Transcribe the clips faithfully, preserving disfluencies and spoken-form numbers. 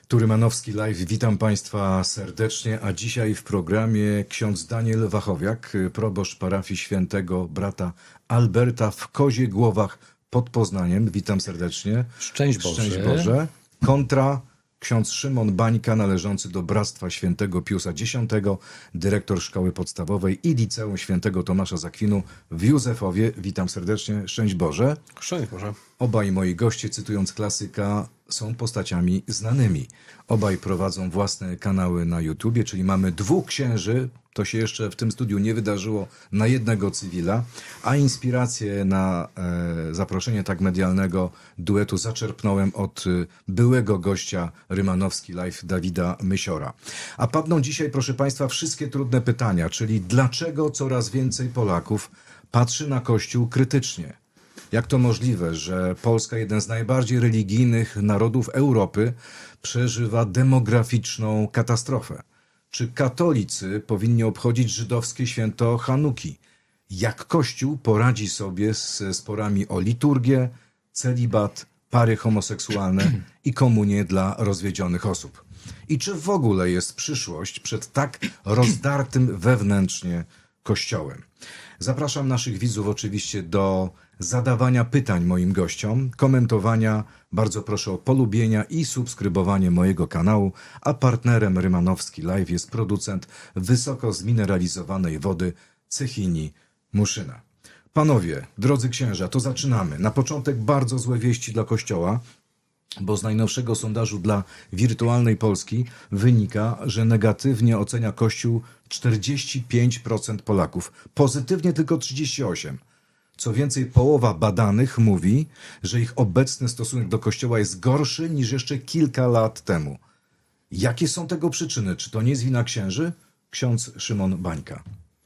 Tu Rymanowski Live, witam Państwa serdecznie, a dzisiaj w programie ksiądz Daniel Wachowiak, proboszcz parafii świętego brata Alberta w Koziegłowach pod Poznaniem. Witam serdecznie. Szczęść Boże. Szczęść Boże. Kontra ksiądz Szymon Bańka, należący do Bractwa Świętego Piusa X, dyrektor Szkoły Podstawowej i Liceum Świętego Tomasza z Akwinu w Józefowie. Witam serdecznie. Szczęść Boże. Szczęść Boże. Obaj moi goście, cytując klasyka, są postaciami znanymi. Obaj prowadzą własne kanały na YouTubie, czyli mamy dwóch księży, to się jeszcze w tym studiu nie wydarzyło, na jednego cywila, a inspirację na e, zaproszenie tak medialnego duetu zaczerpnąłem od e, byłego gościa Rymanowski Live Dawida Mysiora. A padną dzisiaj, proszę Państwa, wszystkie trudne pytania, czyli dlaczego coraz więcej Polaków patrzy na Kościół krytycznie? Jak to możliwe, że Polska, jeden z najbardziej religijnych narodów Europy, przeżywa demograficzną katastrofę? Czy katolicy powinni obchodzić żydowskie święto Chanuki? Jak Kościół poradzi sobie ze sporami o liturgię, celibat, pary homoseksualne i komunię dla rozwiedzionych osób? I czy w ogóle jest przyszłość przed tak rozdartym wewnętrznie Kościołem? Zapraszam naszych widzów oczywiście do zadawania pytań moim gościom, komentowania. Bardzo proszę o polubienia i subskrybowanie mojego kanału, a partnerem Rymanowski Live jest producent wysoko zmineralizowanej wody Cechini Muszyna. Panowie, drodzy księża, to zaczynamy. Na początek bardzo złe wieści dla Kościoła, bo z najnowszego sondażu dla Wirtualnej Polski wynika, że negatywnie ocenia Kościół czterdzieści pięć procent Polaków, pozytywnie tylko trzydzieści osiem procent. Co więcej, połowa badanych mówi, że ich obecny stosunek do Kościoła jest gorszy niż jeszcze kilka lat temu. Jakie są tego przyczyny? Czy to nie jest wina księży? Ksiądz Szymon Bańka.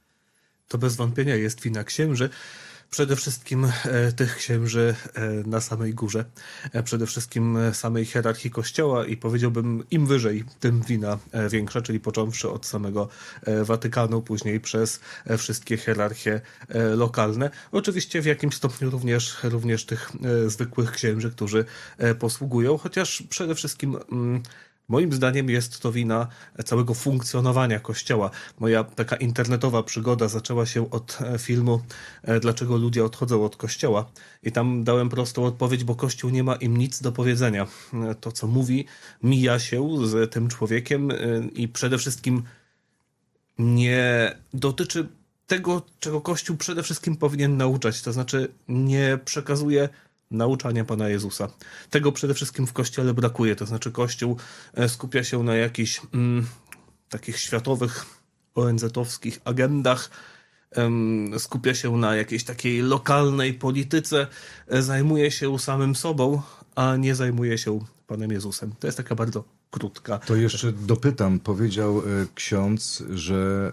To bez wątpienia jest wina księży. Przede wszystkim e, tych księży e, na samej górze. E, przede wszystkim samej hierarchii Kościoła i powiedziałbym im wyżej, tym wina e, większa, czyli począwszy od samego e, Watykanu, później przez e, wszystkie hierarchie e, lokalne. Oczywiście w jakimś stopniu również, również tych e, zwykłych księży, którzy e, posługują, chociaż przede wszystkim mm, moim zdaniem jest to wina całego funkcjonowania Kościoła. Moja taka internetowa przygoda zaczęła się od filmu Dlaczego ludzie odchodzą od Kościoła. I tam dałem prostą odpowiedź, bo Kościół nie ma im nic do powiedzenia. To, co mówi, mija się z tym człowiekiem i przede wszystkim nie dotyczy tego, czego Kościół przede wszystkim powinien nauczać. To znaczy nie przekazuje nauczania Pana Jezusa. Tego przede wszystkim w Kościele brakuje. To znaczy Kościół skupia się na jakichś mm, takich światowych, O N Z-owskich agendach, em, skupia się na jakiejś takiej lokalnej polityce, zajmuje się samym sobą, a nie zajmuje się Panem Jezusem. To jest taka bardzo krótka. To jeszcze dopytam. Powiedział e, ksiądz, że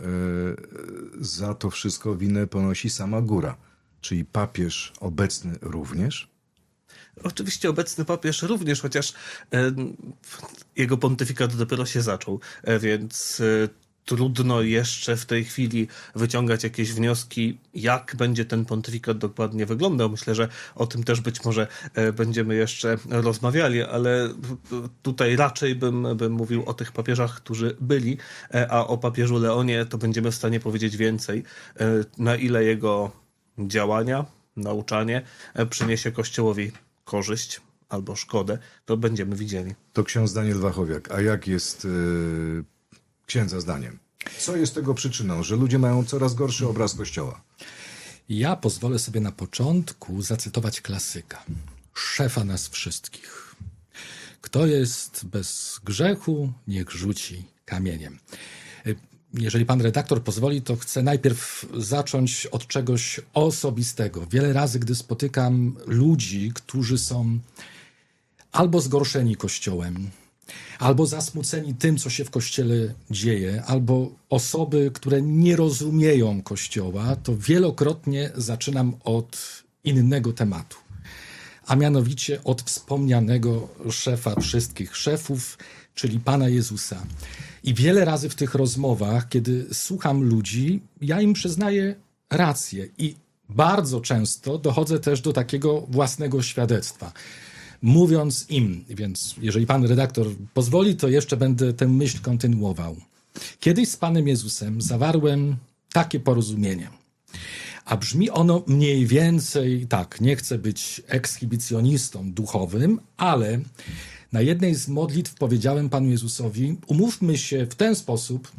e, za to wszystko winę ponosi sama góra. Czyli papież obecny również? Oczywiście obecny papież również, chociaż e, jego pontyfikat dopiero się zaczął, e, więc e, trudno jeszcze w tej chwili wyciągać jakieś wnioski, jak będzie ten pontyfikat dokładnie wyglądał. Myślę, że o tym też być może e, będziemy jeszcze rozmawiali, ale tutaj raczej bym, bym mówił o tych papieżach, którzy byli, e, a o papieżu Leonie to będziemy w stanie powiedzieć więcej, e, na ile jego działania, nauczanie e, przyniesie Kościołowi korzyść albo szkodę, to będziemy widzieli. To ksiądz Daniel Wachowiak. A jak jest yy, księdza zdaniem? Co jest tego przyczyną, że ludzie mają coraz gorszy obraz Kościoła? Ja pozwolę sobie na początku zacytować klasyka, szefa nas wszystkich. Kto jest bez grzechu, niech rzuci kamieniem. Jeżeli pan redaktor pozwoli, to chcę najpierw zacząć od czegoś osobistego. Wiele razy, gdy spotykam ludzi, którzy są albo zgorszeni Kościołem, albo zasmuceni tym, co się w Kościele dzieje, albo osoby, które nie rozumieją Kościoła, to wielokrotnie zaczynam od innego tematu. A mianowicie od wspomnianego szefa wszystkich szefów, czyli Pana Jezusa. I wiele razy w tych rozmowach, kiedy słucham ludzi, ja im przyznaję rację i bardzo często dochodzę też do takiego własnego świadectwa. mówiąc im, więc jeżeli pan redaktor pozwoli, to jeszcze będę tę myśl kontynuował. Kiedyś z Panem Jezusem zawarłem takie porozumienie, a brzmi ono mniej więcej tak, nie chcę być ekshibicjonistą duchowym, ale na jednej z modlitw powiedziałem Panu Jezusowi, umówmy się w ten sposób,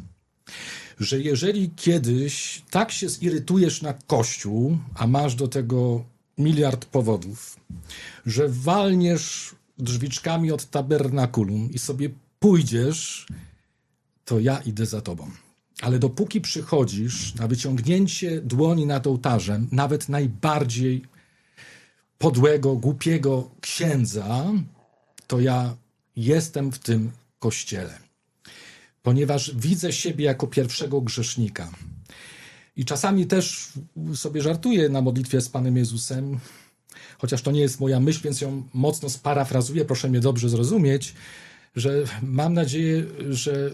że jeżeli kiedyś tak się zirytujesz na Kościół, a masz do tego miliard powodów, że walniesz drzwiczkami od tabernakulum i sobie pójdziesz, to ja idę za tobą. Ale dopóki przychodzisz na wyciągnięcie dłoni nad ołtarzem, nawet najbardziej podłego, głupiego księdza, to ja jestem w tym kościele. Ponieważ widzę siebie jako pierwszego grzesznika. I czasami też sobie żartuję na modlitwie z Panem Jezusem, chociaż to nie jest moja myśl, więc ją mocno sparafrazuję, proszę mnie dobrze zrozumieć, że mam nadzieję, że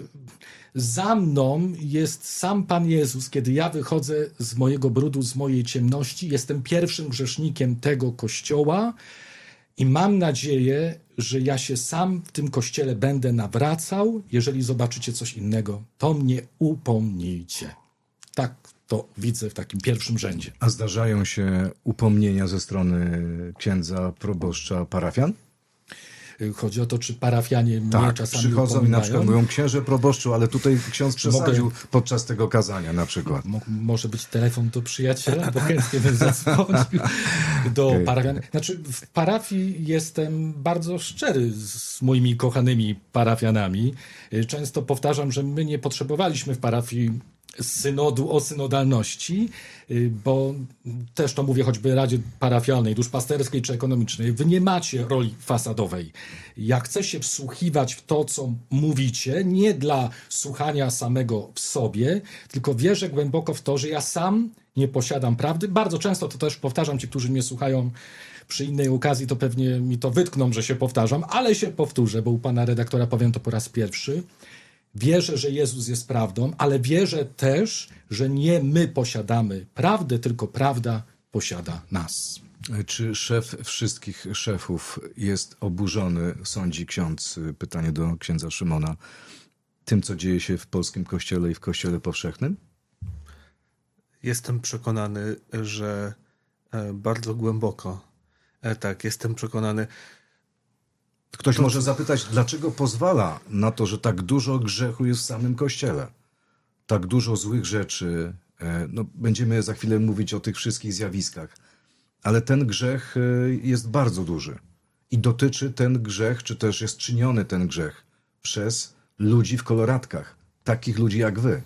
za mną jest sam Pan Jezus, kiedy ja wychodzę z mojego brudu, z mojej ciemności, jestem pierwszym grzesznikiem tego kościoła i mam nadzieję, że ja się sam w tym kościele będę nawracał. Jeżeli zobaczycie coś innego, to mnie upomnijcie. Tak to widzę w takim pierwszym rzędzie. A zdarzają się upomnienia ze strony księdza, proboszcza, parafian? Chodzi o to, czy parafianie mnie Tak, czasami przychodzą i na upominają. przykład mówią, księże, proboszczu, ale tutaj ksiądz przesadził mogę- podczas tego kazania na przykład. Mo- może być telefon do przyjaciela, bo chętnie bym zadzwonił do Okej. parafian. Znaczy, w parafii jestem bardzo szczery z moimi kochanymi parafianami. Często powtarzam, że my nie potrzebowaliśmy w parafii synodu o synodalności, bo też to mówię choćby Radzie Parafialnej, duszpasterskiej czy ekonomicznej, wy nie macie roli fasadowej. Ja chcę się wsłuchiwać w to, co mówicie, nie dla słuchania samego w sobie, tylko wierzę głęboko w to, że ja sam nie posiadam prawdy. Bardzo często to też powtarzam, ci, którzy mnie słuchają przy innej okazji, to pewnie mi to wytkną, że się powtarzam, ale się powtórzę, bo u pana redaktora powiem to po raz pierwszy. Wierzę, że Jezus jest prawdą, ale wierzę też, że nie my posiadamy prawdę, tylko prawda posiada nas. Czy szef wszystkich szefów jest oburzony, sądzi ksiądz, pytanie do księdza Szymona, tym, co dzieje się w polskim kościele i w kościele powszechnym? Jestem przekonany, że e, bardzo głęboko. E, tak, jestem przekonany. Ktoś może zapytać, dlaczego pozwala na to, że tak dużo grzechu jest w samym kościele? Tak dużo złych rzeczy. e, No, będziemy za chwilę mówić o tych wszystkich zjawiskach. Ale ten grzech e, jest bardzo duży. I dotyczy ten grzech, czy też jest czyniony ten grzech przez ludzi w koloratkach. Takich ludzi jak wy.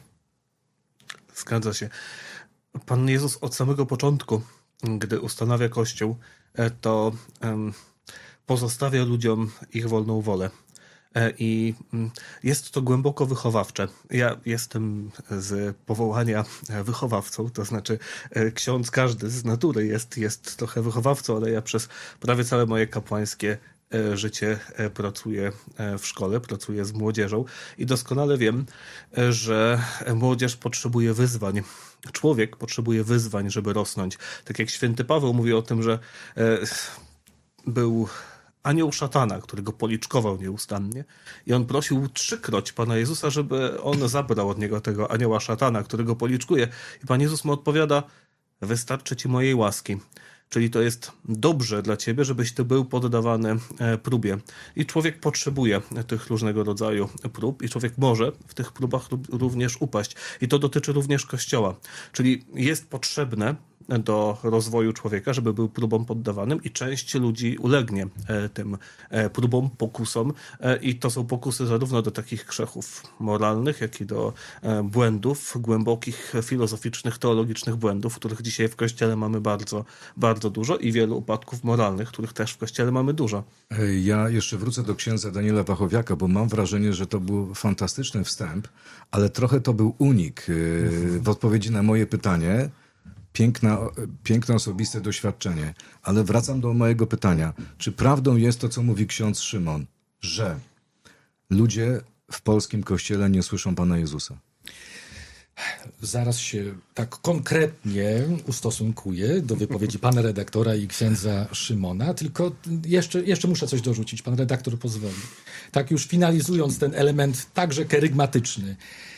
Zgadza się. Pan Jezus od samego początku, gdy ustanawia Kościół, e, to em, pozostawia ludziom ich wolną wolę. E, I mm, jest to głęboko wychowawcze. Ja jestem z powołania e, wychowawcą, to znaczy e, ksiądz każdy z natury jest, jest trochę wychowawcą, ale ja przez prawie całe moje kapłańskie e, życie e, pracuję e, w szkole, pracuję z młodzieżą i doskonale wiem, e, że młodzież potrzebuje wyzwań. Człowiek potrzebuje wyzwań, żeby rosnąć. Tak jak święty Paweł mówi o tym, że e, był anioł szatana, który go policzkował nieustannie i on prosił trzykroć Pana Jezusa, żeby on zabrał od niego tego anioła szatana, który go policzkuje. I Pan Jezus mu odpowiada, wystarczy ci mojej łaski. Czyli to jest dobrze dla ciebie, żebyś ty był poddawany e, próbie. I człowiek potrzebuje tych różnego rodzaju prób i człowiek może w tych próbach również upaść. I to dotyczy również Kościoła. Czyli jest potrzebne do rozwoju człowieka, żeby był próbom poddawanym i część ludzi ulegnie e, tym e, próbom, pokusom e, i to są pokusy zarówno do takich grzechów moralnych, jak i do e, błędów, głębokich, filozoficznych, teologicznych błędów, których dzisiaj w Kościele mamy bardzo, bardzo dużo i wielu upadków moralnych, których też w Kościele mamy dużo. Ja jeszcze wrócę do księdza Daniela Wachowiaka, bo mam wrażenie, że to był fantastyczny wstęp, ale trochę to był unik yy, w odpowiedzi na moje pytanie. Piękna, piękne osobiste doświadczenie, ale wracam do mojego pytania. Czy prawdą jest to, co mówi ksiądz Szymon, że ludzie w polskim kościele nie słyszą Pana Jezusa? zaraz się tak konkretnie ustosunkuję do wypowiedzi pana redaktora i księdza Szymona, tylko jeszcze, jeszcze muszę coś dorzucić, pan redaktor pozwoli. Tak już finalizując ten element także kerygmatyczny.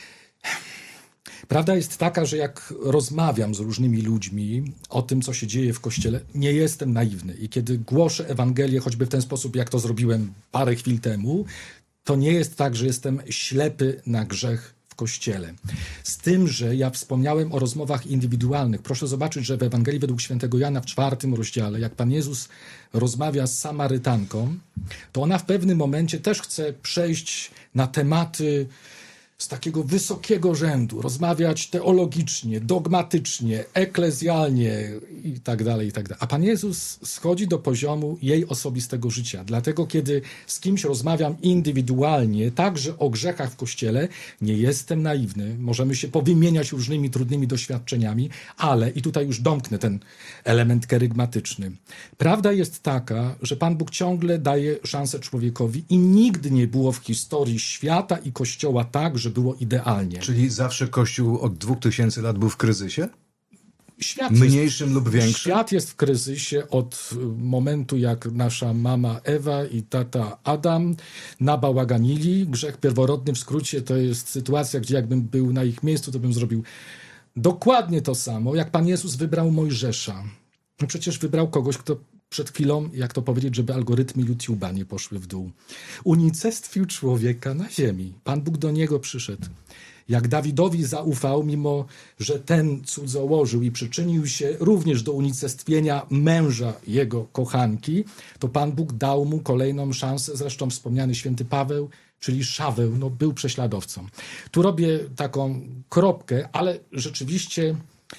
Prawda jest taka, że jak rozmawiam z różnymi ludźmi o tym, co się dzieje w Kościele, nie jestem naiwny. I kiedy głoszę Ewangelię, choćby w ten sposób, jak to zrobiłem parę chwil temu, to nie jest tak, że jestem ślepy na grzech w Kościele. Z tym, że ja wspomniałem o rozmowach indywidualnych. Proszę zobaczyć, że w Ewangelii według świętego Jana w czwartym rozdziale, jak Pan Jezus rozmawia z Samarytanką, to ona w pewnym momencie też chce przejść na tematy z takiego wysokiego rzędu, rozmawiać teologicznie, dogmatycznie, eklezjalnie i tak dalej, i tak dalej. A Pan Jezus schodzi do poziomu jej osobistego życia. Dlatego, kiedy z kimś rozmawiam indywidualnie, także o grzechach w Kościele, nie jestem naiwny. Możemy się powymieniać różnymi trudnymi doświadczeniami, ale, i tutaj już domknę ten element kerygmatyczny, prawda jest taka, że Pan Bóg ciągle daje szansę człowiekowi i nigdy nie było w historii świata i Kościoła tak, że było idealnie. Czyli zawsze Kościół od dwóch tysięcy lat był w kryzysie? Świat Mniejszym jest, lub większym? Świat jest w kryzysie od momentu, jak nasza mama Ewa i tata Adam nabałaganili. Grzech pierworodny w skrócie to jest sytuacja, gdzie jakbym był na ich miejscu, to bym zrobił dokładnie to samo, jak Pan Jezus wybrał Mojżesza. No przecież wybrał kogoś, kto przed chwilą, jak to powiedzieć, żeby algorytmy YouTube'a nie poszły w dół. Unicestwił człowieka na ziemi. Pan Bóg do niego przyszedł. Jak Dawidowi zaufał, mimo że ten cudzołożył i przyczynił się również do unicestwienia męża jego kochanki, to Pan Bóg dał mu kolejną szansę. Zresztą wspomniany święty Paweł, czyli Szaweł, no, był prześladowcą. Tu robię taką kropkę, ale rzeczywiście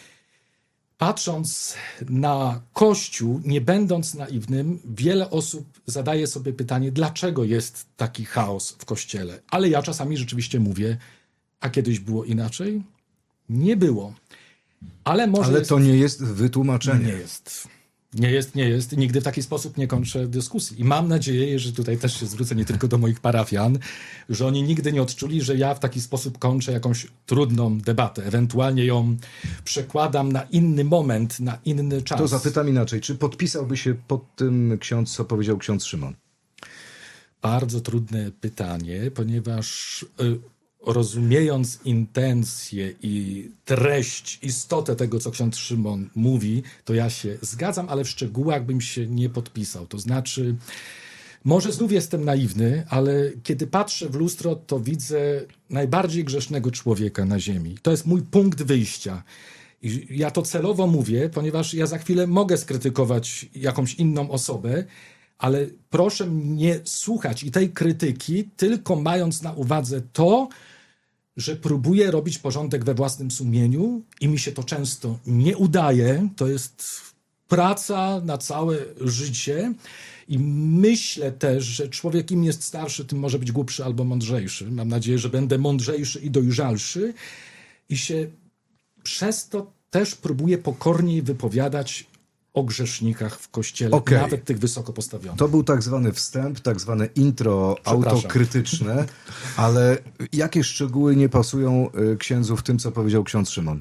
patrząc na Kościół, nie będąc naiwnym, wiele osób zadaje sobie pytanie, dlaczego jest taki chaos w Kościele. Ale ja czasami rzeczywiście mówię, a kiedyś było inaczej? Nie było. Ale może Ale jest... to nie jest wytłumaczenie. Nie jest. Nie jest, nie jest. I nigdy w taki sposób nie kończę dyskusji. I mam nadzieję, że tutaj też się zwrócę nie tylko do moich parafian, że oni nigdy nie odczuli, że ja w taki sposób kończę jakąś trudną debatę. Ewentualnie ją przekładam na inny moment, na inny czas. To zapytam inaczej. Czy podpisałby się pod tym ksiądz, co powiedział ksiądz Szymon? Bardzo trudne pytanie, ponieważ y, rozumiejąc intencje i treść, istotę tego, co ksiądz Szymon mówi, to ja się zgadzam, ale w szczegółach bym się nie podpisał. To znaczy, może znów jestem naiwny, ale kiedy patrzę w lustro, to widzę najbardziej grzesznego człowieka na ziemi. To jest mój punkt wyjścia. I ja to celowo mówię, ponieważ ja za chwilę mogę skrytykować jakąś inną osobę, ale proszę mnie słuchać i tej krytyki, tylko mając na uwadze to, że próbuję robić porządek we własnym sumieniu i mi się to często nie udaje. To jest praca na całe życie i myślę też, że człowiek im jest starszy, tym może być głupszy albo mądrzejszy. Mam nadzieję, że będę mądrzejszy i dojrzalszy i się przez to też próbuję pokorniej wypowiadać o grzesznikach w Kościele, Okay. nawet tych wysoko postawionych. To był tak zwany wstęp, tak zwane intro autokrytyczne, ale jakie szczegóły nie pasują księdzu w tym, co powiedział ksiądz Szymon?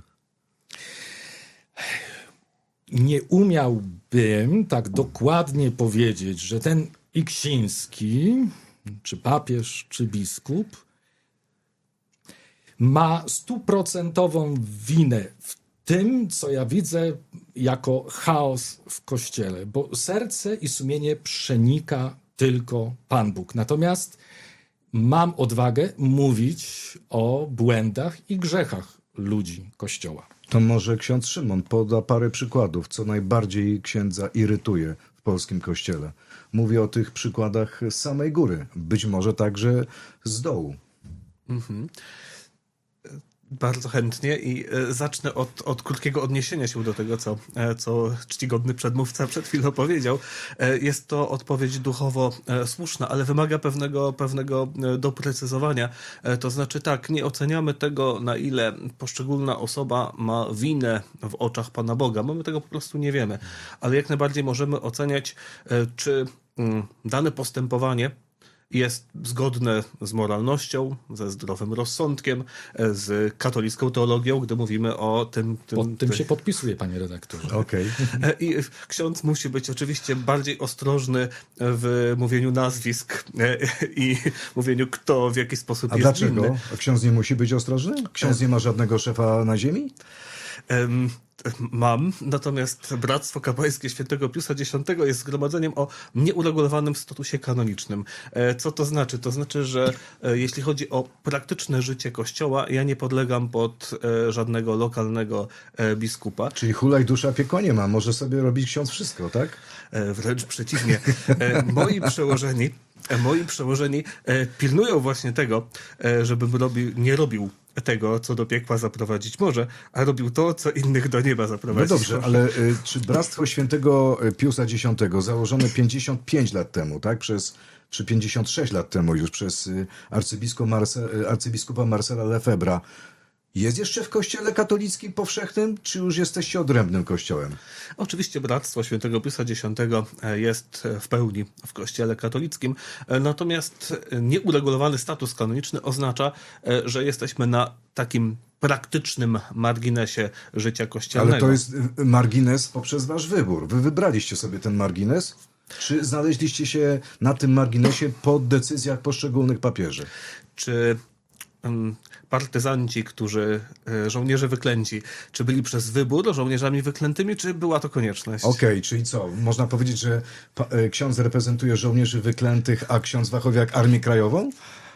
Nie umiałbym tak dokładnie powiedzieć, że ten Iksiński, czy papież, czy biskup, ma stuprocentową winę w tym, co ja widzę jako chaos w Kościele, bo serce i sumienie przenika tylko Pan Bóg. Natomiast mam odwagę mówić o błędach i grzechach ludzi Kościoła. To może ksiądz Szymon poda parę przykładów, co najbardziej księdza irytuje w polskim Kościele. Mówię o tych przykładach z samej góry, być może także z dołu. Mhm. Bardzo chętnie i zacznę od, od krótkiego odniesienia się do tego, co, co czcigodny przedmówca przed chwilą powiedział. Jest to odpowiedź duchowo słuszna, ale wymaga pewnego, pewnego doprecyzowania. To znaczy tak, nie oceniamy tego, na ile poszczególna osoba ma winę w oczach Pana Boga. My tego po prostu nie wiemy, ale jak najbardziej możemy oceniać, czy dane postępowanie jest zgodne z moralnością, ze zdrowym rozsądkiem, z katolicką teologią, gdy mówimy o tym... tym Pod tym się podpisuje, panie redaktorze. Okej. I ksiądz musi być oczywiście bardziej ostrożny w mówieniu nazwisk i mówieniu, kto w jaki sposób A jest dlaczego? winny. A ksiądz nie musi być ostrożny? Ksiądz nie ma żadnego szefa na ziemi? Em, Mam, natomiast Bractwo Kapłańskie Świętego Piusa X jest zgromadzeniem o nieuregulowanym statusie kanonicznym. E, Co to znaczy? To znaczy, że e, jeśli chodzi o praktyczne życie Kościoła, ja nie podlegam pod e, żadnego lokalnego e, biskupa. Czyli hulaj dusza piekła nie ma. Może sobie robić ksiądz wszystko, tak? E, Wręcz przeciwnie. E, Moi przełożeni, e, moi przełożeni e, pilnują właśnie tego, e, żebym robił, nie robił tego, co do piekła zaprowadzić może, a robił to, co innych do nieba No zaprowadzić dobrze, może. ale y, czy Bractwo Świętego Piusa X, założone pięćdziesiąt pięć lat temu, tak? Przez, czy pięćdziesiąt sześć lat temu już przez y, arcybiskupa, Marce, y, arcybiskupa Marcela Lefebvra, jest jeszcze w kościele katolickim powszechnym, czy już jesteście odrębnym kościołem? Oczywiście Bractwo Świętego Piusa X jest w pełni w Kościele katolickim, natomiast nieuregulowany status kanoniczny oznacza, że jesteśmy na takim praktycznym marginesie życia kościelnego. Ale to jest y, margines poprzez wasz wybór. Wy wybraliście sobie ten margines? Czy znaleźliście się na tym marginesie po decyzjach poszczególnych papieży? Czy um, partyzanci, którzy, e, żołnierze wyklęci, czy byli przez wybór żołnierzami wyklętymi, czy była to konieczność? Okej, czyli co? Można powiedzieć, że pa, y, ksiądz reprezentuje żołnierzy wyklętych, a ksiądz Wachowiak Armię Krajową?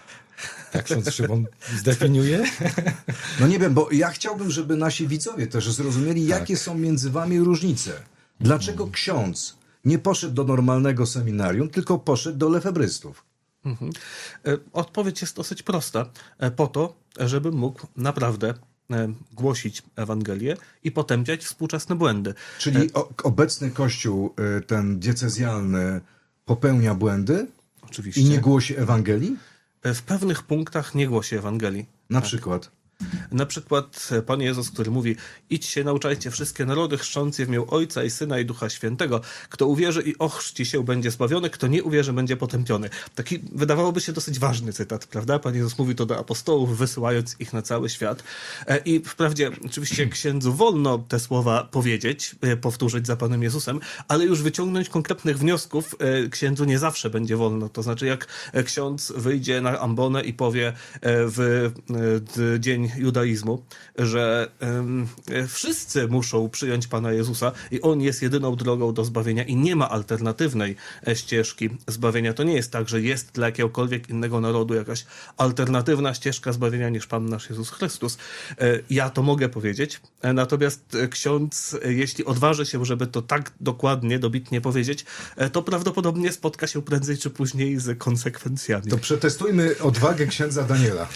Tak ksiądz Szymon zdefiniuje? No nie wiem, bo ja chciałbym, żeby nasi widzowie też zrozumieli, jakie są między wami różnice. Dlaczego ksiądz nie poszedł do normalnego seminarium, tylko poszedł do lefebrystów? Mhm. E, Odpowiedź jest dosyć prosta. E, Po to, żebym mógł naprawdę e, głosić Ewangelię i potępiać współczesne błędy. Czyli o, obecny kościół, y, ten diecezjalny, popełnia błędy Oczywiście. i nie głosi Ewangelii? E, W pewnych punktach nie głosi Ewangelii. Na przykład. Na przykład Pan Jezus, który mówi: idźcie, nauczajcie wszystkie narody, chrząc je w imię Ojca i Syna i Ducha Świętego. Kto uwierzy i ochrzci się, będzie zbawiony, kto nie uwierzy, będzie potępiony. Taki wydawałoby się dosyć ważny cytat, prawda? Pan Jezus mówi to do apostołów, wysyłając ich na cały świat. I wprawdzie oczywiście księdzu wolno te słowa powiedzieć, powtórzyć za Panem Jezusem, ale już wyciągnąć konkretnych wniosków księdzu nie zawsze będzie wolno. To znaczy, jak ksiądz wyjdzie na ambonę i powie w dzień judaizmu, że um, wszyscy muszą przyjąć Pana Jezusa i On jest jedyną drogą do zbawienia i nie ma alternatywnej ścieżki zbawienia. To nie jest tak, że jest dla jakiegokolwiek innego narodu jakaś alternatywna ścieżka zbawienia niż Pan nasz Jezus Chrystus. Ja to mogę powiedzieć, natomiast ksiądz, jeśli odważy się, żeby to tak dokładnie, dobitnie powiedzieć, to prawdopodobnie spotka się prędzej czy później z konsekwencjami. To przetestujmy odwagę księdza Daniela.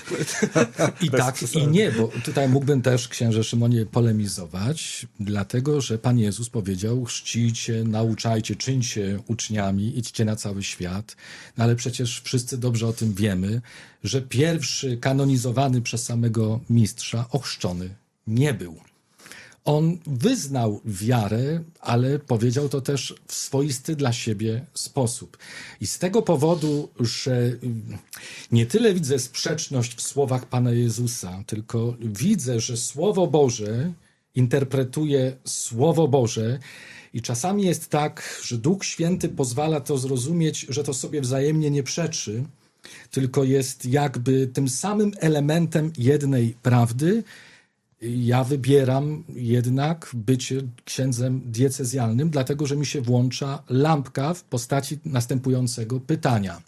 I tak, i nie, bo tutaj mógłbym też, księże Szymonie, polemizować, dlatego, że Pan Jezus powiedział: chrzcijcie, nauczajcie, czyńcie uczniami, idźcie na cały świat. No ale przecież wszyscy dobrze o tym wiemy, że pierwszy kanonizowany przez samego mistrza ochrzczony nie był. On wyznał wiarę, ale powiedział to też w swoisty dla siebie sposób. I z tego powodu, że nie tyle widzę sprzeczność w słowach Pana Jezusa, tylko widzę, że Słowo Boże interpretuje Słowo Boże i czasami jest tak, że Duch Święty pozwala to zrozumieć, że to sobie wzajemnie nie przeczy, tylko jest jakby tym samym elementem jednej prawdy. Ja wybieram jednak bycie księdzem diecezjalnym, dlatego że mi się włącza lampka w postaci następującego pytania.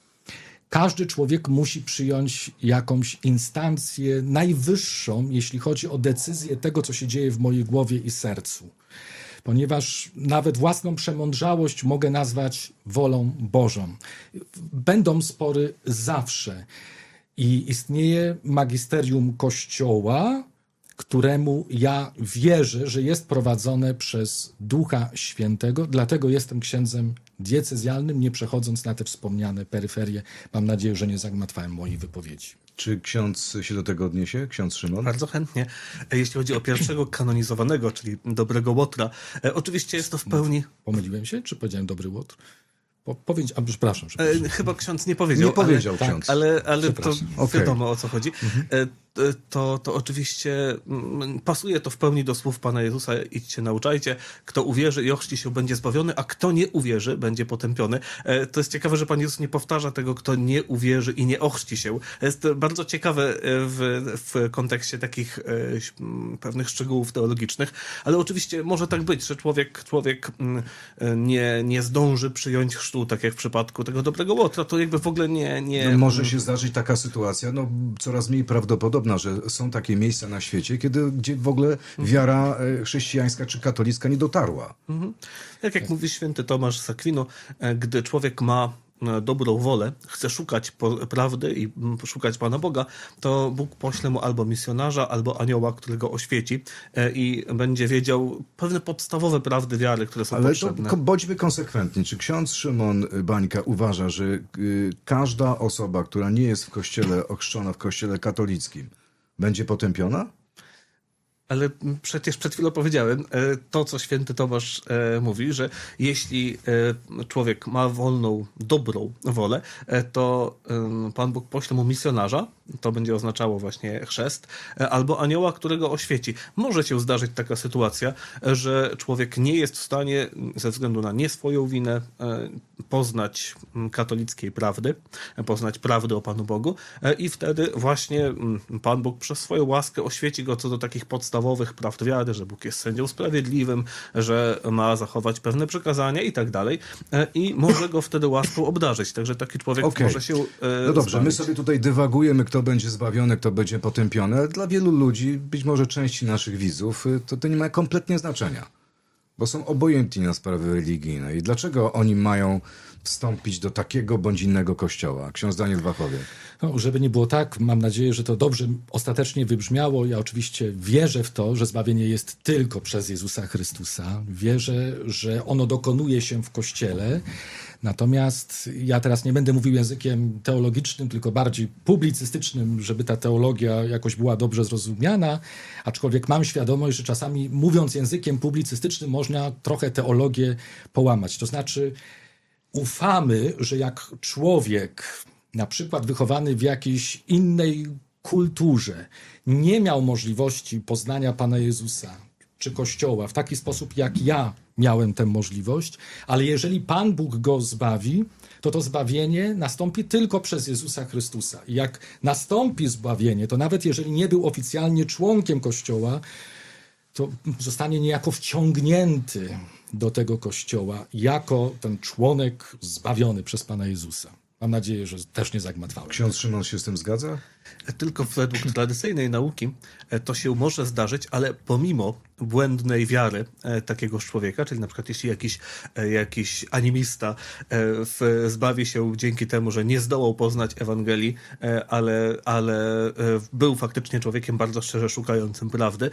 Każdy człowiek musi przyjąć jakąś instancję najwyższą, jeśli chodzi o decyzję tego, co się dzieje w mojej głowie i sercu. Ponieważ nawet własną przemądrzałość mogę nazwać wolą Bożą. Będą spory zawsze. I istnieje magisterium Kościoła, któremu ja wierzę, że jest prowadzone przez Ducha Świętego, dlatego jestem księdzem diecezjalnym, nie przechodząc na te wspomniane peryferie. Mam nadzieję, że nie zagmatwałem mojej wypowiedzi. Czy ksiądz się do tego odniesie? Ksiądz Szymon? Bardzo chętnie. Jeśli chodzi o pierwszego kanonizowanego, czyli dobrego Łotra, oczywiście jest to w pełni... Pomyliłem się, czy powiedziałem dobry Łotr? Po, powiedz, a, przepraszam, przepraszam. E, chyba ksiądz nie powiedział. Nie powiedział ale, ksiądz. Ale, ale to Okay. wiadomo, o co chodzi. E, to, to oczywiście mm, pasuje to w pełni do słów Pana Jezusa: idźcie, nauczajcie. Kto uwierzy i ochrzci się, będzie zbawiony, a kto nie uwierzy, będzie potępiony. E, to jest ciekawe, że Pan Jezus nie powtarza tego, kto nie uwierzy i nie ochrzci się. Jest bardzo ciekawe w, w kontekście takich e, pewnych szczegółów teologicznych, ale oczywiście może tak być, że człowiek, człowiek mm, nie, nie zdąży przyjąć chrztu, tak jak w przypadku tego dobrego Łotra. To jakby w ogóle nie... nie... No, może się zdarzyć taka sytuacja, no coraz mniej prawdopodobna, że są takie miejsca na świecie, kiedy, gdzie w ogóle wiara chrześcijańska czy katolicka nie dotarła. Mhm. Tak jak mówi święty Tomasz z Akwinu, gdy człowiek ma dobrą wolę, chce szukać prawdy i szukać Pana Boga, to Bóg pośle mu albo misjonarza, albo anioła, który go oświeci i będzie wiedział pewne podstawowe prawdy wiary, które są Ale potrzebne. to bądźmy konsekwentni. Czy ksiądz Szymon Bańka uważa, że y, każda osoba, która nie jest w kościele ochrzczona, w kościele katolickim, będzie potępiona? Ale przecież przed chwilą powiedziałem to, co święty Tomasz mówi, że jeśli człowiek ma wolną, dobrą wolę, to Pan Bóg pośle mu misjonarza, to będzie oznaczało właśnie chrzest, albo anioła, którego oświeci. Może się zdarzyć taka sytuacja, że człowiek nie jest w stanie, ze względu na nie swoją winę, poznać katolickiej prawdy, poznać prawdy o Panu Bogu i wtedy właśnie Pan Bóg przez swoją łaskę oświeci go co do takich podstawowych prawd wiary, że Bóg jest sędzią sprawiedliwym, że ma zachować pewne przykazania i tak dalej, i może go wtedy łaską obdarzyć. Także taki człowiek okay. może się No dobrze, zbawić. my sobie tutaj dywagujemy, kto będzie zbawiony, kto będzie potępiony, ale dla wielu ludzi, być może części naszych widzów, to to nie ma kompletnie znaczenia, bo są obojętni na sprawy religijne. I dlaczego oni mają wstąpić do takiego bądź innego kościoła? Ksiądz Daniel Wachowiak. No, żeby nie było tak, mam nadzieję, że to dobrze ostatecznie wybrzmiało. Ja oczywiście wierzę w to, że zbawienie jest tylko przez Jezusa Chrystusa. Wierzę, że ono dokonuje się w Kościele. Natomiast ja teraz nie będę mówił językiem teologicznym, tylko bardziej publicystycznym, żeby ta teologia jakoś była dobrze zrozumiana, aczkolwiek mam świadomość, że czasami mówiąc językiem publicystycznym można trochę teologię połamać. To znaczy ufamy, że jak człowiek, na przykład wychowany w jakiejś innej kulturze, nie miał możliwości poznania Pana Jezusa czy Kościoła w taki sposób, jak ja miałem tę możliwość, ale jeżeli Pan Bóg go zbawi, to to zbawienie nastąpi tylko przez Jezusa Chrystusa. I jak nastąpi zbawienie, to nawet jeżeli nie był oficjalnie członkiem Kościoła, to zostanie niejako wciągnięty do tego Kościoła jako ten członek zbawiony przez Pana Jezusa. Mam nadzieję, że też nie zagmatwałem. Ksiądz Szymon się z tym zgadza? Tylko według tradycyjnej nauki to się może zdarzyć, ale pomimo błędnej wiary takiego człowieka, czyli na przykład jeśli jakiś, jakiś animista w, zbawi się dzięki temu, że nie zdołał poznać Ewangelii, ale, ale był faktycznie człowiekiem bardzo szczerze szukającym prawdy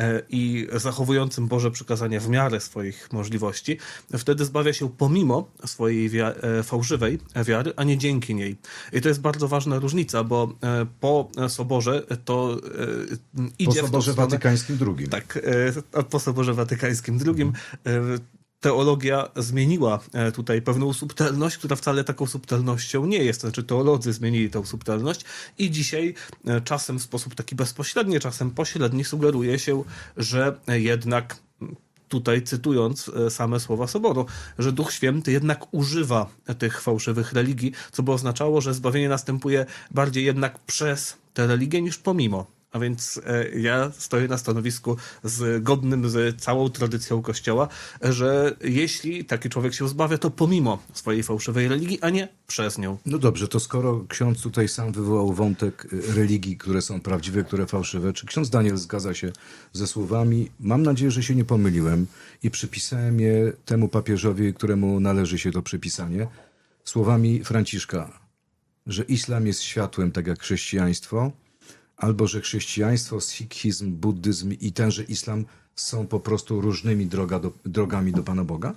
i zachowującym Boże przykazania w miarę swoich możliwości, wtedy zbawia się pomimo swojej wia- fałszywej wiary, a nie dzięki niej. I to jest bardzo ważna różnica, bo po Soborze to e, idzie po w Soborze tą stronę, Watykańskim drugim. Tak, e, po Soborze Watykańskim drugim e, teologia zmieniła e, tutaj pewną subtelność, która wcale taką subtelnością nie jest. Znaczy teolodzy zmienili tę subtelność i dzisiaj e, czasem w sposób taki bezpośredni, czasem pośredni sugeruje się, że jednak tutaj cytując same słowa Soboru, że Duch Święty jednak używa tych fałszywych religii, co by oznaczało, że zbawienie następuje bardziej jednak przez tę religię niż pomimo. A więc e, ja stoję na stanowisku zgodnym z całą tradycją Kościoła, że jeśli taki człowiek się zbawia, to pomimo swojej fałszywej religii, a nie przez nią. No dobrze, to skoro ksiądz tutaj sam wywołał wątek religii, które są prawdziwe, które fałszywe, czy ksiądz Daniel zgadza się ze słowami? Mam nadzieję, że się nie pomyliłem i przypisałem je temu papieżowi, któremu należy się to przypisanie, słowami Franciszka, że islam jest światłem, tak jak chrześcijaństwo, albo że chrześcijaństwo, sikhizm, buddyzm i tenże islam są po prostu różnymi droga do, drogami do Pana Boga?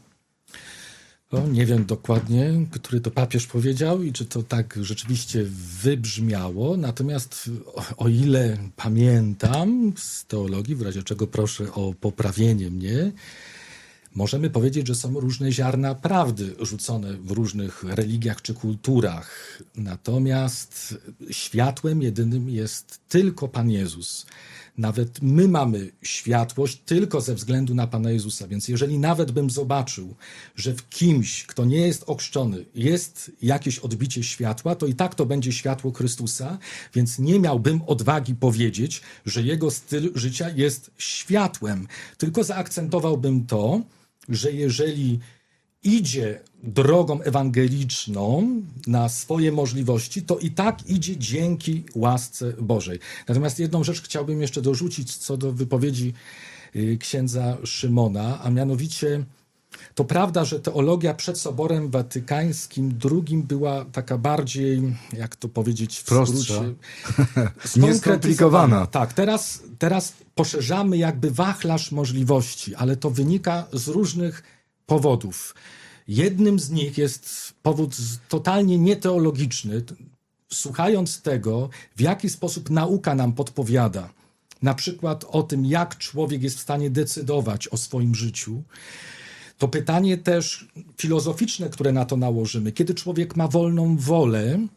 No, nie wiem dokładnie, który to papież powiedział i czy to tak rzeczywiście wybrzmiało, natomiast o, o ile pamiętam z teologii, w razie czego proszę o poprawienie mnie, Możemy powiedzieć, że są różne ziarna prawdy rzucone w różnych religiach czy kulturach. Natomiast światłem jedynym jest tylko Pan Jezus. Nawet my mamy światłość tylko ze względu na Pana Jezusa. Więc jeżeli nawet bym zobaczył, że w kimś, kto nie jest ochrzczony, jest jakieś odbicie światła, to i tak to będzie światło Chrystusa, więc nie miałbym odwagi powiedzieć, że jego styl życia jest światłem. Tylko zaakcentowałbym to, że jeżeli idzie drogą ewangeliczną na swoje możliwości, to i tak idzie dzięki łasce Bożej. Natomiast jedną rzecz chciałbym jeszcze dorzucić co do wypowiedzi księdza Szymona, a mianowicie to prawda, że teologia przed Soborem Watykańskim drugim była taka bardziej, jak to powiedzieć w prostsza, skrócie, nieskomplikowana. Tak, teraz, teraz poszerzamy jakby wachlarz możliwości, ale to wynika z różnych powodów. Jednym z nich jest powód totalnie nieteologiczny. Słuchając tego, w jaki sposób nauka nam podpowiada, na przykład o tym, jak człowiek jest w stanie decydować o swoim życiu, to pytanie też filozoficzne, które na to nałożymy, kiedy człowiek ma wolną wolę,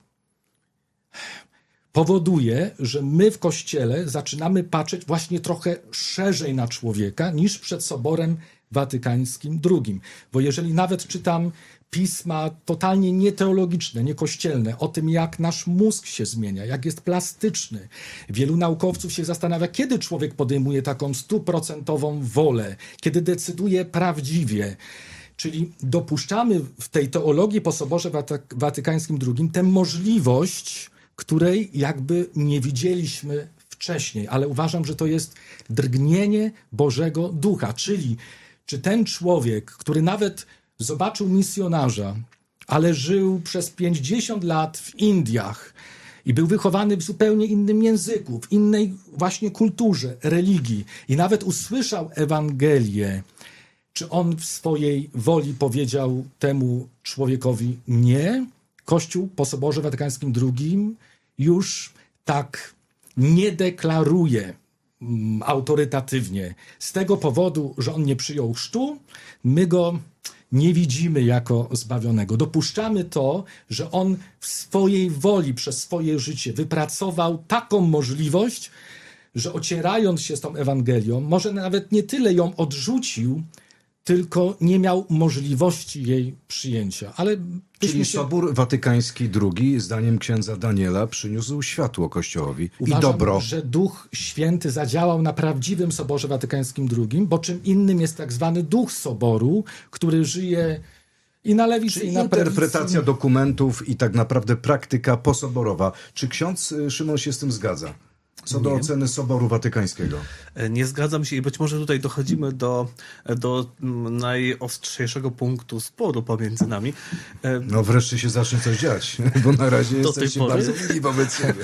powoduje, że my w Kościele zaczynamy patrzeć właśnie trochę szerzej na człowieka niż przed Soborem Watykańskim drugim. Bo jeżeli nawet czytam pisma totalnie nieteologiczne, niekościelne, o tym, jak nasz mózg się zmienia, jak jest plastyczny, wielu naukowców się zastanawia, kiedy człowiek podejmuje taką stuprocentową wolę, kiedy decyduje prawdziwie. Czyli dopuszczamy w tej teologii po Soborze Waty- Watykańskim drugim tę możliwość, której jakby nie widzieliśmy wcześniej, ale uważam, że to jest drgnienie Bożego Ducha, czyli czy ten człowiek, który nawet zobaczył misjonarza, ale żył przez pięćdziesiąt lat w Indiach i był wychowany w zupełnie innym języku, w innej właśnie kulturze, religii i nawet usłyszał Ewangelię, czy on w swojej woli powiedział temu człowiekowi nie? Kościół po Soborze Watykańskim drugim już tak nie deklaruje um, autorytatywnie. Z tego powodu, że on nie przyjął chrztu, my go nie widzimy jako zbawionego. Dopuszczamy to, że on w swojej woli przez swoje życie wypracował taką możliwość, że ocierając się z tą Ewangelią, może nawet nie tyle ją odrzucił, tylko nie miał możliwości jej przyjęcia. Ale Czyli się... Sobór Watykański drugi, zdaniem księdza Daniela, przyniósł światło Kościołowi Uważam, i dobro. że Duch Święty zadziałał na prawdziwym Soborze Watykańskim drugim, bo czym innym jest tak zwany Duch Soboru, który żyje i na lewicy, Czy i na interpretacja prawicy. dokumentów i tak naprawdę praktyka posoborowa. Czy ksiądz Szymon się z tym zgadza? Co do Nie. oceny Soboru Watykańskiego. Nie zgadzam się i być może tutaj dochodzimy do, do najostrzejszego punktu sporu pomiędzy nami. No wreszcie się zacznie coś dziać, bo na razie Do tej jesteście pory? bardzo mili wobec siebie.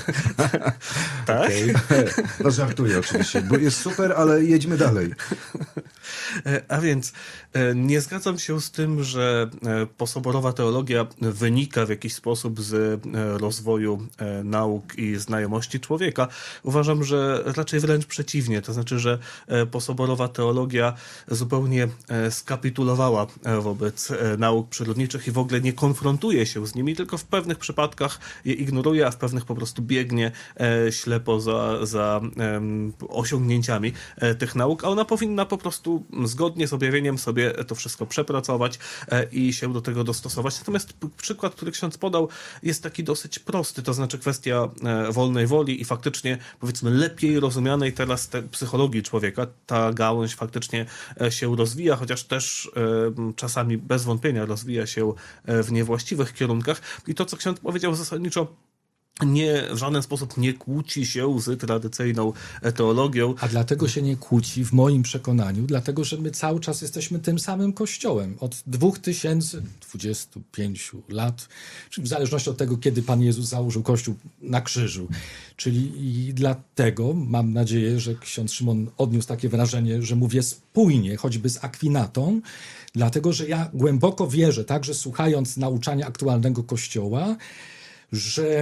Tak? Okej. No żartuję oczywiście, bo jest super, ale jedźmy dalej. A więc nie zgadzam się z tym, że posoborowa teologia wynika w jakiś sposób z rozwoju nauk i znajomości człowieka. Uważam, że raczej wręcz przeciwnie. To znaczy, że posoborowa teologia zupełnie skapitulowała wobec nauk przyrodniczych i w ogóle nie konfrontuje się z nimi, tylko w pewnych przypadkach je ignoruje, a w pewnych po prostu biegnie ślepo za, za osiągnięciami tych nauk, a ona powinna po prostu zgodnie z objawieniem sobie to wszystko przepracować i się do tego dostosować. Natomiast przykład, który ksiądz podał, jest taki dosyć prosty, to znaczy kwestia wolnej woli i faktycznie, powiedzmy, lepiej rozumianej teraz te psychologii człowieka. Ta gałąź faktycznie się rozwija, chociaż też czasami bez wątpienia rozwija się w niewłaściwych kierunkach. I to, co ksiądz powiedział zasadniczo, nie, w żaden sposób nie kłóci się z tradycyjną teologią. A dlatego się nie kłóci, w moim przekonaniu, dlatego, że my cały czas jesteśmy tym samym Kościołem. Od dwa tysiące dwudziestu pięciu lat, czyli w zależności od tego, kiedy Pan Jezus założył Kościół na krzyżu. Czyli i dlatego mam nadzieję, że ksiądz Szymon odniósł takie wrażenie, że mówię spójnie, choćby z Akwinatą, dlatego, że ja głęboko wierzę, także słuchając nauczania aktualnego Kościoła, że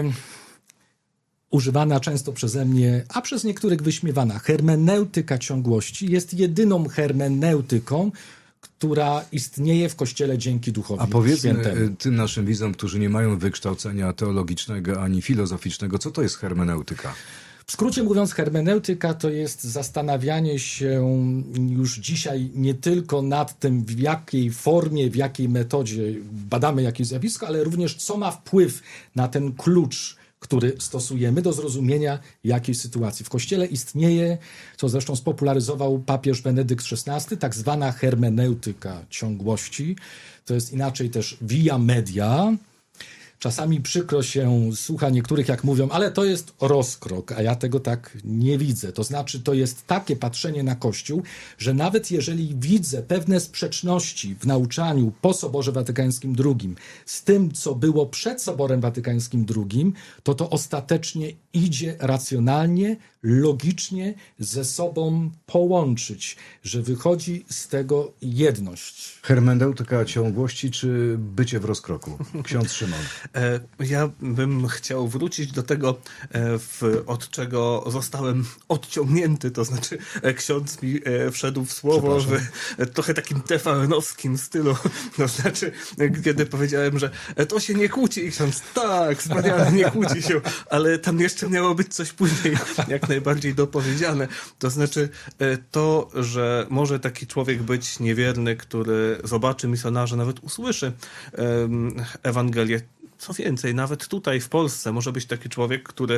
używana często przeze mnie, a przez niektórych wyśmiewana hermeneutyka ciągłości jest jedyną hermeneutyką, która istnieje w Kościele dzięki Duchowi A powiedzmy Świętemu. tym naszym widzom, którzy nie mają wykształcenia teologicznego ani filozoficznego, co to jest hermeneutyka? W skrócie mówiąc, hermeneutyka to jest zastanawianie się już dzisiaj nie tylko nad tym, w jakiej formie, w jakiej metodzie badamy jakieś zjawisko, ale również co ma wpływ na ten klucz, który stosujemy do zrozumienia jakiejś sytuacji. W Kościele istnieje, co zresztą spopularyzował papież Benedykt szesnasty, tak zwana hermeneutyka ciągłości. To jest inaczej też via media. Czasami przykro się słucha niektórych, jak mówią, ale to jest rozkrok, a ja tego tak nie widzę. To znaczy, to jest takie patrzenie na Kościół, że nawet jeżeli widzę pewne sprzeczności w nauczaniu po Soborze Watykańskim drugim z tym, co było przed Soborem Watykańskim drugim, to to ostatecznie idzie racjonalnie, logicznie ze sobą połączyć, że wychodzi z tego jedność. Hermeneutyka ciągłości czy bycie w rozkroku? Ksiądz Szymon. Ja bym chciał wrócić do tego, w, od czego zostałem odciągnięty, to znaczy ksiądz mi wszedł w słowo w trochę takim T V N-owskim stylu, to znaczy kiedy powiedziałem, że to się nie kłóci i ksiądz, tak, wspaniale, nie kłóci się, ale tam jeszcze miało być coś później jak najbardziej dopowiedziane, to znaczy to, że może taki człowiek być niewierny, który zobaczy misjonarza, nawet usłyszy Ewangelię. Co więcej, nawet tutaj w Polsce może być taki człowiek, który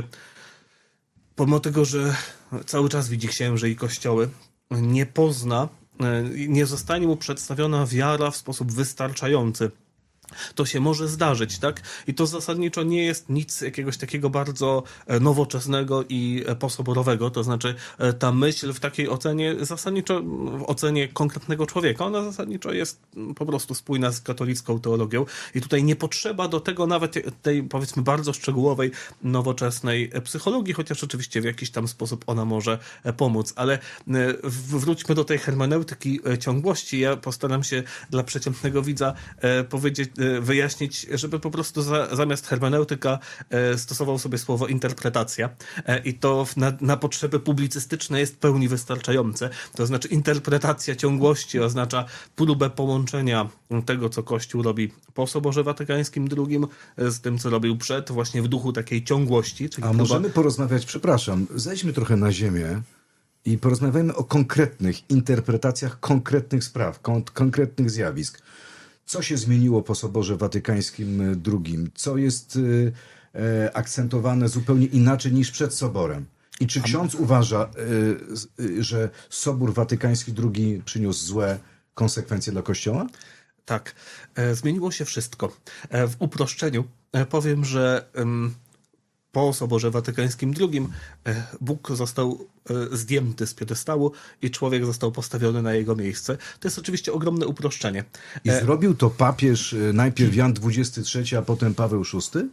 pomimo tego, że cały czas widzi księży i kościoły, nie pozna, nie zostanie mu przedstawiona wiara w sposób wystarczający. To się może zdarzyć, tak? I to zasadniczo nie jest nic jakiegoś takiego bardzo nowoczesnego i posoborowego, to znaczy ta myśl w takiej ocenie, zasadniczo w ocenie konkretnego człowieka, ona zasadniczo jest po prostu spójna z katolicką teologią i tutaj nie potrzeba do tego nawet tej, powiedzmy, bardzo szczegółowej, nowoczesnej psychologii, chociaż oczywiście w jakiś tam sposób ona może pomóc, ale wróćmy do tej hermeneutyki ciągłości. Ja postaram się dla przeciętnego widza powiedzieć, wyjaśnić, żeby po prostu za, zamiast hermeneutyka e, stosował sobie słowo interpretacja e, i to na, na potrzeby publicystyczne jest w pełni wystarczające. To znaczy interpretacja ciągłości oznacza próbę połączenia tego, co Kościół robi po Soborze Watykańskim drugim z tym, co robił przed, właśnie w duchu takiej ciągłości. Czyli A próba... możemy porozmawiać, przepraszam, zejdźmy trochę na ziemię i porozmawiajmy o konkretnych interpretacjach konkretnych spraw, kon- konkretnych zjawisk. Co się zmieniło po Soborze Watykańskim drugim? Co jest y, y, akcentowane zupełnie inaczej niż przed Soborem? I czy ksiądz uważa, y, y, że Sobór Watykański drugi przyniósł złe konsekwencje dla Kościoła? Tak. E, zmieniło się wszystko. E, w uproszczeniu e, powiem, że ym, po Soborze Watykańskim drugim e, Bóg został e, zdjęty z piedestału i człowiek został postawiony na jego miejsce. To jest oczywiście ogromne uproszczenie. I E, zrobił to papież y, najpierw Jan dwudziesty trzeci, a potem Paweł szósty?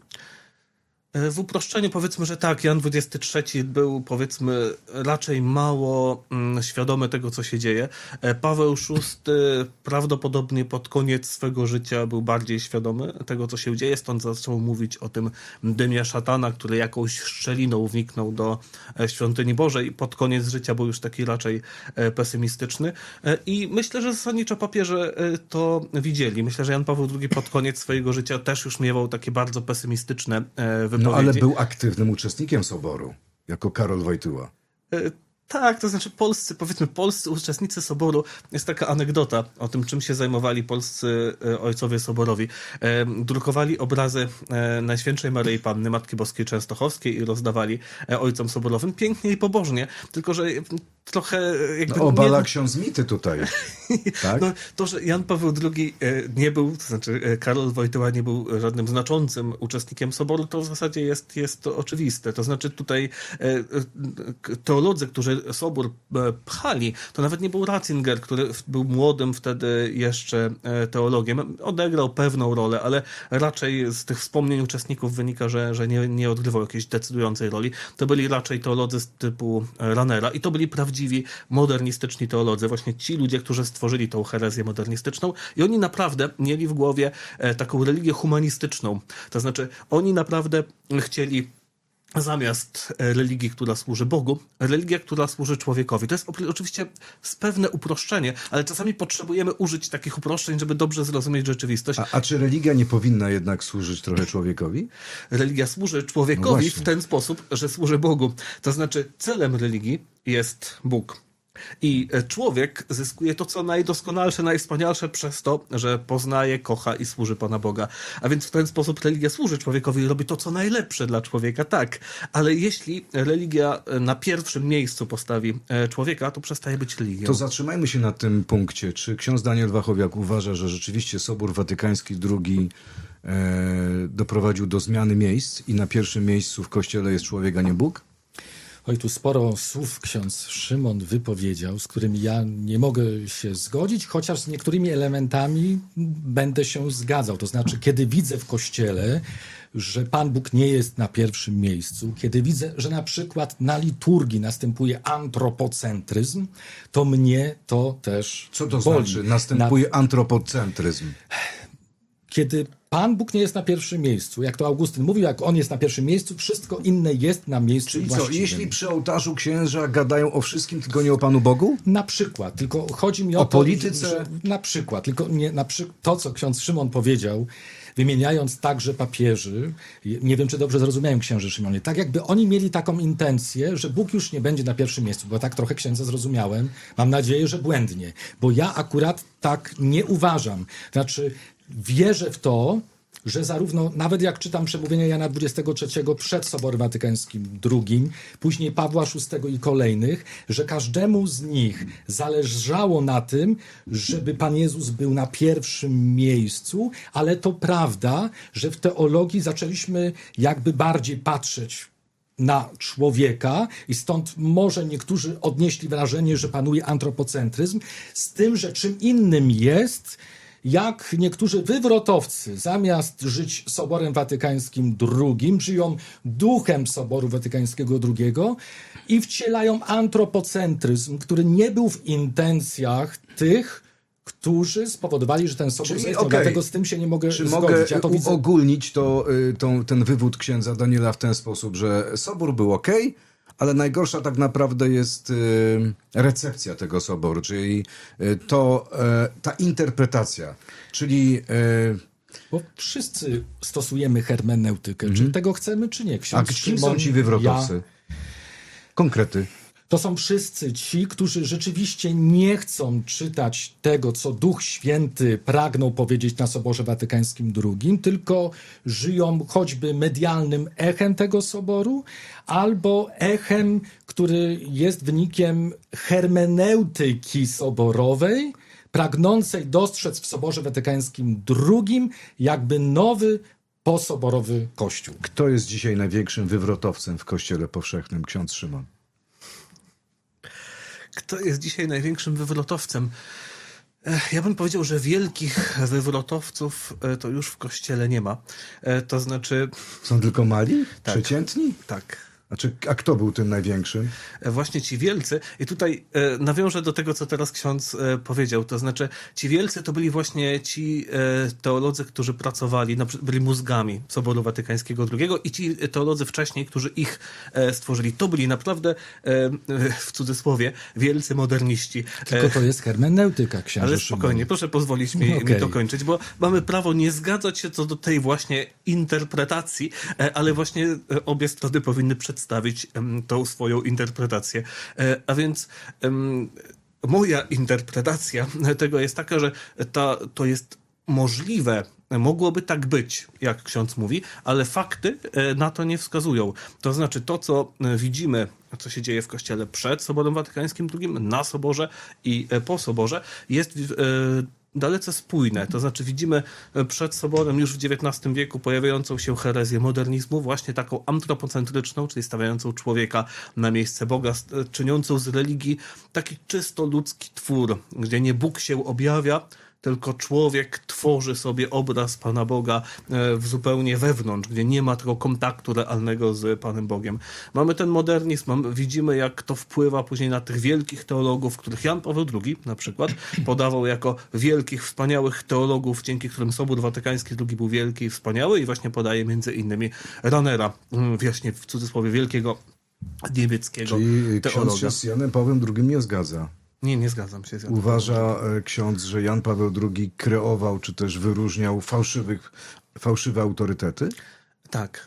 W uproszczeniu powiedzmy, że tak, Jan dwudziesty trzeci był, powiedzmy, raczej mało mm, świadomy tego, co się dzieje. Paweł szósty prawdopodobnie pod koniec swego życia był bardziej świadomy tego, co się dzieje, stąd zaczął mówić o tym dymie szatana, który jakąś szczeliną wniknął do świątyni Bożej. Pod koniec życia był już taki raczej pesymistyczny i myślę, że zasadniczo papieże to widzieli. Myślę, że Jan Paweł drugi pod koniec swojego życia też już miewał takie bardzo pesymistyczne wypowiedzi. No ale był aktywnym uczestnikiem Soboru, jako Karol Wojtyła. Tak, to znaczy polscy, powiedzmy polscy uczestnicy Soboru, jest taka anegdota o tym, czym się zajmowali polscy ojcowie soborowi. E, drukowali obrazy e, Najświętszej Maryi Panny, Matki Boskiej Częstochowskiej i rozdawali e, ojcom soborowym pięknie i pobożnie, tylko że trochę jakby... No, obala nie... ksiądz mity tutaj. Tak? No, to, że Jan Paweł drugi e, nie był, to znaczy e, Karol Wojtyła nie był żadnym znaczącym uczestnikiem Soboru, to w zasadzie jest, jest to oczywiste. To znaczy tutaj e, e, teolodzy, którzy Sobór pchali, to nawet nie był Ratzinger, który był młodym wtedy jeszcze teologiem. Odegrał pewną rolę, ale raczej z tych wspomnień uczestników wynika, że, że nie, nie odgrywał jakiejś decydującej roli. To byli raczej teolodzy z typu Ranera i to byli prawdziwi modernistyczni teolodzy. Właśnie ci ludzie, którzy stworzyli tą herezję modernistyczną i oni naprawdę mieli w głowie taką religię humanistyczną. To znaczy oni naprawdę chcieli zamiast religii, która służy Bogu, religia, która służy człowiekowi. To jest oczywiście pewne uproszczenie, ale czasami potrzebujemy użyć takich uproszczeń, żeby dobrze zrozumieć rzeczywistość. A, a czy religia nie powinna jednak służyć trochę człowiekowi? Religia służy człowiekowi no w ten sposób, że służy Bogu. To znaczy celem religii jest Bóg. I człowiek zyskuje to, co najdoskonalsze, najwspanialsze przez to, że poznaje, kocha i służy Pana Boga. A więc w ten sposób religia służy człowiekowi i robi to, co najlepsze dla człowieka, tak. Ale jeśli religia na pierwszym miejscu postawi człowieka, to przestaje być religią. To zatrzymajmy się na tym punkcie. Czy ksiądz Daniel Wachowiak uważa, że rzeczywiście Sobór Watykański drugi e, doprowadził do zmiany miejsc i na pierwszym miejscu w Kościele jest człowiek, a nie Bóg? Oj, tu sporo słów ksiądz Szymon wypowiedział, z którymi ja nie mogę się zgodzić, chociaż z niektórymi elementami będę się zgadzał. To znaczy, kiedy widzę w Kościele, że Pan Bóg nie jest na pierwszym miejscu, kiedy widzę, że na przykład na liturgii następuje antropocentryzm, to mnie to też Co to boli. znaczy? Następuje na... antropocentryzm. Kiedy Pan Bóg nie jest na pierwszym miejscu, jak to Augustyn mówił, jak On jest na pierwszym miejscu, wszystko inne jest na miejscu Czyli co, właściwym. jeśli przy ołtarzu księża gadają o wszystkim, tylko nie o Panu Bogu? Na przykład, tylko chodzi mi o, O to, polityce? Że, że na przykład, tylko nie, na przy... to, co ksiądz Szymon powiedział, wymieniając także papieży, nie wiem, czy dobrze zrozumiałem księży Szymonie, tak jakby oni mieli taką intencję, że Bóg już nie będzie na pierwszym miejscu, bo tak trochę księdza zrozumiałem, mam nadzieję, że błędnie, bo ja akurat tak nie uważam. Znaczy, wierzę w to, że zarówno, nawet jak czytam przemówienia Jana dwudziestego trzeciego przed Soborem Watykańskim drugim, później Pawła szóstego i kolejnych, że każdemu z nich zależało na tym, żeby Pan Jezus był na pierwszym miejscu, ale to prawda, że w teologii zaczęliśmy jakby bardziej patrzeć na człowieka i stąd może niektórzy odnieśli wrażenie, że panuje antropocentryzm, z tym, że czym innym jest, jak niektórzy wywrotowcy zamiast żyć Soborem Watykańskim drugim, żyją duchem Soboru Watykańskiego drugiego i wcielają antropocentryzm, który nie był w intencjach tych, którzy spowodowali, że ten Sobór Czyli, zaistniał. okay. Dlatego z tym się nie mogę Czy zgodzić. mogę Ja to widzę... uogólnić to, y, tą, ten wywód księdza Daniela w ten sposób, że Sobór był okej, ale najgorsza tak naprawdę jest y, recepcja tego Soboru, czyli y, to, y, ta interpretacja, czyli... Y, Bo wszyscy stosujemy hermeneutykę. Mm-hmm. Czy tego chcemy, czy nie? Ksiądz a kim Szymon, są ci wywrotowcy? Ja... Konkrety. To są wszyscy ci, którzy rzeczywiście nie chcą czytać tego, co Duch Święty pragnął powiedzieć na Soborze Watykańskim drugim, tylko żyją choćby medialnym echem tego Soboru, albo echem, który jest wynikiem hermeneutyki soborowej, pragnącej dostrzec w Soborze Watykańskim drugim jakby nowy posoborowy Kościół. Kto jest dzisiaj największym wywrotowcem w Kościele Powszechnym, ksiądz Szymon? Kto jest dzisiaj największym wywrotowcem? Ja bym powiedział, że wielkich wywrotowców to już w Kościele nie ma. To znaczy... Są tylko mali? Tak. Przeciętni? Tak. Znaczy, a kto był tym największym? Właśnie ci wielcy. I tutaj e, nawiążę do tego, co teraz ksiądz e, powiedział. To znaczy, ci wielcy to byli właśnie ci e, teolodzy, którzy pracowali, na, byli mózgami Soboru Watykańskiego drugiego i ci teolodzy wcześniej, którzy ich e, stworzyli. To byli naprawdę, e, w cudzysłowie, wielcy moderniści. Tylko to jest hermeneutyka, księże Ale Szymon. spokojnie, proszę pozwolić mi, okay. mi to kończyć, bo mamy prawo nie zgadzać się co do tej właśnie interpretacji, e, ale właśnie e, obie strony powinny przedstawić przedstawić um, tą swoją interpretację. E, a więc um, moja interpretacja tego jest taka, że ta, to jest możliwe, mogłoby tak być, jak ksiądz mówi, ale fakty e, na to nie wskazują. To znaczy to, co widzimy, co się dzieje w Kościele przed Soborem Watykańskim drugim, na Soborze i e, po Soborze, jest e, dalece spójne. To znaczy widzimy przed Soborem już w dziewiętnastym wieku pojawiającą się herezję modernizmu, właśnie taką antropocentryczną, czyli stawiającą człowieka na miejsce Boga, czyniącą z religii taki czysto ludzki twór, gdzie nie Bóg się objawia, tylko człowiek tworzy sobie obraz Pana Boga w zupełnie wewnątrz, gdzie nie ma tego kontaktu realnego z Panem Bogiem. Mamy ten modernizm, mamy, widzimy jak to wpływa później na tych wielkich teologów, których Jan Paweł drugi na przykład podawał jako wielkich, wspaniałych teologów, dzięki którym Sobór Watykański drugi był wielki i wspaniały i właśnie podaje między innymi Ranera, właśnie w cudzysłowie wielkiego niemieckiego Czyli teologa. ksiądz się z Janem Pawłem drugim nie zgadza. Nie, nie zgadzam się z Janem Uważa e, ksiądz, że Jan Paweł drugi kreował, czy też wyróżniał fałszywych, fałszywe autorytety? Tak.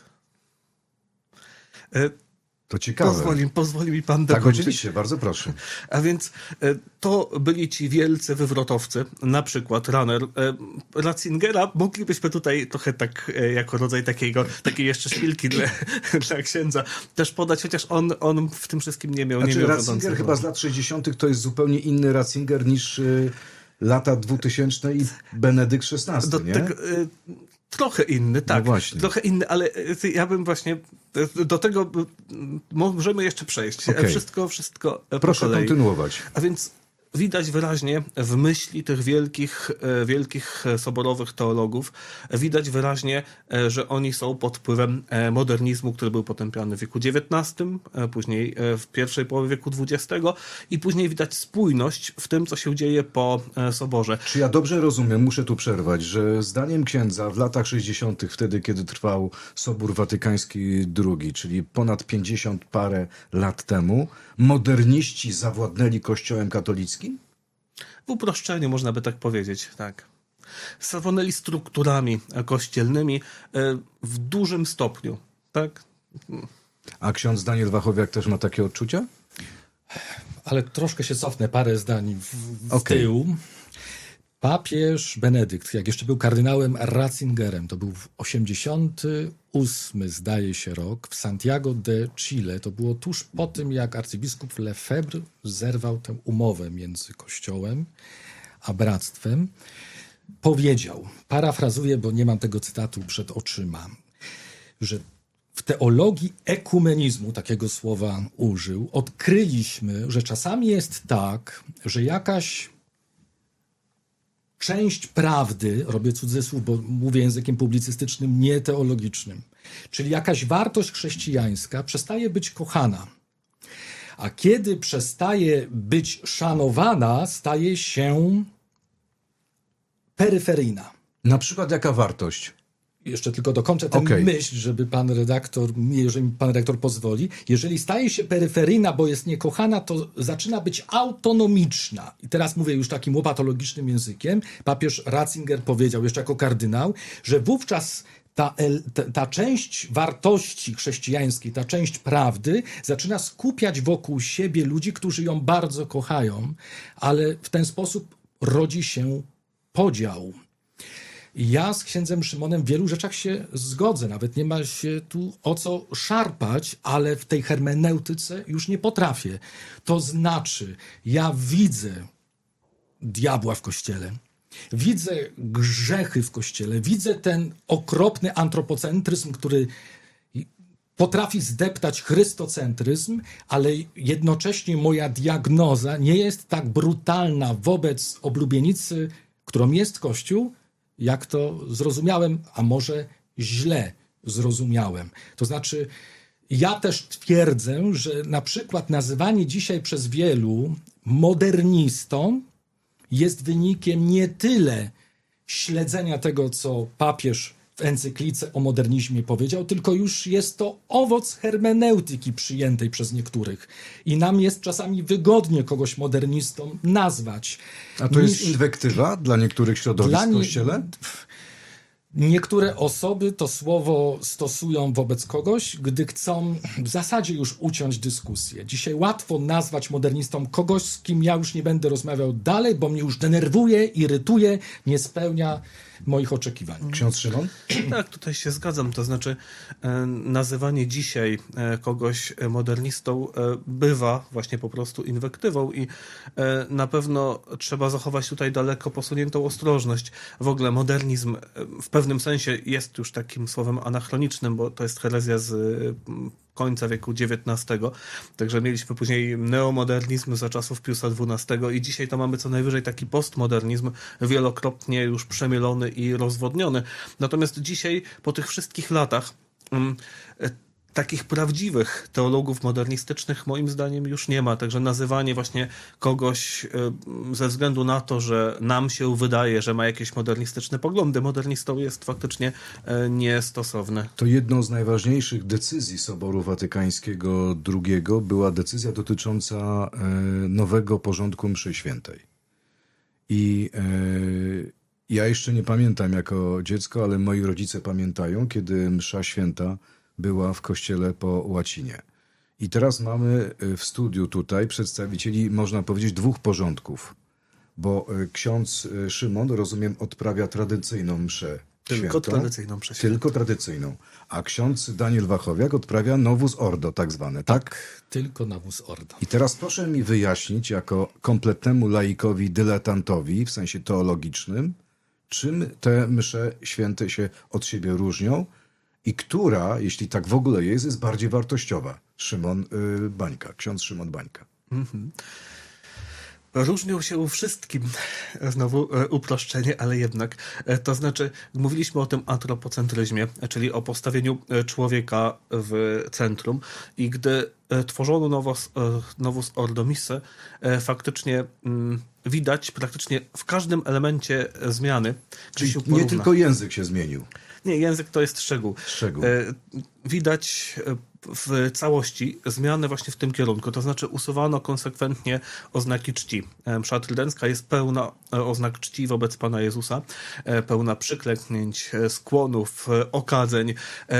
E, To ciekawe. Pozwoli, pozwoli mi pan Tak, dokończyć. oczywiście, bardzo proszę. A więc e, to byli ci wielcy wywrotowcy, na przykład Raner. E, Ratzingera moglibyśmy tutaj trochę tak, e, jako rodzaj takiego, takiej jeszcze szpilki dla, dla księdza też podać, chociaż on, on w tym wszystkim nie miał, nie Znaczy miał Ratzinger wiodącego. chyba z lat sześćdziesiątych to jest zupełnie inny Ratzinger niż y, lata dwutysięczne i Benedykt szesnasty, Do nie? tego, e, trochę inny, tak. No właśnie. Trochę inny, ale e, ja bym właśnie e, do tego e, możemy jeszcze przejść. Okej. Wszystko, wszystko e, po Proszę kolei. kontynuować. A więc widać wyraźnie w myśli tych wielkich, e, wielkich soborowych teologów, widać wyraźnie, e, że oni są pod wpływem e, modernizmu, który był potępiany w wieku dziewiętnastym, e, później e, w pierwszej połowie wieku dwudziestego i później widać spójność w tym, co się dzieje po e, soborze. Czy ja dobrze rozumiem, muszę tu przerwać, że zdaniem księdza w latach sześćdziesiątych, wtedy kiedy trwał Sobór Watykański drugi, czyli ponad pięćdziesiąt parę lat temu, moderniści zawładnęli Kościołem katolickim? W uproszczeniu można by tak powiedzieć, tak. Zawładnęli strukturami kościelnymi e, w dużym stopniu, tak? A ksiądz Daniel Wachowiak też ma takie odczucia? Ale troszkę się cofnę parę zdań w, w Okej. tył. Papież Benedykt, jak jeszcze był kardynałem Ratzingerem, to był w osiemdziesiąty ósmy, zdaje się, rok, w Santiago de Chile. To było tuż po tym, jak arcybiskup Lefebvre zerwał tę umowę między Kościołem a Bractwem. Powiedział, parafrazuję, bo nie mam tego cytatu przed oczyma, że w teologii ekumenizmu, takiego słowa użył, odkryliśmy, że czasami jest tak, że jakaś część prawdy, robię cudzysłów, bo mówię językiem publicystycznym, nie teologicznym, czyli jakaś wartość chrześcijańska przestaje być kochana. A kiedy przestaje być szanowana, staje się peryferyjna. Na przykład jaka wartość? Jeszcze tylko dokończę tę Okej. myśl, żeby pan redaktor, jeżeli mi pan redaktor pozwoli. Jeżeli staje się peryferyjna, bo jest niekochana, to zaczyna być autonomiczna. I teraz mówię już takim łopatologicznym językiem. Papież Ratzinger powiedział jeszcze jako kardynał, że wówczas ta, el- ta, ta część wartości chrześcijańskiej, ta część prawdy zaczyna skupiać wokół siebie ludzi, którzy ją bardzo kochają, ale w ten sposób rodzi się podział. Ja z księdzem Szymonem w wielu rzeczach się zgodzę, nawet nie ma się tu o co szarpać, ale w tej hermeneutyce już nie potrafię. To znaczy, ja widzę diabła w Kościele, widzę grzechy w Kościele, widzę ten okropny antropocentryzm, który potrafi zdeptać chrystocentryzm, ale jednocześnie moja diagnoza nie jest tak brutalna wobec oblubienicy, którą jest Kościół, jak to zrozumiałem, a może źle zrozumiałem. To znaczy, ja też twierdzę, że na przykład nazywanie dzisiaj przez wielu modernistą jest wynikiem nie tyle śledzenia tego, co papież w encyklice o modernizmie powiedział, tylko już jest to owoc hermeneutyki przyjętej przez niektórych. I nam jest czasami wygodnie kogoś modernistą nazwać. A to niż... jest inwektywa dla niektórych środowisk Dla w nie- Kościele? Niektóre osoby to słowo stosują wobec kogoś, gdy chcą w zasadzie już uciąć dyskusję. Dzisiaj łatwo nazwać modernistą kogoś, z kim ja już nie będę rozmawiał dalej, bo mnie już denerwuje, irytuje, nie spełnia moich oczekiwań. Ksiądz Szymon? Tak, tutaj się zgadzam. To znaczy, e, nazywanie dzisiaj e, kogoś modernistą e, bywa właśnie po prostu inwektywą i e, na pewno trzeba zachować tutaj daleko posuniętą ostrożność. W ogóle modernizm e, w pewnym sensie jest już takim słowem anachronicznym, bo to jest herezja z e, końca wieku dziewiętnastego. Także mieliśmy później neomodernizm za czasów Piusa dwunastego i dzisiaj to mamy co najwyżej taki postmodernizm, wielokrotnie już przemielony i rozwodniony. Natomiast dzisiaj, po tych wszystkich latach, um, takich prawdziwych teologów modernistycznych moim zdaniem już nie ma, także nazywanie właśnie kogoś ze względu na to, że nam się wydaje, że ma jakieś modernistyczne poglądy, modernistą jest faktycznie niestosowne. To jedną z najważniejszych decyzji Soboru Watykańskiego drugiego była decyzja dotycząca nowego porządku mszy świętej. I ja jeszcze nie pamiętam jako dziecko, ale moi rodzice pamiętają, kiedy msza święta była w kościele po łacinie. I teraz mamy w studiu tutaj przedstawicieli, można powiedzieć, dwóch porządków, bo ksiądz Szymon, rozumiem, odprawia tradycyjną mszę Tylko świętą, tradycyjną mszę świętą. Tylko tradycyjną. A ksiądz Daniel Wachowiak odprawia Novus Ordo, tak zwane, tak? Tak, tylko Novus Ordo. I teraz proszę mi wyjaśnić, jako kompletnemu laikowi, dyletantowi, w sensie teologicznym, czym te msze święte się od siebie różnią i która, jeśli tak w ogóle jest, jest bardziej wartościowa. Szymon y, Bańka, ksiądz Szymon Bańka. Mhm. Różnią się wszystkim, znowu e, uproszczenie, ale jednak. E, to znaczy, mówiliśmy o tym antropocentryzmie, czyli o postawieniu człowieka w centrum i gdy e, tworzono Novus, e, Novus Ordo Missae, e, faktycznie m, widać praktycznie w każdym elemencie zmiany. Czyli się nie porówna. tylko język się zmienił. Nie, język to jest szczegół. Szczegół. E, widać w całości zmiany właśnie w tym kierunku, to znaczy usuwano konsekwentnie oznaki czci. Msza trydencka jest pełna oznak czci wobec Pana Jezusa, pełna przyklęknięć, skłonów, okadzeń.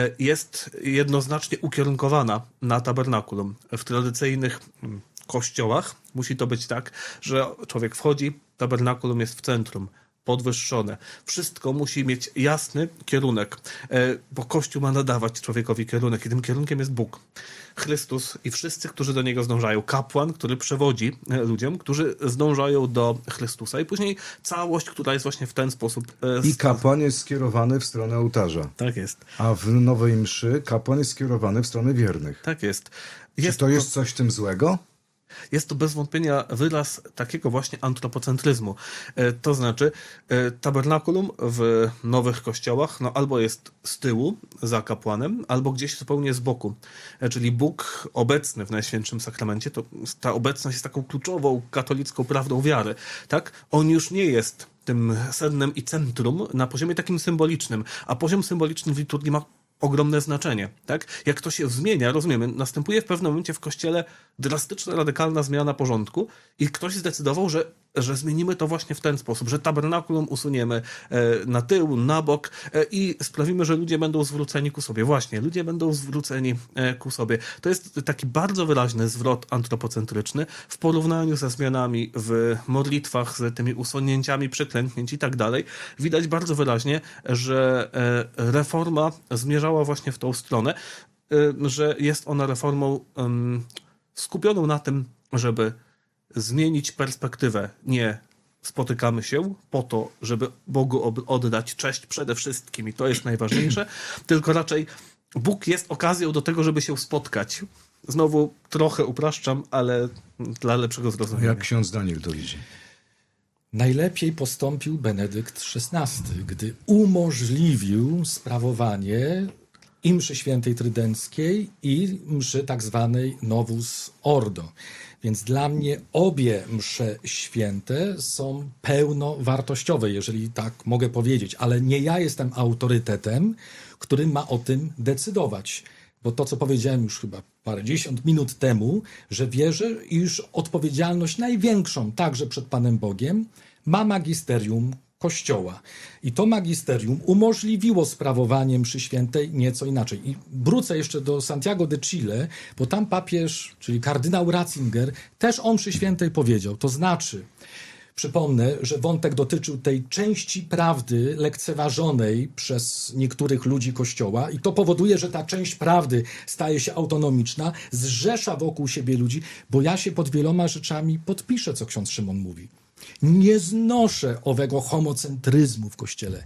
Jest jednoznacznie ukierunkowana na tabernakulum. W tradycyjnych kościołach musi to być tak, że człowiek wchodzi, tabernakulum jest w centrum, podwyższone. Wszystko musi mieć jasny kierunek, bo Kościół ma nadawać człowiekowi kierunek i tym kierunkiem jest Bóg, Chrystus i wszyscy, którzy do Niego zdążają. Kapłan, który przewodzi ludziom, którzy zdążają do Chrystusa i później całość, która jest właśnie w ten sposób. I kapłan jest skierowany w stronę ołtarza. Tak jest. A w nowej mszy kapłan jest skierowany w stronę wiernych. Tak jest. Czy to jest coś w tym złego? Jest to bez wątpienia wyraz takiego właśnie antropocentryzmu. To znaczy tabernakulum w nowych kościołach no albo jest z tyłu za kapłanem, albo gdzieś zupełnie z boku. Czyli Bóg obecny w Najświętszym Sakramencie, to ta obecność jest taką kluczową katolicką prawdą wiary. Tak? On już nie jest tym sednem i centrum na poziomie takim symbolicznym, a poziom symboliczny w liturgii ma ogromne znaczenie, tak? Jak to się zmienia, rozumiemy, następuje w pewnym momencie w Kościele drastyczna, radykalna zmiana porządku i ktoś zdecydował, że, że zmienimy to właśnie w ten sposób, że tabernakulum usuniemy e, na tył, na bok e, i sprawimy, że ludzie będą zwróceni ku sobie. Właśnie, ludzie będą zwróceni e, ku sobie. To jest taki bardzo wyraźny zwrot antropocentryczny w porównaniu ze zmianami w modlitwach, z tymi usunięciami przeklęknięć i tak dalej. Widać bardzo wyraźnie, że e, reforma zmierza właśnie w tą stronę, że jest ona reformą skupioną na tym, żeby zmienić perspektywę. Nie spotykamy się po to, żeby Bogu oddać cześć przede wszystkim i to jest najważniejsze, tylko raczej Bóg jest okazją do tego, żeby się spotkać. Znowu trochę upraszczam, ale dla lepszego zrozumienia. Jak ksiądz Daniel to widzi? Najlepiej postąpił Benedykt szesnasty, gdy umożliwił sprawowanie i mszy świętej trydenckiej i mszy tak zwanej Novus Ordo. Więc dla mnie obie msze święte są pełnowartościowe, jeżeli tak mogę powiedzieć, ale nie ja jestem autorytetem, który ma o tym decydować. Bo to, co powiedziałem już chyba parędziesiąt minut temu, że wierzę, iż odpowiedzialność największą także przed Panem Bogiem ma magisterium Kościoła. I to magisterium umożliwiło sprawowanie mszy świętej nieco inaczej. I wrócę jeszcze do Santiago de Chile, bo tam papież, czyli kardynał Ratzinger, też o mszy świętej powiedział. To znaczy, przypomnę, że wątek dotyczył tej części prawdy lekceważonej przez niektórych ludzi Kościoła i to powoduje, że ta część prawdy staje się autonomiczna, zrzesza wokół siebie ludzi, bo ja się pod wieloma rzeczami podpiszę, co ksiądz Szymon mówi. Nie znoszę owego homocentryzmu w Kościele.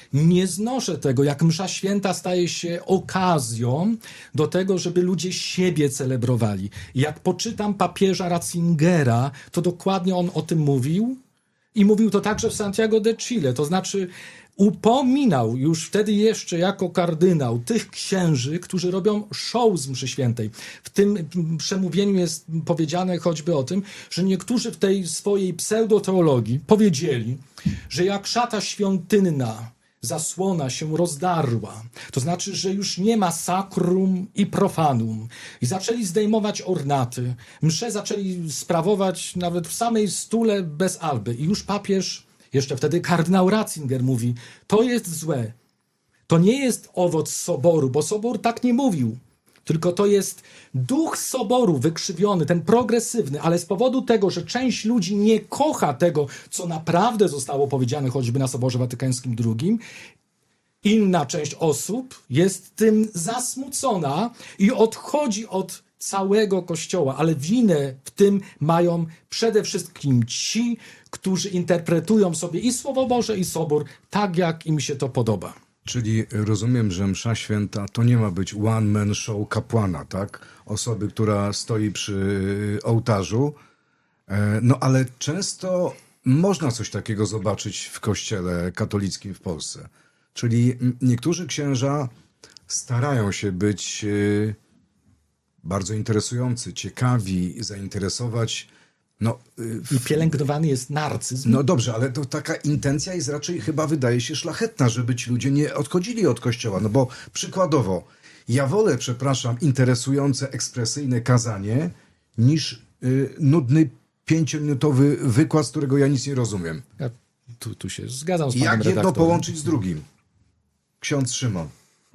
Nie znoszę tego, jak msza święta staje się okazją do tego, żeby ludzie siebie celebrowali. Jak poczytam papieża Ratzingera, to dokładnie on o tym mówił i mówił to także w Santiago de Chile, to znaczy upominał już wtedy jeszcze jako kardynał tych księży, którzy robią show z mszy świętej. W tym przemówieniu jest powiedziane choćby o tym, że niektórzy w tej swojej pseudoteologii powiedzieli, że jak szata świątynna, zasłona się rozdarła, to znaczy, że już nie ma sakrum i profanum. I zaczęli zdejmować ornaty. Msze zaczęli sprawować nawet w samej stule bez alby. I już papież, jeszcze wtedy kardynał Ratzinger mówi, to jest złe. To nie jest owoc soboru, bo sobór tak nie mówił. Tylko to jest duch soboru wykrzywiony, ten progresywny, ale z powodu tego, że część ludzi nie kocha tego, co naprawdę zostało powiedziane choćby na Soborze Watykańskim drugim, inna część osób jest tym zasmucona i odchodzi od całego Kościoła, ale winę w tym mają przede wszystkim ci, którzy interpretują sobie i Słowo Boże, i Sobór tak, jak im się to podoba. Czyli rozumiem, że msza święta to nie ma być one-man show kapłana, tak? Osoby, która stoi przy ołtarzu. No ale często można coś takiego zobaczyć w kościele katolickim w Polsce. Czyli niektórzy księża starają się być bardzo interesujący, ciekawi, zainteresować. No, I pielęgnowany jest narcyzm. No dobrze, ale to taka intencja jest raczej chyba wydaje się szlachetna, żeby ci ludzie nie odchodzili od kościoła. No bo przykładowo, ja wolę, przepraszam, interesujące, ekspresyjne kazanie niż y, nudny, pięciominutowy wykład, z którego ja nic nie rozumiem. Ja tu, tu się zgadzam z panem Jak jedno redaktorem. połączyć z drugim? Ksiądz Szymon.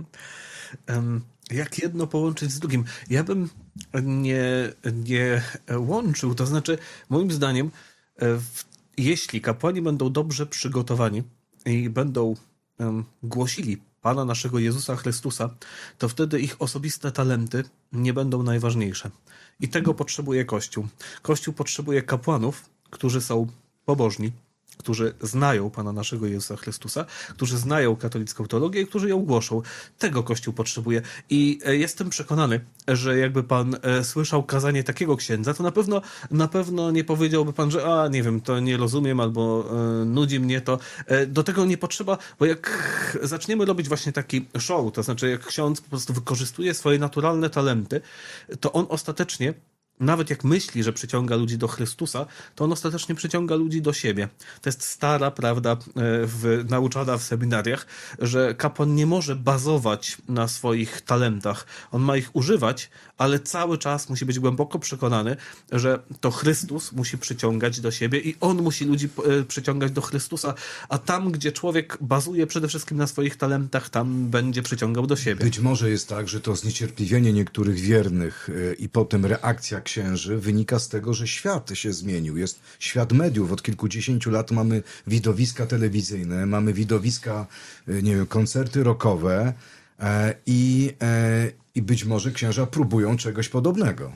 Um, jak jedno połączyć z drugim? Ja bym nie, nie łączył, to znaczy moim zdaniem w, jeśli kapłani będą dobrze przygotowani i będą um, głosili Pana naszego Jezusa Chrystusa, to wtedy ich osobiste talenty nie będą najważniejsze. I tego potrzebuje Kościół. Kościół potrzebuje kapłanów, którzy są pobożni, którzy znają Pana naszego Jezusa Chrystusa, którzy znają katolicką teologię i którzy ją głoszą. Tego Kościół potrzebuje. I jestem przekonany, że jakby Pan słyszał kazanie takiego księdza, to na pewno, na pewno nie powiedziałby Pan, że a, nie wiem, to nie rozumiem albo e, nudzi mnie to. E, do tego nie potrzeba, bo jak zaczniemy robić właśnie taki show, to znaczy jak ksiądz po prostu wykorzystuje swoje naturalne talenty, to on ostatecznie nawet jak myśli, że przyciąga ludzi do Chrystusa, to on ostatecznie przyciąga ludzi do siebie. To jest stara prawda w, nauczana w seminariach, że kapłan nie może bazować na swoich talentach. On ma ich używać, ale cały czas musi być głęboko przekonany, że to Chrystus musi przyciągać do siebie i on musi ludzi przyciągać do Chrystusa, a tam, gdzie człowiek bazuje przede wszystkim na swoich talentach, tam będzie przyciągał do siebie. Być może jest tak, że to zniecierpliwienie niektórych wiernych i potem reakcja księży wynika z tego, że świat się zmienił. Jest świat mediów. Od kilkudziesięciu lat mamy widowiska telewizyjne, mamy widowiska, nie wiem, koncerty rockowe e, i, e, i być może księża próbują czegoś podobnego.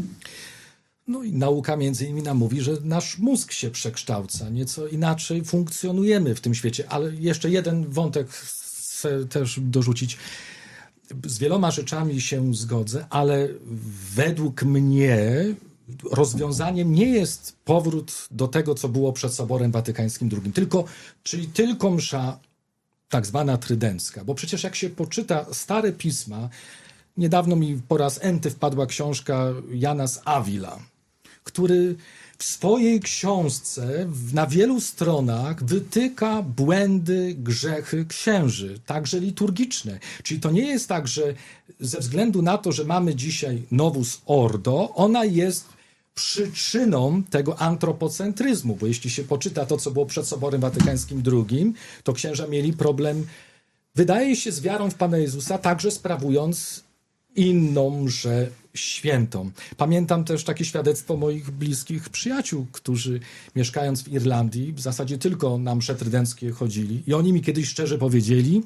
No i nauka między innymi nam mówi, że nasz mózg się przekształca, nieco inaczej funkcjonujemy w tym świecie. Ale jeszcze jeden wątek chcę też dorzucić. Z wieloma rzeczami się zgodzę, ale według mnie rozwiązaniem nie jest powrót do tego, co było przed Soborem Watykańskim drugim, tylko, czyli tylko msza tak zwana trydencka. Bo przecież jak się poczyta stare pisma, niedawno mi po raz enty wpadła książka Jana z Avila, który w swojej książce na wielu stronach wytyka błędy, grzechy księży, także liturgiczne. Czyli to nie jest tak, że ze względu na to, że mamy dzisiaj Novus Ordo, ona jest przyczyną tego antropocentryzmu, bo jeśli się poczyta to, co było przed Soborem Watykańskim drugim, to księża mieli problem, wydaje się, z wiarą w Pana Jezusa, także sprawując inną mszę świętą. Pamiętam też takie świadectwo moich bliskich przyjaciół, którzy mieszkając w Irlandii w zasadzie tylko na msze trydenckie chodzili i oni mi kiedyś szczerze powiedzieli,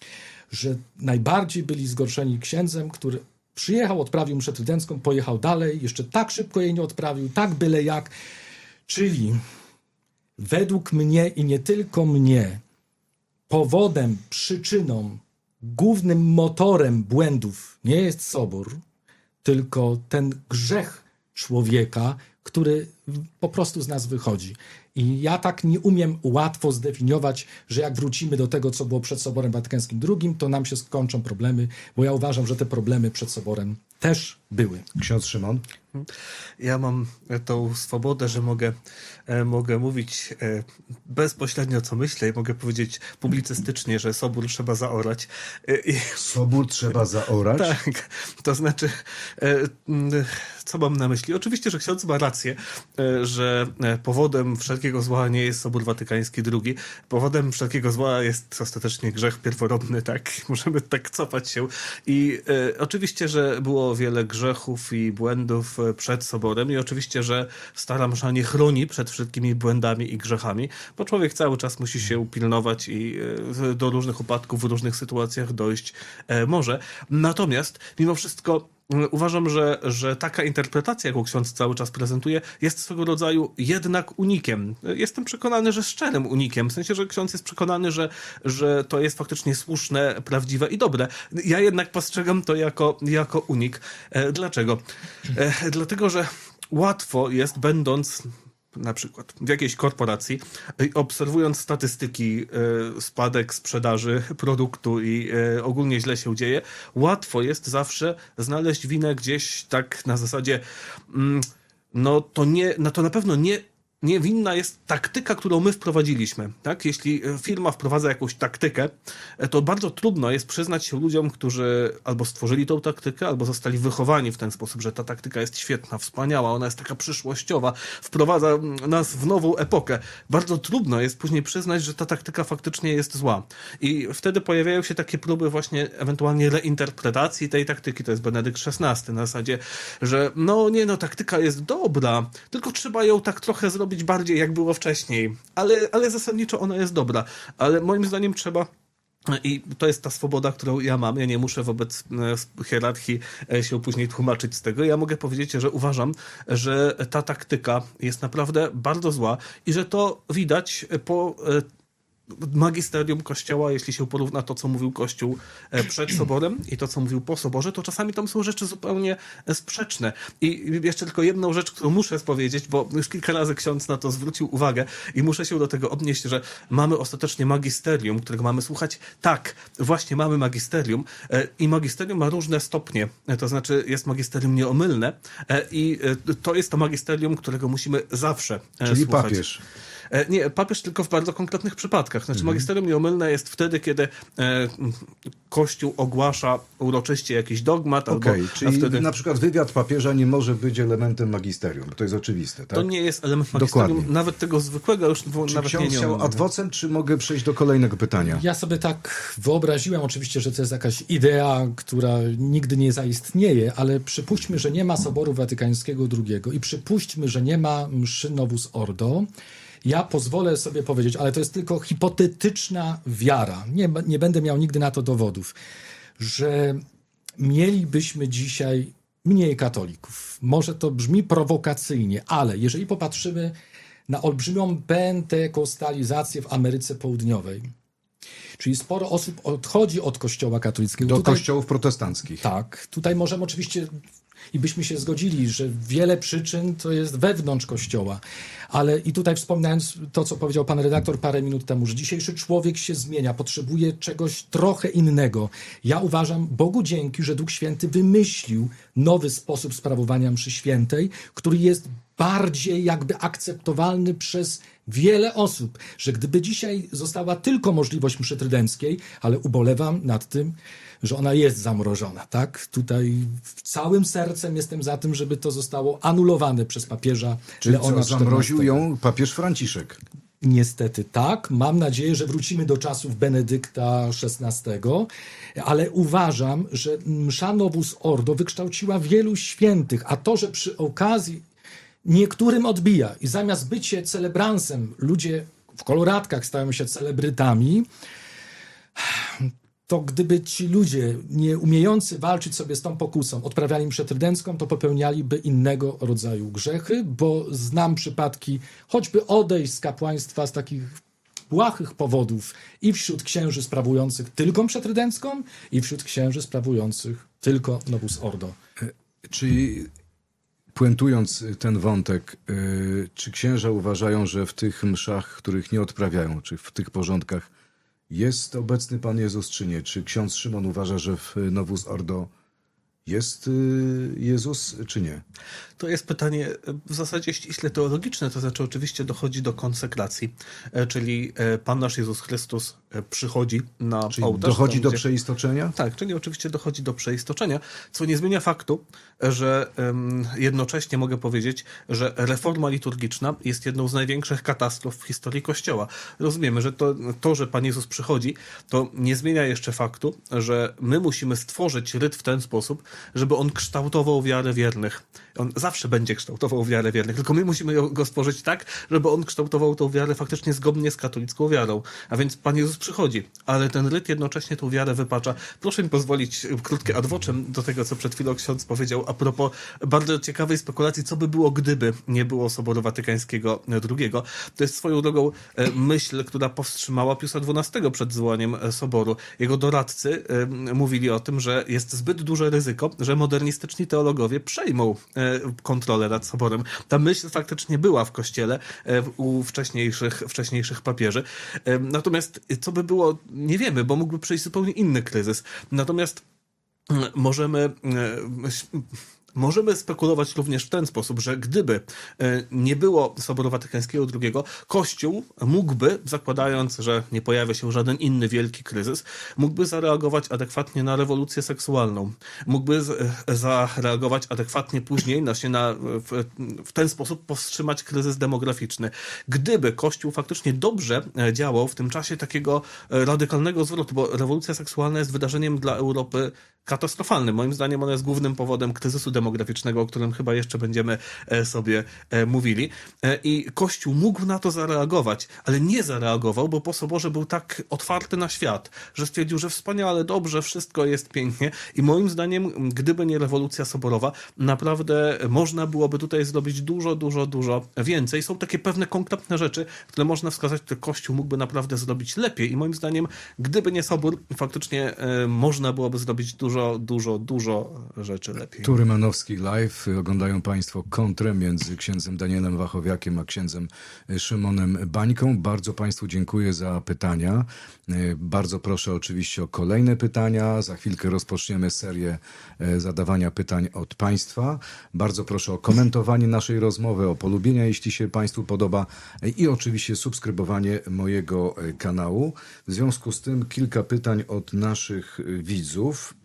że najbardziej byli zgorszeni księdzem, który przyjechał, odprawił mszę trydencką, pojechał dalej, jeszcze tak szybko jej nie odprawił, tak byle jak. Czyli według mnie i nie tylko mnie, powodem, przyczyną, głównym motorem błędów nie jest Sobór, tylko ten grzech człowieka, który po prostu z nas wychodzi. I ja tak nie umiem łatwo zdefiniować, że jak wrócimy do tego, co było przed Soborem Watykańskim drugim, to nam się skończą problemy, bo ja uważam, że te problemy przed Soborem też były. Ksiądz Szymon? Ja mam tą swobodę, że mogę, e, mogę mówić e, bezpośrednio, co myślę i mogę powiedzieć publicystycznie, że Sobór trzeba zaorać. E, i, Sobór trzeba zaorać? tak, to znaczy, e, m, co mam na myśli? Oczywiście, że ksiądz ma rację, e, że e, powodem wszelkiego zła nie jest Sobór Watykański drugi. Powodem wszelkiego zła jest ostatecznie grzech pierworodny, tak? Możemy tak cofać się. I e, oczywiście, że było wiele grzechów i błędów przed Soborem i oczywiście, że Stara Msza nie chroni przed wszystkimi błędami i grzechami, bo człowiek cały czas musi się pilnować i do różnych upadków w różnych sytuacjach dojść może. Natomiast mimo wszystko uważam, że, że taka interpretacja, jaką ksiądz cały czas prezentuje, jest swego rodzaju jednak unikiem. Jestem przekonany, że szczerym unikiem. W sensie, że ksiądz jest przekonany, że, że to jest faktycznie słuszne, prawdziwe i dobre. Ja jednak postrzegam to jako, jako unik. Dlaczego? Dlatego, że łatwo jest, będąc na przykład w jakiejś korporacji, obserwując statystyki, spadek sprzedaży produktu i ogólnie źle się dzieje, łatwo jest zawsze znaleźć winę gdzieś tak na zasadzie, no to nie, no to na pewno nie niewinna jest taktyka, którą my wprowadziliśmy. Tak? Jeśli firma wprowadza jakąś taktykę, to bardzo trudno jest przyznać się ludziom, którzy albo stworzyli tą taktykę, albo zostali wychowani w ten sposób, że ta taktyka jest świetna, wspaniała, ona jest taka przyszłościowa, wprowadza nas w nową epokę. Bardzo trudno jest później przyznać, że ta taktyka faktycznie jest zła. I wtedy pojawiają się takie próby właśnie ewentualnie reinterpretacji tej taktyki, to jest Benedykt szesnasty, na zasadzie, że no nie, no taktyka jest dobra, tylko trzeba ją tak trochę zrobić bardziej, jak było wcześniej, ale, ale zasadniczo ona jest dobra. Ale moim zdaniem trzeba, i to jest ta swoboda, którą ja mam, ja nie muszę wobec hierarchii się później tłumaczyć z tego, ja mogę powiedzieć, że uważam, że ta taktyka jest naprawdę bardzo zła i że to widać po magisterium Kościoła, jeśli się porówna to, co mówił Kościół przed Soborem i to, co mówił po Soborze, to czasami tam są rzeczy zupełnie sprzeczne. I jeszcze tylko jedną rzecz, którą muszę powiedzieć, bo już kilka razy ksiądz na to zwrócił uwagę i muszę się do tego odnieść, że mamy ostatecznie magisterium, którego mamy słuchać. Tak, właśnie mamy magisterium i magisterium ma różne stopnie, to znaczy jest magisterium nieomylne i to jest to magisterium, którego musimy zawsze Czyli słuchać. papież. Nie, papież tylko w bardzo konkretnych przypadkach. Znaczy, Mhm. magisterium nieomylne jest wtedy, kiedy e, Kościół ogłasza uroczyście jakiś dogmat, Okej, albo czyli wtedy... na przykład wywiad papieża nie może być elementem magisterium, bo to jest oczywiste, tak? To nie jest element magisterium, Dokładnie. nawet tego zwykłego, już Czy nawet ksiądz nie chciał nieomylnego. ad vocem, czy mogę przejść do kolejnego pytania? Ja sobie tak wyobraziłem oczywiście, że to jest jakaś idea, która nigdy nie zaistnieje, ale przypuśćmy, że nie ma Soboru Watykańskiego drugiego i przypuśćmy, że nie ma mszy Novus Ordo. Ja pozwolę sobie powiedzieć, ale to jest tylko hipotetyczna wiara, nie, nie będę miał nigdy na to dowodów, że mielibyśmy dzisiaj mniej katolików. Może to brzmi prowokacyjnie, ale jeżeli popatrzymy na olbrzymią pentekostalizację w Ameryce Południowej, czyli sporo osób odchodzi od kościoła katolickiego. Do Tutaj, kościołów protestanckich. tak, tutaj możemy oczywiście i byśmy się zgodzili, że wiele przyczyn to jest wewnątrz Kościoła. Ale i tutaj wspominając to, co powiedział pan redaktor parę minut temu, że dzisiejszy człowiek się zmienia, potrzebuje czegoś trochę innego. Ja uważam, Bogu dzięki, że Duch Święty wymyślił nowy sposób sprawowania mszy świętej, który jest bardziej jakby akceptowalny przez wiele osób, że gdyby dzisiaj została tylko możliwość mszy trydenckiej, ale ubolewam nad tym, że ona jest zamrożona, tak? Tutaj całym sercem jestem za tym, żeby to zostało anulowane przez papieża Czyli Leona co, zamroził czternastego. ją papież Franciszek. Niestety tak. Mam nadzieję, że wrócimy do czasów Benedykta szesnastego, ale uważam, że msza Novus Ordo wykształciła wielu świętych, a to, że przy okazji niektórym odbija i zamiast bycie celebransem ludzie w koloratkach stają się celebrytami, to gdyby ci ludzie nie umiejący walczyć sobie z tą pokusą odprawiali mszę trydencką, to popełnialiby innego rodzaju grzechy, bo znam przypadki choćby odejść z kapłaństwa z takich błahych powodów i wśród księży sprawujących tylko mszę trydencką, i wśród księży sprawujących tylko Novus Ordo. Czyli puentując ten wątek, yy, czy księża uważają, że w tych mszach, których nie odprawiają, czy w tych porządkach jest obecny Pan Jezus, czy nie? Czy ksiądz Szymon uważa, że w Novus Ordo jest yy, Jezus, czy nie? To jest pytanie w zasadzie ściśle teologiczne, to znaczy oczywiście dochodzi do konsekracji, e, czyli e, Pan nasz Jezus Chrystus e, przychodzi na Czyli ołtarz. dochodzi tam, do gdzie... przeistoczenia? Tak, czyli oczywiście dochodzi do przeistoczenia, co nie zmienia faktu, że um, jednocześnie mogę powiedzieć, że reforma liturgiczna jest jedną z największych katastrof w historii Kościoła. Rozumiemy, że to, to, że Pan Jezus przychodzi, to nie zmienia jeszcze faktu, że my musimy stworzyć ryt w ten sposób, żeby on kształtował wiarę wiernych. On zawsze będzie kształtował wiarę wiernych, tylko my musimy go stworzyć tak, żeby on kształtował tą wiarę faktycznie zgodnie z katolicką wiarą. A więc Pan Jezus przychodzi, ale ten ryt jednocześnie tą wiarę wypacza. Proszę mi pozwolić krótkie ad vocem do tego, co przed chwilą ksiądz powiedział a propos bardzo ciekawej spekulacji, co by było, gdyby nie było Soboru Watykańskiego drugiego. To jest swoją drogą myśl, która powstrzymała Piusa dwunastego przed zwołaniem Soboru. Jego doradcy mówili o tym, że jest zbyt duże ryzyko, że modernistyczni teologowie przejmą kontrolę nad Soborem. Ta myśl faktycznie była w Kościele u wcześniejszych, wcześniejszych papieży. Natomiast co by było, nie wiemy, bo mógłby przyjść zupełnie inny kryzys. Natomiast możemy... Możemy spekulować również w ten sposób, że gdyby nie było Soboru Watykańskiego drugiego, Kościół mógłby, zakładając, że nie pojawia się żaden inny wielki kryzys, mógłby zareagować adekwatnie na rewolucję seksualną. Mógłby zareagować adekwatnie później na się na, w, w ten sposób powstrzymać kryzys demograficzny. Gdyby Kościół faktycznie dobrze działał w tym czasie takiego radykalnego zwrotu, bo rewolucja seksualna jest wydarzeniem dla Europy katastrofalnym. Moim zdaniem ona jest głównym powodem kryzysu demograficznego, o którym chyba jeszcze będziemy sobie mówili. I Kościół mógł na to zareagować, ale nie zareagował, bo po Soborze był tak otwarty na świat, że stwierdził, że wspaniale, dobrze, wszystko jest pięknie. I moim zdaniem, gdyby nie rewolucja soborowa, naprawdę można byłoby tutaj zrobić dużo, dużo, dużo więcej. Są takie pewne konkretne rzeczy, które można wskazać, że Kościół mógłby naprawdę zrobić lepiej. I moim zdaniem, gdyby nie Sobór, faktycznie można byłoby zrobić dużo Dużo, dużo, dużo rzeczy lepiej. Tu Rymanowski Live. Oglądają Państwo kontrę między księdzem Danielem Wachowiakiem a księdzem Szymonem Bańką. Bardzo Państwu dziękuję za pytania. Bardzo proszę oczywiście o kolejne pytania. Za chwilkę rozpoczniemy serię zadawania pytań od Państwa. Bardzo proszę o komentowanie naszej rozmowy, o polubienia, jeśli się Państwu podoba, i oczywiście subskrybowanie mojego kanału. W związku z tym kilka pytań od naszych widzów.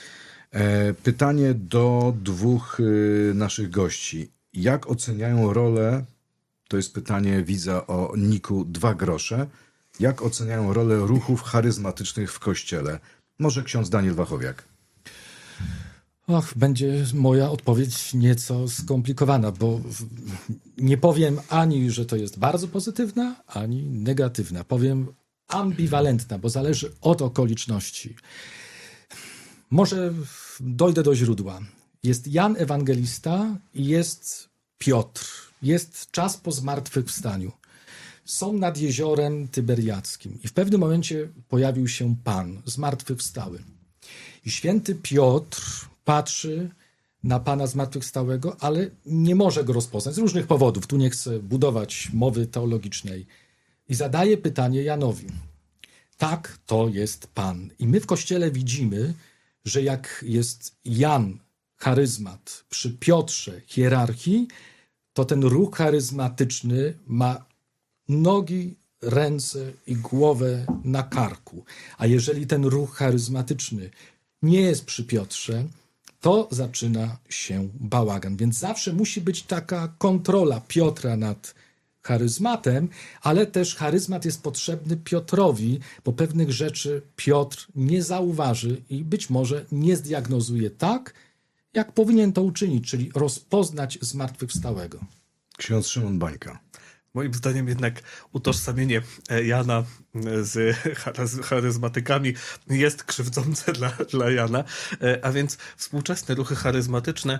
Pytanie do dwóch naszych gości. Jak oceniają rolę, to jest pytanie widza o niku dwa grosze, jak oceniają rolę ruchów charyzmatycznych w Kościele? Może ksiądz Daniel Wachowiak. Och, będzie moja odpowiedź nieco skomplikowana, bo nie powiem ani, że to jest bardzo pozytywna, ani negatywna. Powiem ambiwalentna, bo zależy od okoliczności. Może dojdę do źródła. Jest Jan Ewangelista i jest Piotr. Jest czas po zmartwychwstaniu. Są nad jeziorem Tyberiackim i w pewnym momencie pojawił się Pan, zmartwychwstały. I święty Piotr patrzy na Pana zmartwychwstałego, ale nie może go rozpoznać z różnych powodów. Tu nie chcę budować mowy teologicznej. I zadaje pytanie Janowi. Tak, to jest Pan. I my w Kościele widzimy, że jak jest Jan, charyzmat, przy Piotrze, hierarchii, to ten ruch charyzmatyczny ma nogi, ręce i głowę na karku. A jeżeli ten ruch charyzmatyczny nie jest przy Piotrze, to zaczyna się bałagan. Więc zawsze musi być taka kontrola Piotra nad charyzmatem, ale też charyzmat jest potrzebny Piotrowi, bo pewnych rzeczy Piotr nie zauważy i być może nie zdiagnozuje tak, jak powinien to uczynić, czyli rozpoznać zmartwychwstałego. Ksiądz Szymon Bańka. Moim zdaniem jednak utożsamienie Jana z charyzmatykami jest krzywdzące dla, dla Jana, a więc współczesne ruchy charyzmatyczne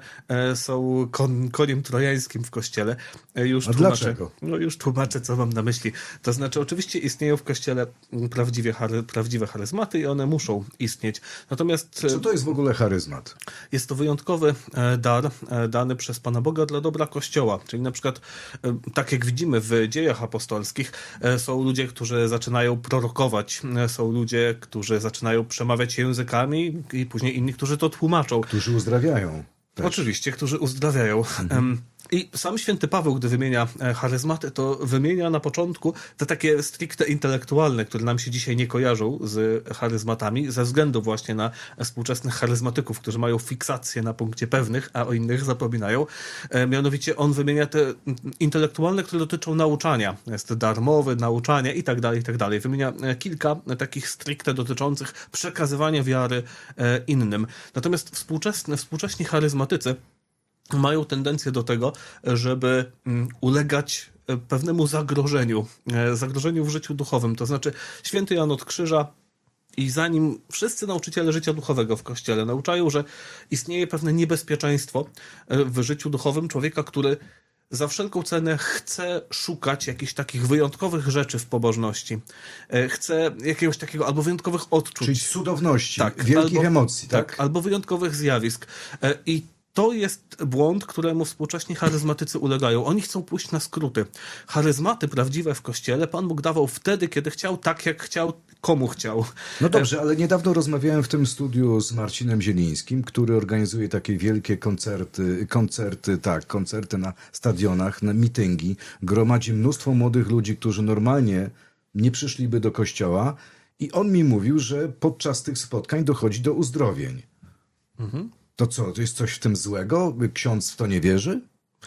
są kon, koniem trojańskim w Kościele. Już a tłumaczę, dlaczego? No już tłumaczę, co mam na myśli. To znaczy, oczywiście istnieją w Kościele prawdziwie, chary, prawdziwe charyzmaty i one muszą istnieć. Natomiast Co to jest w ogóle charyzmat? jest to wyjątkowy dar dany przez Pana Boga dla dobra Kościoła. Czyli na przykład, tak jak widzimy w dziejach apostolskich, są ludzie, którzy zaczynają prorokować, są ludzie, którzy zaczynają przemawiać językami i później inni, którzy to tłumaczą. Którzy uzdrawiają. Też. Oczywiście, którzy uzdrawiają. Mhm. I sam święty Paweł, gdy wymienia charyzmaty, to wymienia na początku te takie stricte intelektualne, które nam się dzisiaj nie kojarzą z charyzmatami, ze względu właśnie na współczesnych charyzmatyków, którzy mają fiksację na punkcie pewnych, a o innych zapominają. Mianowicie on wymienia te intelektualne, które dotyczą nauczania. Jest darmowy, nauczania i tak dalej, i tak dalej. Wymienia kilka takich stricte dotyczących przekazywania wiary innym. Natomiast współczesne, współcześni charyzmatycy mają tendencję do tego, żeby ulegać pewnemu zagrożeniu, zagrożeniu w życiu duchowym. To znaczy święty Jan od Krzyża i za nim wszyscy nauczyciele życia duchowego w Kościele nauczają, że istnieje pewne niebezpieczeństwo w życiu duchowym człowieka, który za wszelką cenę chce szukać jakichś takich wyjątkowych rzeczy w pobożności. Chce jakiegoś takiego albo wyjątkowych odczuć. Czyli cudowności, tak, wielkich albo, emocji, tak? tak? Albo wyjątkowych zjawisk. I to jest błąd, któremu współcześni charyzmatycy ulegają. Oni chcą pójść na skróty. Charyzmaty prawdziwe w Kościele Pan Bóg dawał wtedy, kiedy chciał, tak jak chciał, komu chciał. No dobrze, ale niedawno rozmawiałem w tym studiu z Marcinem Zielińskim, który organizuje takie wielkie koncerty, koncerty, tak, koncerty na stadionach, na mityngi. Gromadzi mnóstwo młodych ludzi, którzy normalnie nie przyszliby do kościoła i on mi mówił, że podczas tych spotkań dochodzi do uzdrowień. Mhm. To co, to jest coś w tym złego? Ksiądz w to nie wierzy?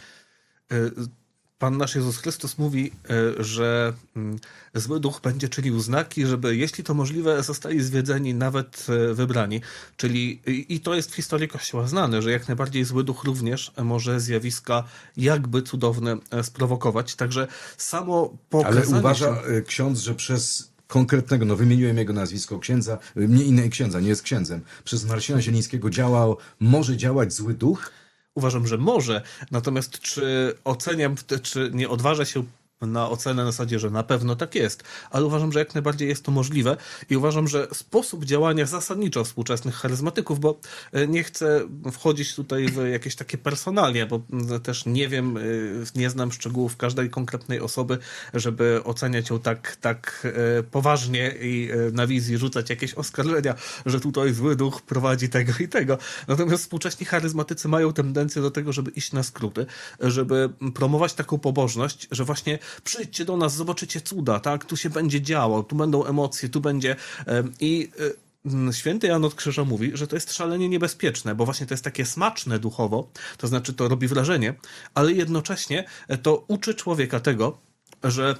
Pan nasz Jezus Chrystus mówi, że zły duch będzie czynił znaki, żeby, jeśli to możliwe, zostali zwiedzeni nawet wybrani. Czyli i to jest w historii Kościoła znane, że jak najbardziej zły duch również może zjawiska jakby cudowne sprowokować. Także samo pokazanie Ale uważa się... ksiądz, że przez konkretnego, no wymieniłem jego nazwisko, księdza, nie innej księdza, nie jest księdzem, przez Marcina Zielińskiego działał, może działać zły duch? Uważam, że może, natomiast czy oceniam, czy nie odważę się na ocenę na zasadzie, że na pewno tak jest, ale uważam, że jak najbardziej jest to możliwe i uważam, że sposób działania zasadniczo współczesnych charyzmatyków, bo nie chcę wchodzić tutaj w jakieś takie personalia, bo też nie wiem, nie znam szczegółów każdej konkretnej osoby, żeby oceniać ją tak, tak poważnie i na wizji rzucać jakieś oskarżenia, że tutaj zły duch prowadzi tego i tego. Natomiast współcześni charyzmatycy mają tendencję do tego, żeby iść na skróty, żeby promować taką pobożność, że właśnie przyjdźcie do nas, zobaczycie cuda, tak? Tu się będzie działo, tu będą emocje, tu będzie... I święty Jan od Krzyża mówi, że to jest szalenie niebezpieczne, bo właśnie to jest takie smaczne duchowo, to znaczy to robi wrażenie, ale jednocześnie to uczy człowieka tego, że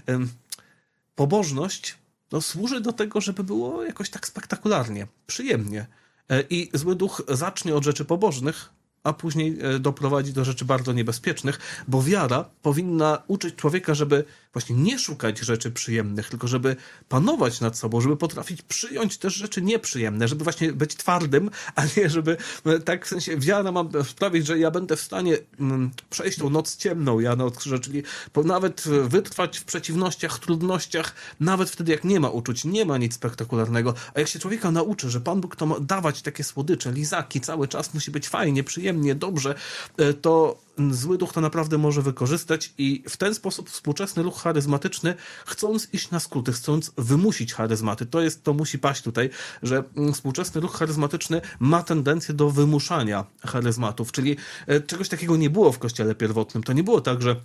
pobożność no, służy do tego, żeby było jakoś tak spektakularnie, przyjemnie. I zły duch zacznie od rzeczy pobożnych, a później doprowadzi do rzeczy bardzo niebezpiecznych, bo wiara powinna uczyć człowieka, żeby właśnie nie szukać rzeczy przyjemnych, tylko żeby panować nad sobą, żeby potrafić przyjąć też rzeczy nieprzyjemne, żeby właśnie być twardym, a nie żeby tak w sensie wiara ma sprawić, że ja będę w stanie przejść tą noc ciemną, Jana od Krzyża, czyli nawet wytrwać w przeciwnościach, trudnościach, nawet wtedy jak nie ma uczuć, nie ma nic spektakularnego, a jak się człowieka nauczy, że Pan Bóg to ma dawać takie słodycze, lizaki, cały czas musi być fajnie, przyjemnie, dobrze, to zły duch to naprawdę może wykorzystać i w ten sposób współczesny ruch charyzmatyczny, chcąc iść na skróty, chcąc wymusić charyzmaty, to jest, to musi paść tutaj, że współczesny ruch charyzmatyczny ma tendencję do wymuszania charyzmatów, czyli czegoś takiego nie było w Kościele pierwotnym. To nie było tak, że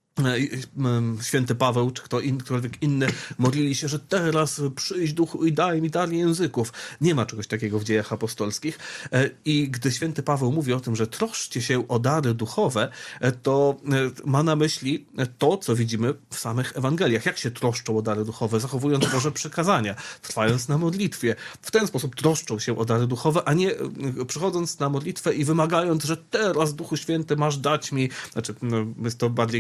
święty Paweł, czy kto in, ktokolwiek inny modlili się, że teraz przyjdź duchu i daj mi dar języków. Nie ma czegoś takiego w dziejach apostolskich. I gdy święty Paweł mówi o tym, że troszczcie się o dary duchowe, to ma na myśli to, co widzimy w samych Ewangeliach. Jak się troszczą o dary duchowe? Zachowując Boże przykazania, trwając na modlitwie. W ten sposób troszczą się o dary duchowe, a nie przychodząc na modlitwę i wymagając, że teraz Duchu Święty masz dać mi, znaczy no, jest to bardziej grzecznie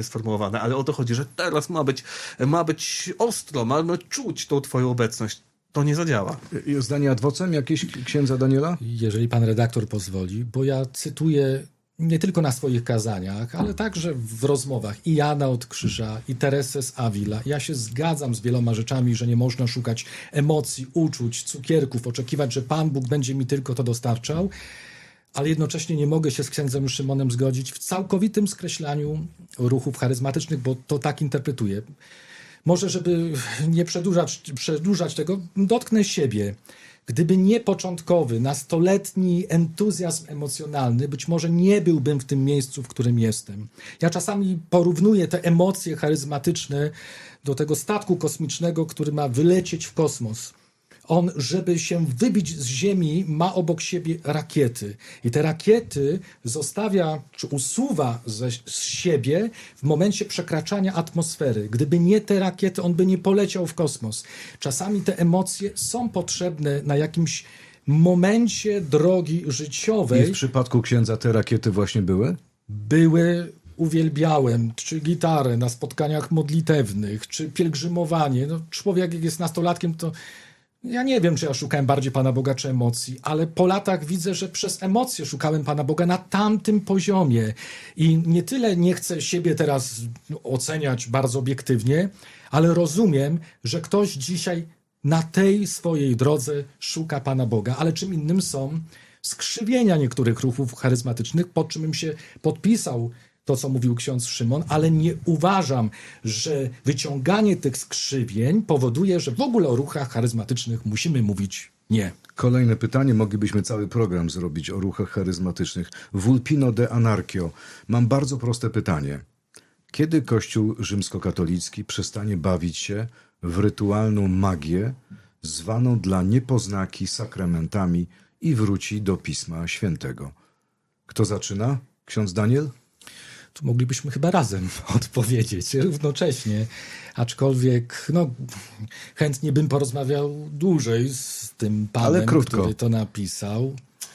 sformułowane, ale o to chodzi, że teraz ma być, ma być ostro, mamy czuć tą twoją obecność. To nie zadziała. I zdanie ad vocem jakieś księdza Daniela? Jeżeli pan redaktor pozwoli, bo ja cytuję nie tylko na swoich kazaniach, ale także w rozmowach i Jana od Krzyża, i Teresę z Avila. Ja się zgadzam z wieloma rzeczami, że nie można szukać emocji, uczuć, cukierków, oczekiwać, że Pan Bóg będzie mi tylko to dostarczał, ale jednocześnie nie mogę się z księdzem Szymonem zgodzić w całkowitym skreślaniu ruchów charyzmatycznych, bo to tak interpretuję. Może, żeby nie przedłużać, przedłużać tego, dotknę siebie. Gdyby nie początkowy, nastoletni entuzjazm emocjonalny, być może nie byłbym w tym miejscu, w którym jestem. Ja czasami porównuję te emocje charyzmatyczne do tego statku kosmicznego, który ma wylecieć w kosmos. On, żeby się wybić z Ziemi, ma obok siebie rakiety. I te rakiety zostawia, czy usuwa ze, z siebie w momencie przekraczania atmosfery. Gdyby nie te rakiety, on by nie poleciał w kosmos. Czasami te emocje są potrzebne na jakimś momencie drogi życiowej. I w przypadku księdza te rakiety właśnie były? Były, uwielbiałem, czy gitarę na spotkaniach modlitewnych, czy pielgrzymowanie. No, człowiek, jak jest nastolatkiem, to ja nie wiem, czy ja szukałem bardziej Pana Boga, czy emocji, ale po latach widzę, że przez emocje szukałem Pana Boga na tamtym poziomie. I nie tyle nie chcę siebie teraz oceniać bardzo obiektywnie, ale rozumiem, że ktoś dzisiaj na tej swojej drodze szuka Pana Boga. Ale czym innym są skrzywienia niektórych ruchów charyzmatycznych, pod czym bym się podpisał to, co mówił ksiądz Szymon, ale nie uważam, że wyciąganie tych skrzywień powoduje, że w ogóle o ruchach charyzmatycznych musimy mówić nie. Kolejne pytanie, moglibyśmy cały program zrobić o ruchach charyzmatycznych. Vulpino de Anarchio. Mam bardzo proste pytanie. Kiedy Kościół rzymskokatolicki przestanie bawić się w rytualną magię, zwaną dla niepoznaki sakramentami i wróci do Pisma Świętego? Kto zaczyna? Ksiądz Daniel? Tu moglibyśmy chyba razem odpowiedzieć równocześnie, aczkolwiek no, chętnie bym porozmawiał dłużej z tym panem, ale krótko, który to napisał.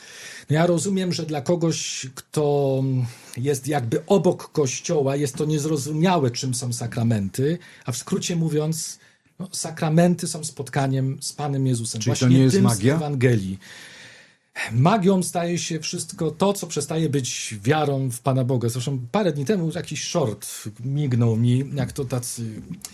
No ja rozumiem, że dla kogoś, kto jest jakby obok Kościoła, jest to niezrozumiałe, czym są sakramenty, a w skrócie mówiąc, no, sakramenty są spotkaniem z Panem Jezusem. Czyli Właśnie to nie jest tym magia? Z Ewangelii. Magią staje się wszystko to, co przestaje być wiarą w Pana Boga. Zresztą parę dni temu jakiś short mignął mi, jak to tacy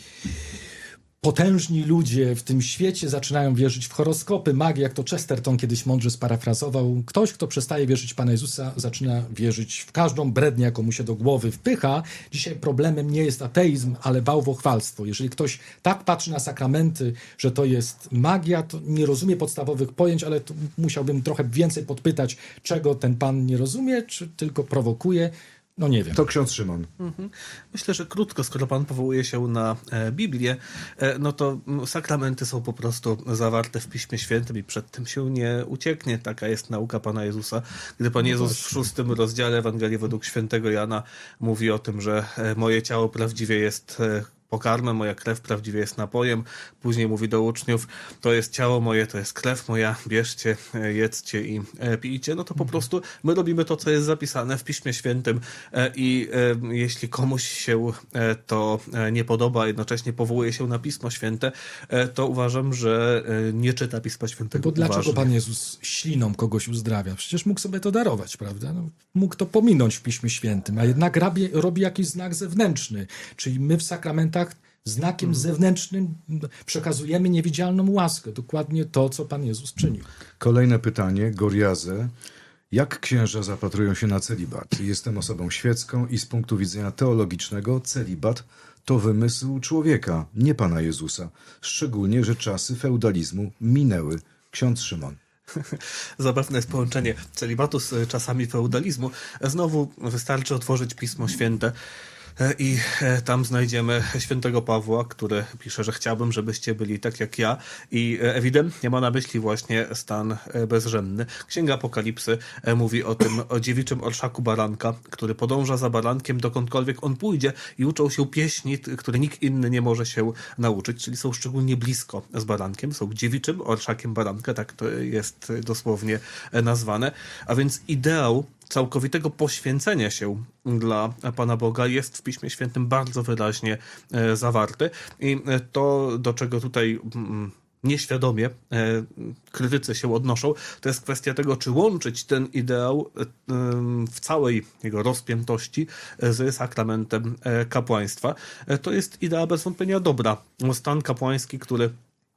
potężni ludzie w tym świecie zaczynają wierzyć w horoskopy, magię, jak to Chesterton kiedyś mądrze sparafrazował. Ktoś, kto przestaje wierzyć w Pana Jezusa, zaczyna wierzyć w każdą brednię, jaką mu się do głowy wpycha. Dzisiaj problemem nie jest ateizm, ale bałwochwalstwo. Jeżeli ktoś tak patrzy na sakramenty, że to jest magia, to nie rozumie podstawowych pojęć, ale tu musiałbym trochę więcej podpytać, czego ten pan nie rozumie, czy tylko prowokuje. No nie wiem. To ksiądz Szymon. Mhm. Myślę, że krótko, skoro pan powołuje się na e, Biblię, e, no to m, sakramenty są po prostu zawarte w Piśmie Świętym i przed tym się nie ucieknie. Taka jest nauka Pana Jezusa. Gdy Pan Jezus w szóstym rozdziale Ewangelii według świętego Jana mówi o tym, że e, moje ciało prawdziwie jest e, pokarmem, moja krew prawdziwie jest napojem. Później mówi do uczniów, to jest ciało moje, to jest krew moja, bierzcie, jedzcie i pijcie. No to po prostu my robimy to, co jest zapisane w Piśmie Świętym i jeśli komuś się to nie podoba, a jednocześnie powołuje się na Pismo Święte, to uważam, że nie czyta Pisma Świętego Bo dlaczego uważnie. Pan Jezus śliną kogoś uzdrawia? Przecież mógł sobie to darować, prawda? No, mógł to pominąć w Piśmie Świętym, a jednak robi, robi jakiś znak zewnętrzny. Czyli my w sakramentach znakiem hmm. zewnętrznym przekazujemy niewidzialną łaskę. Dokładnie to, co Pan Jezus czynił. Kolejne pytanie, Goriazę. Jak księża zapatrują się na celibat? Jestem osobą świecką i z punktu widzenia teologicznego celibat to wymysł człowieka, nie Pana Jezusa. Szczególnie, że czasy feudalizmu minęły. Ksiądz Szymon. Zabawne jest połączenie celibatu z czasami feudalizmu. Znowu wystarczy otworzyć Pismo Święte i tam znajdziemy świętego Pawła, który pisze, że chciałbym, żebyście byli tak jak ja i ewidentnie ma na myśli właśnie stan bezrzędny. Księga Apokalipsy mówi o tym, o dziewiczym orszaku baranka, który podąża za barankiem dokądkolwiek on pójdzie i uczą się pieśni, które nikt inny nie może się nauczyć, czyli są szczególnie blisko z barankiem, są dziewiczym orszakiem baranka, tak to jest dosłownie nazwane, a więc ideał całkowitego poświęcenia się dla Pana Boga jest w Piśmie Świętym bardzo wyraźnie zawarty. I to, do czego tutaj nieświadomie krytycy się odnoszą, to jest kwestia tego, czy łączyć ten ideał w całej jego rozpiętości z sakramentem kapłaństwa. To jest idea bez wątpienia dobra. Stan kapłański, który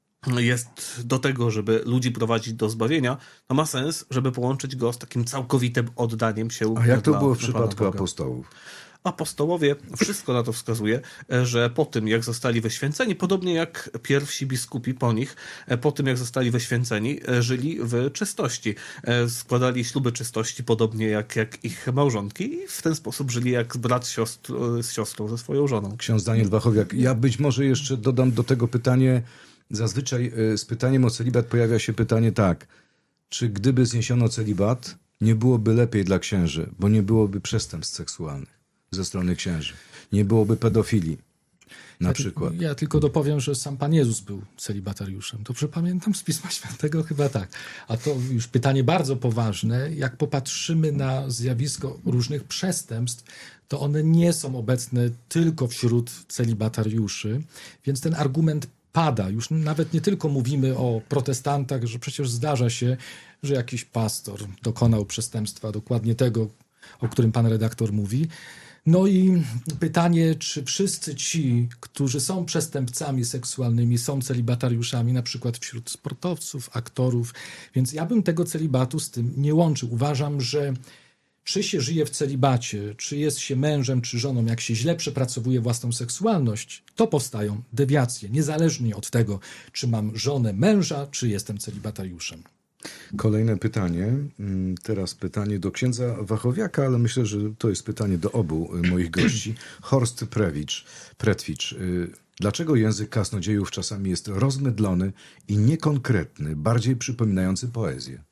jest do tego, żeby ludzi prowadzić do zbawienia, to ma sens, żeby połączyć go z takim całkowitym oddaniem się. A jak to dla, było w dla przypadku apostołów? Apostołowie, wszystko na to wskazuje, że po tym, jak zostali wyświęceni, podobnie jak pierwsi biskupi po nich, po tym, jak zostali wyświęceni, żyli w czystości. Składali śluby czystości, podobnie jak, jak ich małżonki i w ten sposób żyli jak brat siostr, z siostrą, ze swoją żoną. Ksiądz Daniel Wachowiak, ja być może jeszcze dodam do tego pytanie, zazwyczaj z pytaniem o celibat pojawia się pytanie tak, czy gdyby zniesiono celibat, nie byłoby lepiej dla księży, bo nie byłoby przestępstw seksualnych ze strony księży. Nie byłoby pedofilii, na ja przykład. Ty, ja tylko dopowiem, że sam Pan Jezus był celibatariuszem. Dobrze pamiętam z Pisma Świętego? Chyba tak. A to już pytanie bardzo poważne. Jak popatrzymy na zjawisko różnych przestępstw, to one nie są obecne tylko wśród celibatariuszy, więc ten argument pada. Już nawet nie tylko mówimy o protestantach, że przecież zdarza się, że jakiś pastor dokonał przestępstwa dokładnie tego, o którym pan redaktor mówi. No i pytanie, czy wszyscy ci, którzy są przestępcami seksualnymi, są celibatariuszami, na przykład wśród sportowców, aktorów. Więc ja bym tego celibatu z tym nie łączył. Uważam, że czy się żyje w celibacie, czy jest się mężem, czy żoną, jak się źle przepracowuje własną seksualność, to powstają dewiacje, niezależnie od tego, czy mam żonę męża, czy jestem celibatariuszem. Kolejne pytanie, teraz pytanie do księdza Wachowiaka, ale myślę, że to jest pytanie do obu moich gości. Horst Prewicz, Pretwicz. Dlaczego język kaznodziejów czasami jest rozmydlony i niekonkretny, bardziej przypominający poezję?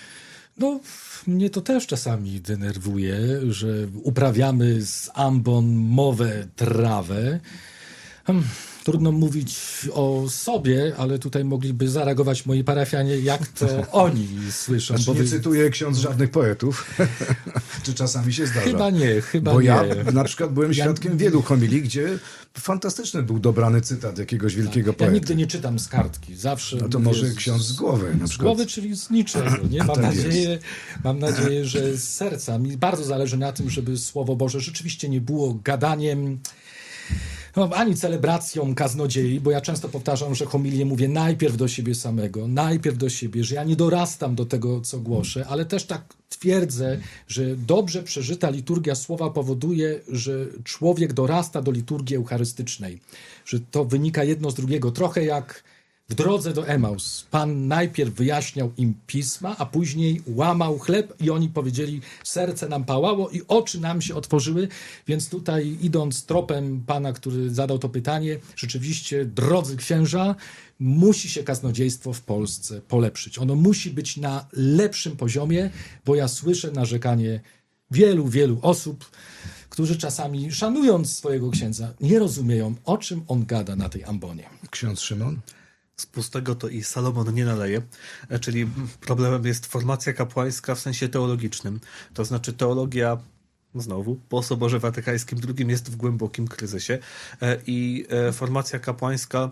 No, mnie to też czasami denerwuje, że uprawiamy z ambon mowę trawę. Hmm. Trudno mówić o sobie, ale tutaj mogliby zareagować moi parafianie, jak to oni słyszą. Znaczy, bo nie wy... cytuję ksiądz żadnych poetów. Czy czasami się zdarza? Chyba nie, chyba Bo nie. ja na przykład byłem Ja- świadkiem wielu homilii, gdzie fantastyczny był dobrany cytat jakiegoś wielkiego Ja poety. nigdy nie czytam z kartki. Zawsze No to mówię może z- ksiądz z głowy na Z przykład. głowy, czyli z niczego. Nie? Mam, Tak nadzieję, mam nadzieję, że z serca. Mi bardzo zależy na tym, żeby Słowo Boże rzeczywiście nie było gadaniem, no, ani celebracją kaznodziei, bo ja często powtarzam, że homilię mówię najpierw do siebie samego, najpierw do siebie, że ja nie dorastam do tego, co głoszę, ale też tak twierdzę, że dobrze przeżyta liturgia słowa powoduje, że człowiek dorasta do liturgii eucharystycznej, że to wynika jedno z drugiego, trochę jak w drodze do Emaus. Pan najpierw wyjaśniał im pisma, a później łamał chleb i oni powiedzieli, serce nam pałało i oczy nam się otworzyły, więc tutaj idąc tropem pana, który zadał to pytanie, rzeczywiście, drodzy księża, musi się kaznodziejstwo w Polsce polepszyć. Ono musi być na lepszym poziomie, bo ja słyszę narzekanie wielu, wielu osób, którzy czasami, szanując swojego księdza, nie rozumieją, o czym on gada na tej ambonie. Ksiądz Szymon? Z pustego to i Salomon nie naleje, czyli problemem jest formacja kapłańska w sensie teologicznym. To znaczy teologia, znowu, po Soborze Watykańskim drugim jest w głębokim kryzysie i formacja kapłańska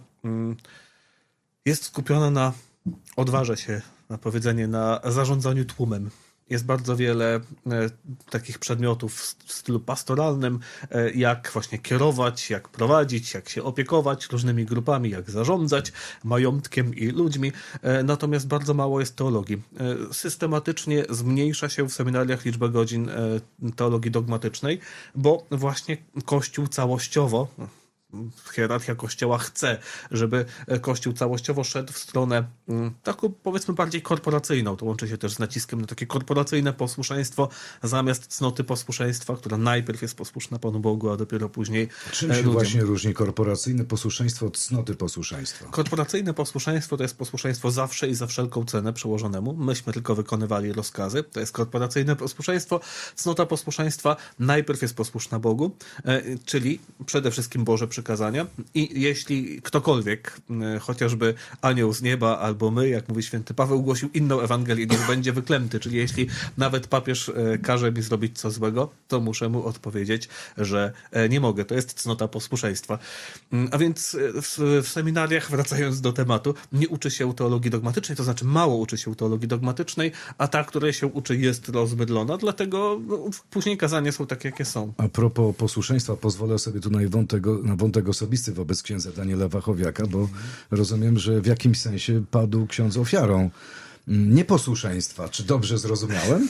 jest skupiona na, odważę się na powiedzenie, na zarządzaniu tłumem. Jest bardzo wiele e, takich przedmiotów w stylu pastoralnym, e, jak właśnie kierować, jak prowadzić, jak się opiekować różnymi grupami, jak zarządzać majątkiem i ludźmi. E, natomiast bardzo mało jest teologii. E, systematycznie zmniejsza się w seminariach liczba godzin e, teologii dogmatycznej, bo właśnie Kościół całościowo, hierarchia Kościoła chce, żeby Kościół całościowo szedł w stronę taką, powiedzmy, bardziej korporacyjną. To łączy się też z naciskiem na takie korporacyjne posłuszeństwo zamiast cnoty posłuszeństwa, która najpierw jest posłuszna Panu Bogu, a dopiero później Czym się ludziom. właśnie różni korporacyjne posłuszeństwo od cnoty posłuszeństwa? Korporacyjne posłuszeństwo to jest posłuszeństwo zawsze i za wszelką cenę przełożonemu. Myśmy tylko wykonywali rozkazy. To jest korporacyjne posłuszeństwo. Cnota posłuszeństwa najpierw jest posłuszna Bogu, czyli przede wszystkim Boże przykazania, przykazania i jeśli ktokolwiek, chociażby anioł z nieba albo my, jak mówi święty Paweł, głosił inną Ewangelię, niech będzie wyklęty, czyli jeśli nawet papież każe mi zrobić co złego, to muszę mu odpowiedzieć, że nie mogę. To jest cnota posłuszeństwa. A więc w, w seminariach, wracając do tematu, nie uczy się teologii dogmatycznej, to znaczy mało uczy się teologii dogmatycznej, a ta, której się uczy, jest rozmydlona, dlatego no, później kazania są takie, jakie są. A propos posłuszeństwa, pozwolę sobie tu na wątek, na wątek osobisty wobec księdza Daniela Wachowiaka, bo rozumiem, że w jakimś sensie padł ksiądz ofiarą nieposłuszeństwa. Czy dobrze zrozumiałem?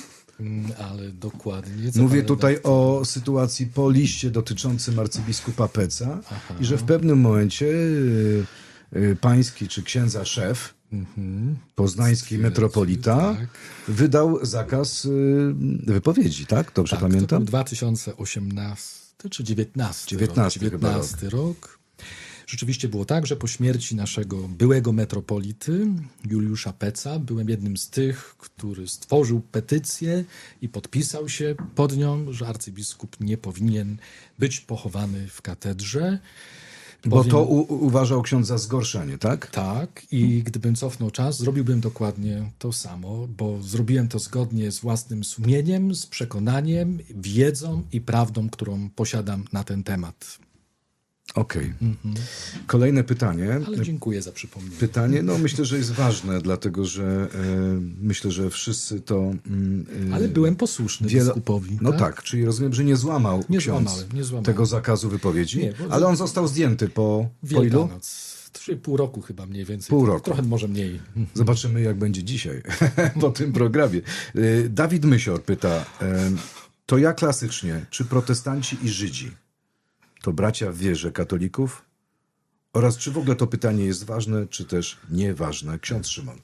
Ale dokładnie. Co Mówię pan tutaj redaktor? o sytuacji po liście dotyczącym arcybiskupa Peca i że w pewnym momencie y, y, pański czy księdza szef, Mhm. poznański metropolita, tak. wydał zakaz y, wypowiedzi, tak? Dobrze Tak, to pamiętam? był dwa tysiące osiemnasty czy dziewiętnasty, dziewiętnasty rok. chyba dziewiętnasty rok. Rzeczywiście było tak, że po śmierci naszego byłego metropolity Juliusza Peca byłem jednym z tych, który stworzył petycję i podpisał się pod nią, że arcybiskup nie powinien być pochowany w katedrze. Bo Powiem- to u, uważał ksiądz za zgorszenie, tak? Tak, i gdybym cofnął czas, zrobiłbym dokładnie to samo, bo zrobiłem to zgodnie z własnym sumieniem, z przekonaniem, wiedzą i prawdą, którą posiadam na ten temat. Okej. Kolejne pytanie. Ale dziękuję za przypomnienie. Pytanie, no myślę, że jest ważne, dlatego że e, myślę, że wszyscy to... Mm, e, Ale byłem posłuszny wiele- biskupowi. No tak? tak, czyli rozumiem, że nie złamał Nie ksiądz złamałem, nie złamałem. tego zakazu wypowiedzi, Nie, bo- ale on został zdjęty po, po ilu? Wielkanoc. Trzy, pół roku chyba mniej więcej. Pół roku. Trochę może mniej. Zobaczymy, jak będzie dzisiaj po tym programie. E, Dawid Mysior pyta, e, to ja klasycznie, czy protestanci i Żydzi to bracia w wierze katolików? Oraz czy w ogóle to pytanie jest ważne, czy też nieważne? Ksiądz Szymon.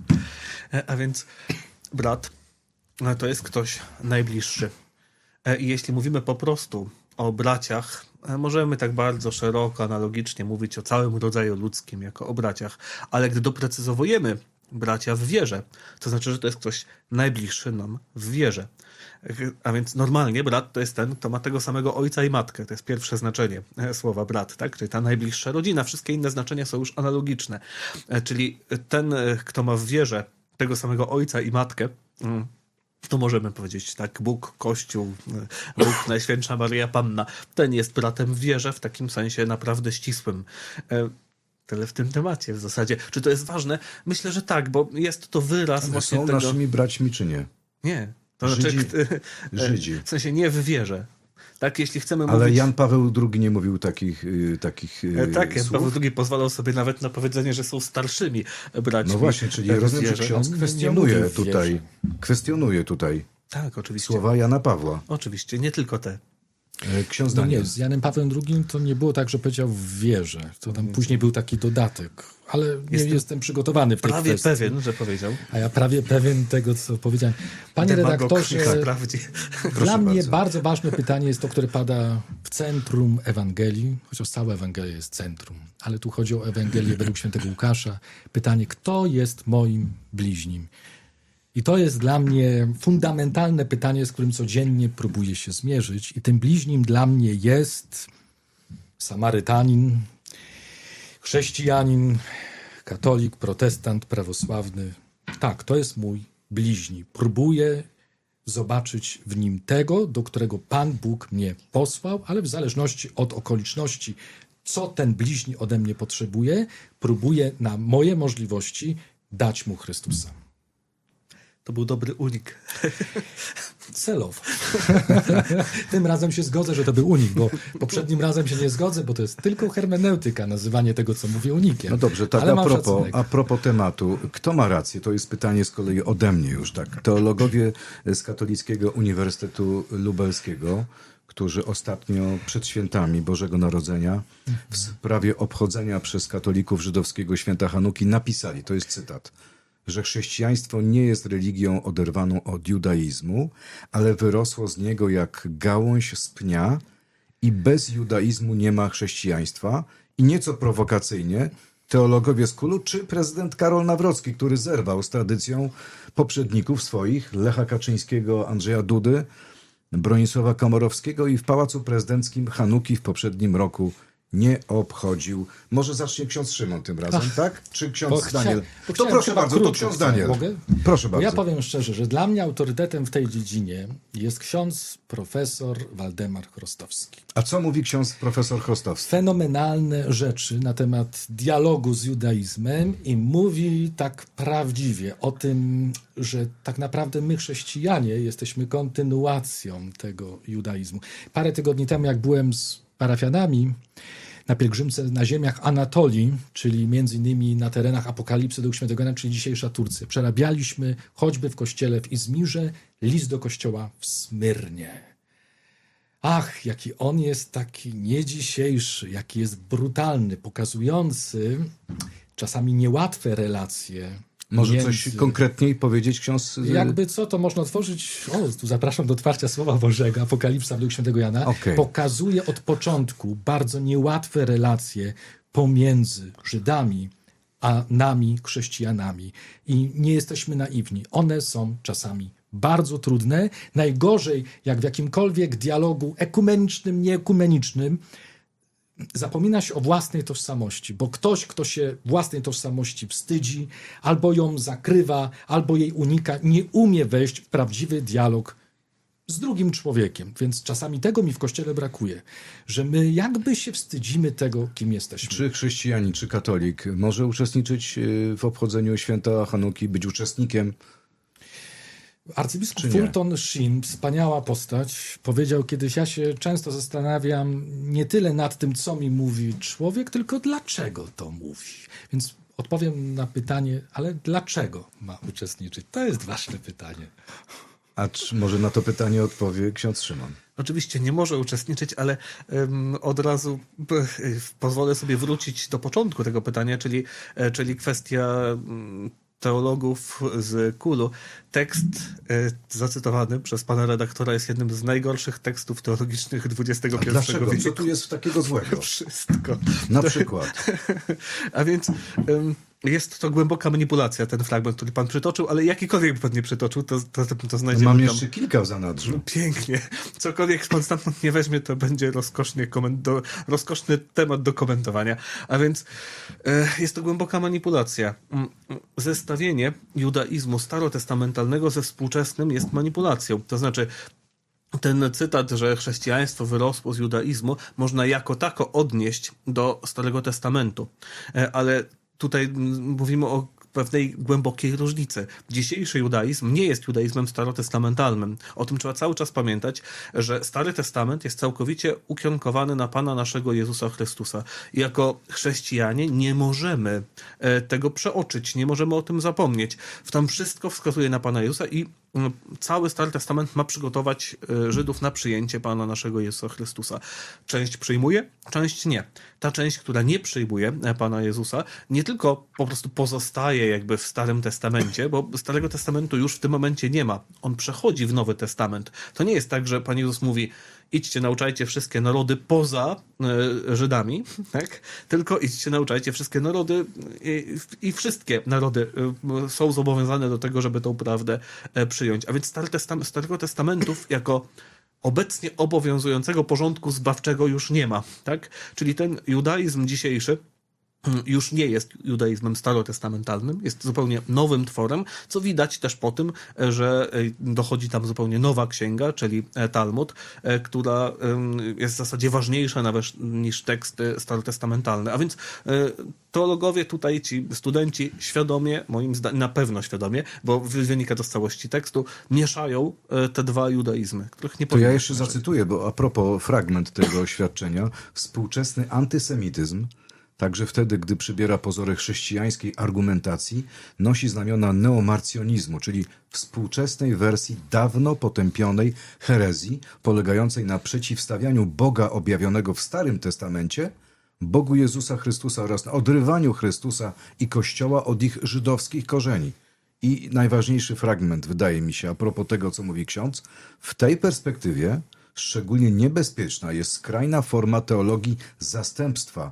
E, A więc brat e, to jest ktoś najbliższy. E, I jeśli mówimy po prostu o braciach, e, możemy tak bardzo szeroko, analogicznie mówić o całym rodzaju ludzkim jako o braciach, ale gdy doprecyzowujemy bracia w wierze, to znaczy, że to jest ktoś najbliższy nam w wierze. E, A więc normalnie brat to jest ten, kto ma tego samego ojca i matkę. To jest pierwsze znaczenie e, słowa brat, tak? Czyli ta najbliższa rodzina. Wszystkie inne znaczenia są już analogiczne. E, Czyli ten, e, kto ma w wierze tego samego ojca i matkę, mm, to możemy powiedzieć tak, Bóg, Kościół, e, Bóg, Najświętsza Maryja Panna, ten jest bratem w wierze w takim sensie naprawdę ścisłym. E, Tyle w tym temacie w zasadzie. Czy to jest ważne? Myślę, że tak, bo jest to wyraz Ale właśnie są tego... naszymi braćmi, czy nie? Nie. To Żydzi- znaczy, e, Żydzi. w sensie nie w wierze. Tak, jeśli chcemy Ale mówić... Jan Paweł drugi nie mówił takich, y, takich y, E, Tak, Jan słów. Paweł drugi pozwalał sobie nawet na powiedzenie, że są starszymi braćmi. No właśnie, czyli w rozumiem, że wierze. ksiądz On nie kwestionuje mówił w tutaj, wierze. kwestionuje tutaj Tak, oczywiście. słowa Jana Pawła. Oczywiście, nie tylko te. E, Ksiądz No Daniel. nie, z Janem Pawłem drugim to nie było tak, że powiedział w wierze. To tam później był taki dodatek. Ale nie Jestem jestem przygotowany w tej Prawie kwestii. pewien, że powiedział. A ja prawie pewien tego, co powiedziałem. Panie Demagog redaktorze, sprawdzi. dla mnie bardzo. bardzo ważne pytanie jest to, które pada w centrum Ewangelii, chociaż cała Ewangelia jest centrum, ale tu chodzi o Ewangelię według świętego Łukasza. Pytanie, kto jest moim bliźnim? I to jest dla mnie fundamentalne pytanie, z którym codziennie próbuję się zmierzyć. I tym bliźnim dla mnie jest Samarytanin, chrześcijanin, katolik, protestant, prawosławny. Tak, to jest mój bliźni. Próbuję zobaczyć w nim tego, do którego Pan Bóg mnie posłał, ale w zależności od okoliczności, co ten bliźni ode mnie potrzebuje, próbuję na moje możliwości dać mu Chrystusa. To był dobry unik. Celowo. Tym razem się zgodzę, że to był unik, bo poprzednim razem się nie zgodzę, bo to jest tylko hermeneutyka, nazywanie tego, co mówię, unikiem. No dobrze, tak Ale a mam propos, szacunek. a propos tematu. Kto ma rację? To jest pytanie z kolei ode mnie już, tak. Teologowie z Katolickiego Uniwersytetu Lubelskiego, którzy ostatnio przed świętami Bożego Narodzenia w sprawie obchodzenia przez katolików żydowskiego święta Hanuki napisali, to jest cytat, że chrześcijaństwo nie jest religią oderwaną od judaizmu, ale wyrosło z niego jak gałąź z pnia i bez judaizmu nie ma chrześcijaństwa. I nieco prowokacyjnie teologowie z Kulu czy prezydent Karol Nawrocki, który zerwał z tradycją poprzedników swoich, Lecha Kaczyńskiego, Andrzeja Dudy, Bronisława Komorowskiego i w Pałacu Prezydenckim Hanuki w poprzednim roku nie obchodził. Może zacznie ksiądz Szymon tym razem, Ach, tak? Czy Bo ksiądz chcia- Daniel? bo To chciałem proszę chyba bardzo, to krótko, ksiądz co, Daniel. mogę? Proszę Bo ja bardzo. powiem szczerze, że dla mnie autorytetem w tej dziedzinie jest ksiądz profesor Waldemar Chrostowski. A co mówi ksiądz profesor Chrostowski? Fenomenalne rzeczy na temat dialogu z judaizmem i mówi tak prawdziwie o tym, że tak naprawdę my chrześcijanie jesteśmy kontynuacją tego judaizmu. Parę tygodni temu, jak byłem z parafianami na pielgrzymce na ziemiach Anatolii, czyli między innymi na terenach Apokalipsy Ducha Świętego Jana, czyli dzisiejsza Turcja, przerabialiśmy choćby w kościele w Izmirze list do kościoła w Smyrnie. Ach, jaki on jest taki nie dzisiejszy, jaki jest brutalny, pokazujący czasami niełatwe relacje. Może między... coś konkretniej powiedzieć ksiądz? Jakby co, to można otworzyć, o, tu zapraszam do otwarcia Słowa Bożego, Apokalipsa Ducha Świętego Jana. Okay. Pokazuje od początku bardzo niełatwe relacje pomiędzy Żydami a nami, chrześcijanami. I nie jesteśmy naiwni. One są czasami bardzo trudne. Najgorzej, jak w jakimkolwiek dialogu ekumenicznym, nieekumenicznym, zapomina się o własnej tożsamości, bo ktoś, kto się własnej tożsamości wstydzi, albo ją zakrywa, albo jej unika, nie umie wejść w prawdziwy dialog z drugim człowiekiem. Więc czasami tego mi w Kościele brakuje, że my jakby się wstydzimy tego, kim jesteśmy. Czy chrześcijanin, czy katolik może uczestniczyć w obchodzeniu święta Hanuki, być uczestnikiem? Arcybiskup Fulton Sheen, wspaniała postać, powiedział kiedyś: ja się często zastanawiam nie tyle nad tym, co mi mówi człowiek, tylko dlaczego to mówi. Więc odpowiem na pytanie, ale dlaczego ma uczestniczyć? To jest ważne pytanie. A czy może na to pytanie odpowie ksiądz Szymon? Oczywiście nie może uczestniczyć, ale um, od razu p- pozwolę sobie wrócić do początku tego pytania, czyli, e, czyli kwestia um, teologów z Kulu. Tekst e, zacytowany przez pana redaktora jest jednym z najgorszych tekstów teologicznych dwudziestego pierwszego Dlaczego? wieku. Co tu jest takiego złego? Wszystko. Na przykład. A więc um, jest to głęboka manipulacja, ten fragment, który pan przytoczył, ale jakikolwiek by pan nie przytoczył, to, to, to znajdziemy Mam tam... jeszcze kilka w zanadrzu. Pięknie. Cokolwiek pan stamtąd nie weźmie, to będzie rozkosznie koment- do, rozkoszny temat do komentowania. A więc e, jest to głęboka manipulacja. Mm, Zestawienie judaizmu starotestamentalnego ze współczesnym jest manipulacją. To znaczy, ten cytat, że chrześcijaństwo wyrosło z judaizmu, można jako tako odnieść do Starego Testamentu. E, ale tutaj mówimy o pewnej głębokiej różnicy. Dzisiejszy judaizm nie jest judaizmem starotestamentalnym. O tym trzeba cały czas pamiętać, że Stary Testament jest całkowicie ukierunkowany na Pana naszego Jezusa Chrystusa. I jako chrześcijanie nie możemy tego przeoczyć, nie możemy o tym zapomnieć. W tam wszystko wskazuje na Pana Jezusa i cały Stary Testament ma przygotować Żydów na przyjęcie Pana naszego Jezusa Chrystusa. Część przyjmuje, część nie. Ta część, która nie przyjmuje Pana Jezusa, nie tylko po prostu pozostaje jakby w Starym Testamencie, bo Starego Testamentu już w tym momencie nie ma. On przechodzi w Nowy Testament. To nie jest tak, że Pan Jezus mówi: idźcie, nauczajcie wszystkie narody poza y, Żydami, tak? Tylko idźcie, nauczajcie wszystkie narody i, i wszystkie narody y, są zobowiązane do tego, żeby tą prawdę y, przyjąć. A więc Stary Testam- Starego Testamentów jako obecnie obowiązującego porządku zbawczego już nie ma, tak? Czyli ten judaizm dzisiejszy już nie jest judaizmem starotestamentalnym, jest zupełnie nowym tworem, co widać też po tym, że dochodzi tam zupełnie nowa księga, czyli Talmud, która jest w zasadzie ważniejsza nawet niż teksty starotestamentalne. A więc teologowie tutaj, ci studenci świadomie, moim zdaniem na pewno świadomie, bo wynika to z całości tekstu, mieszają te dwa judaizmy, których nie To powinno ja jeszcze mieszać. zacytuję, bo a propos fragment tego oświadczenia. Współczesny antysemityzm, także wtedy, gdy przybiera pozory chrześcijańskiej argumentacji, nosi znamiona neomarcjonizmu, czyli współczesnej wersji dawno potępionej herezji, polegającej na przeciwstawianiu Boga objawionego w Starym Testamencie Bogu Jezusa Chrystusa oraz na odrywaniu Chrystusa i Kościoła od ich żydowskich korzeni. I najważniejszy fragment, wydaje mi się, a propos tego, co mówi ksiądz, w tej perspektywie szczególnie niebezpieczna jest skrajna forma teologii zastępstwa,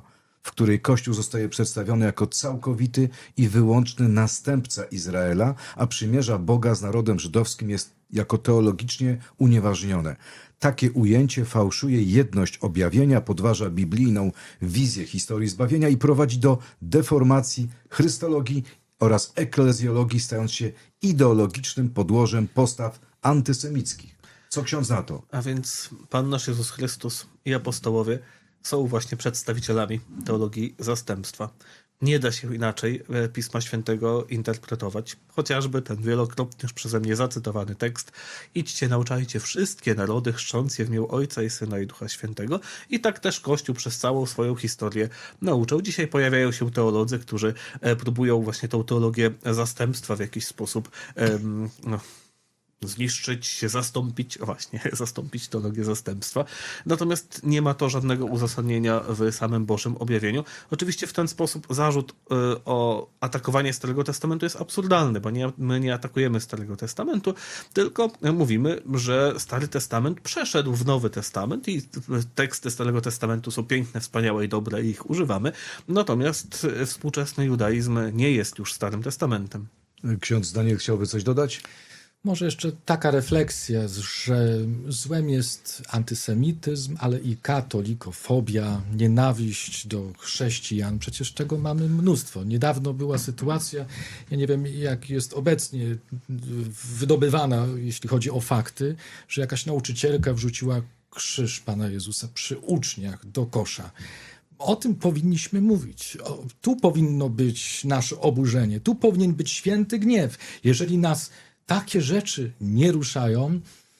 w której Kościół zostaje przedstawiony jako całkowity i wyłączny następca Izraela, a przymierza Boga z narodem żydowskim jest jako teologicznie unieważnione. Takie ujęcie fałszuje jedność objawienia, podważa biblijną wizję historii zbawienia i prowadzi do deformacji chrystologii oraz eklezjologii, stając się ideologicznym podłożem postaw antysemickich. Co ksiądz na to? A więc Pan nasz Jezus Chrystus i apostołowie są właśnie przedstawicielami teologii zastępstwa. Nie da się inaczej Pisma Świętego interpretować. Chociażby ten wielokrotnie już przeze mnie zacytowany tekst: idźcie, nauczajcie wszystkie narody, chrzcząc je w imię Ojca i Syna i Ducha Świętego. I tak też Kościół przez całą swoją historię nauczał. Dzisiaj pojawiają się teolodzy, którzy próbują właśnie tą teologię zastępstwa w jakiś sposób um, no, zniszczyć, zastąpić, właśnie, zastąpić teologię zastępstwa. Natomiast nie ma to żadnego uzasadnienia w samym Bożym objawieniu. Oczywiście w ten sposób zarzut y, o atakowanie Starego Testamentu jest absurdalny, bo nie, my nie atakujemy Starego Testamentu, tylko mówimy, że Stary Testament przeszedł w Nowy Testament i teksty Starego Testamentu są piękne, wspaniałe i dobre i ich używamy. Natomiast współczesny judaizm nie jest już Starym Testamentem. Ksiądz Daniel chciałby coś dodać? Może jeszcze taka refleksja, że złem jest antysemityzm, ale i katolikofobia, nienawiść do chrześcijan. Przecież tego mamy mnóstwo. Niedawno była sytuacja, ja nie wiem jak jest obecnie wydobywana, jeśli chodzi o fakty, że jakaś nauczycielka wrzuciła krzyż Pana Jezusa przy uczniach do kosza. O tym powinniśmy mówić. O, tu powinno być nasze oburzenie, tu powinien być święty gniew. Jeżeli nas takie rzeczy nie ruszają,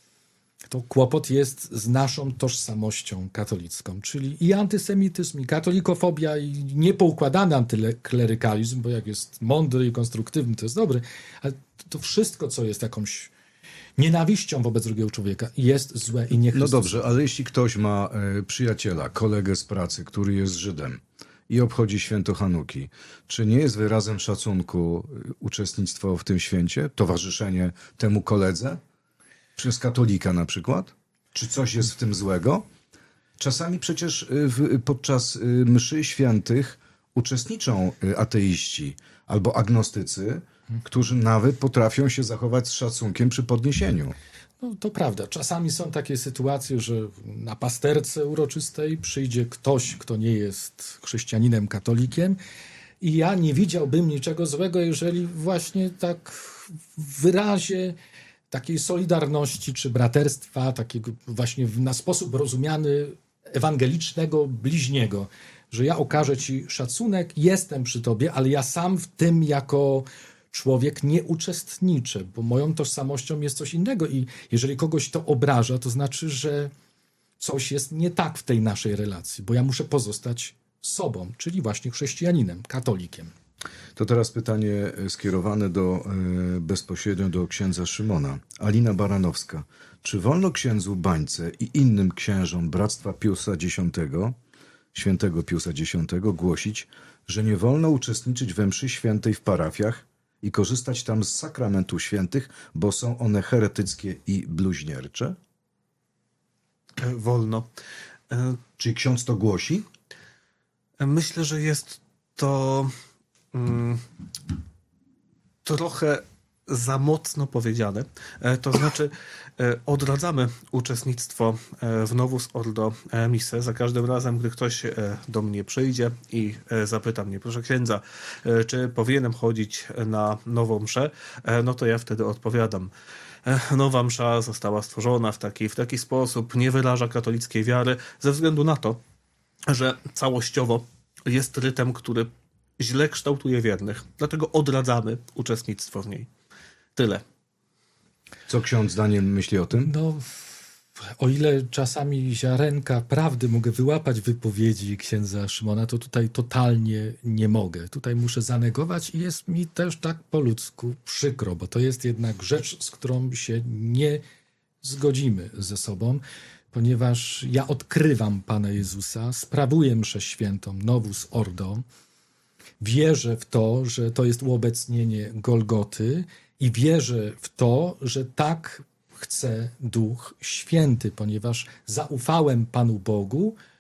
to kłopot jest z naszą tożsamością katolicką, czyli i antysemityzm, i katolikofobia, i niepoukładany antyklerykalizm, bo jak jest mądry i konstruktywny, to jest dobry, ale to wszystko, co jest jakąś nienawiścią wobec drugiego człowieka, jest złe i niechrystowe. No dobrze, ale jeśli ktoś ma e, przyjaciela, kolegę z pracy, który jest Żydem i obchodzi święto Hanuki, czy nie jest wyrazem szacunku uczestnictwo w tym święcie, towarzyszenie temu koledze? Przez katolika na przykład? Czy coś jest w tym złego? Czasami przecież w, podczas mszy świętych uczestniczą ateiści albo agnostycy, którzy nawet potrafią się zachować z szacunkiem przy podniesieniu. No, to prawda. Czasami są takie sytuacje, że na pasterce uroczystej przyjdzie ktoś, kto nie jest chrześcijaninem, katolikiem i ja nie widziałbym niczego złego, jeżeli właśnie tak w wyrazie takiej solidarności czy braterstwa, takiego właśnie na sposób rozumiany ewangelicznego bliźniego, że ja okażę ci szacunek, jestem przy tobie, ale ja sam w tym jako człowiek nie uczestniczę, bo moją tożsamością jest coś innego i jeżeli kogoś to obraża, to znaczy, że coś jest nie tak w tej naszej relacji, bo ja muszę pozostać sobą, czyli właśnie chrześcijaninem, katolikiem. To teraz pytanie skierowane do, e, bezpośrednio do księdza Szymona. Alina Baranowska. Czy wolno księdzu Bańce i innym księżom Bractwa Piusa Dziesiątego, świętego Piusa Dziesiątego, głosić, że nie wolno uczestniczyć we mszy świętej w parafiach i korzystać tam z sakramentów świętych, bo są one heretyckie i bluźniercze? Wolno. Czy ksiądz to głosi? Myślę, że jest to mm, trochę za mocno powiedziane. To znaczy odradzamy uczestnictwo w Novus Ordo Misse. Za każdym razem, gdy ktoś do mnie przyjdzie i zapyta mnie, proszę księdza, czy powinienem chodzić na nową mszę, no to ja wtedy odpowiadam. Nowa msza została stworzona w taki, w taki sposób, nie wyraża katolickiej wiary, ze względu na to, że całościowo jest rytem, który źle kształtuje wiernych. Dlatego odradzamy uczestnictwo w niej. Tyle. Co ksiądz Daniel myśli o tym? No, o ile czasami ziarenka prawdy mogę wyłapać w wypowiedzi księdza Szymona, to tutaj totalnie nie mogę. Tutaj muszę zanegować i jest mi też tak po ludzku przykro, bo to jest jednak rzecz, z którą się nie zgodzimy ze sobą, ponieważ ja odkrywam Pana Jezusa, sprawuję mszę świętą, Novus Ordo, wierzę w to, że to jest uobecnienie Golgoty i wierzę w to, że tak chce Duch Święty, ponieważ zaufałem Panu Bogu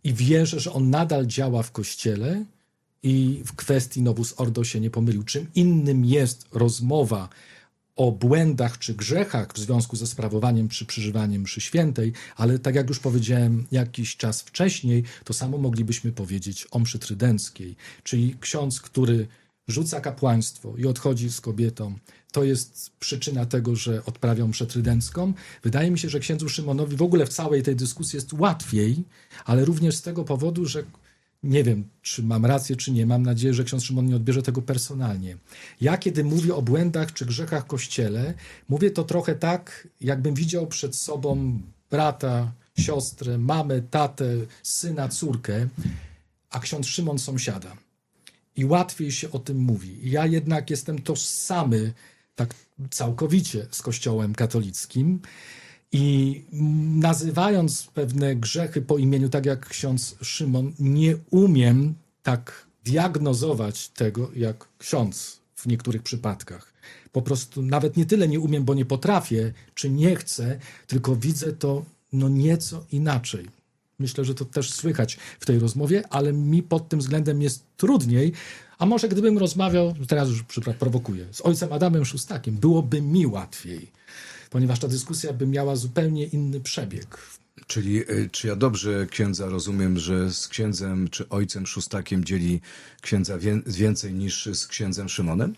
i wierzę, że on nadal działa w Kościele i w kwestii Novus Ordo się nie pomylił. Czym innym jest rozmowa o błędach czy grzechach w związku ze sprawowaniem czy przeżywaniem mszy świętej, ale tak jak już powiedziałem jakiś czas wcześniej, to samo moglibyśmy powiedzieć o mszy trydenckiej, czyli ksiądz, który rzuca kapłaństwo i odchodzi z kobietą, to jest przyczyna tego, że odprawiał mszę trydencką. Wydaje mi się, że księdzu Szymonowi w ogóle w całej tej dyskusji jest łatwiej, ale również z tego powodu, że nie wiem, czy mam rację, czy nie. Mam nadzieję, że ksiądz Szymon nie odbierze tego personalnie. Ja, kiedy mówię o błędach czy grzechach w Kościele, mówię to trochę tak, jakbym widział przed sobą brata, siostrę, mamę, tatę, syna, córkę, a ksiądz Szymon sąsiada. I łatwiej się o tym mówi. Ja jednak jestem tożsamy tak całkowicie z Kościołem katolickim i nazywając pewne grzechy po imieniu, tak jak ksiądz Szymon, nie umiem tak diagnozować tego, jak ksiądz w niektórych przypadkach. Po prostu nawet nie tyle nie umiem, bo nie potrafię, czy nie chcę, tylko widzę to no nieco inaczej. Myślę, że to też słychać w tej rozmowie, ale mi pod tym względem jest trudniej. A może gdybym rozmawiał, teraz już prowokuję, z ojcem Adamem Szustakiem, byłoby mi łatwiej, ponieważ ta dyskusja by miała zupełnie inny przebieg. Czyli czy ja dobrze księdza rozumiem, że z księdzem czy ojcem Szustakiem dzieli księdza wie, więcej niż z księdzem Szymonem?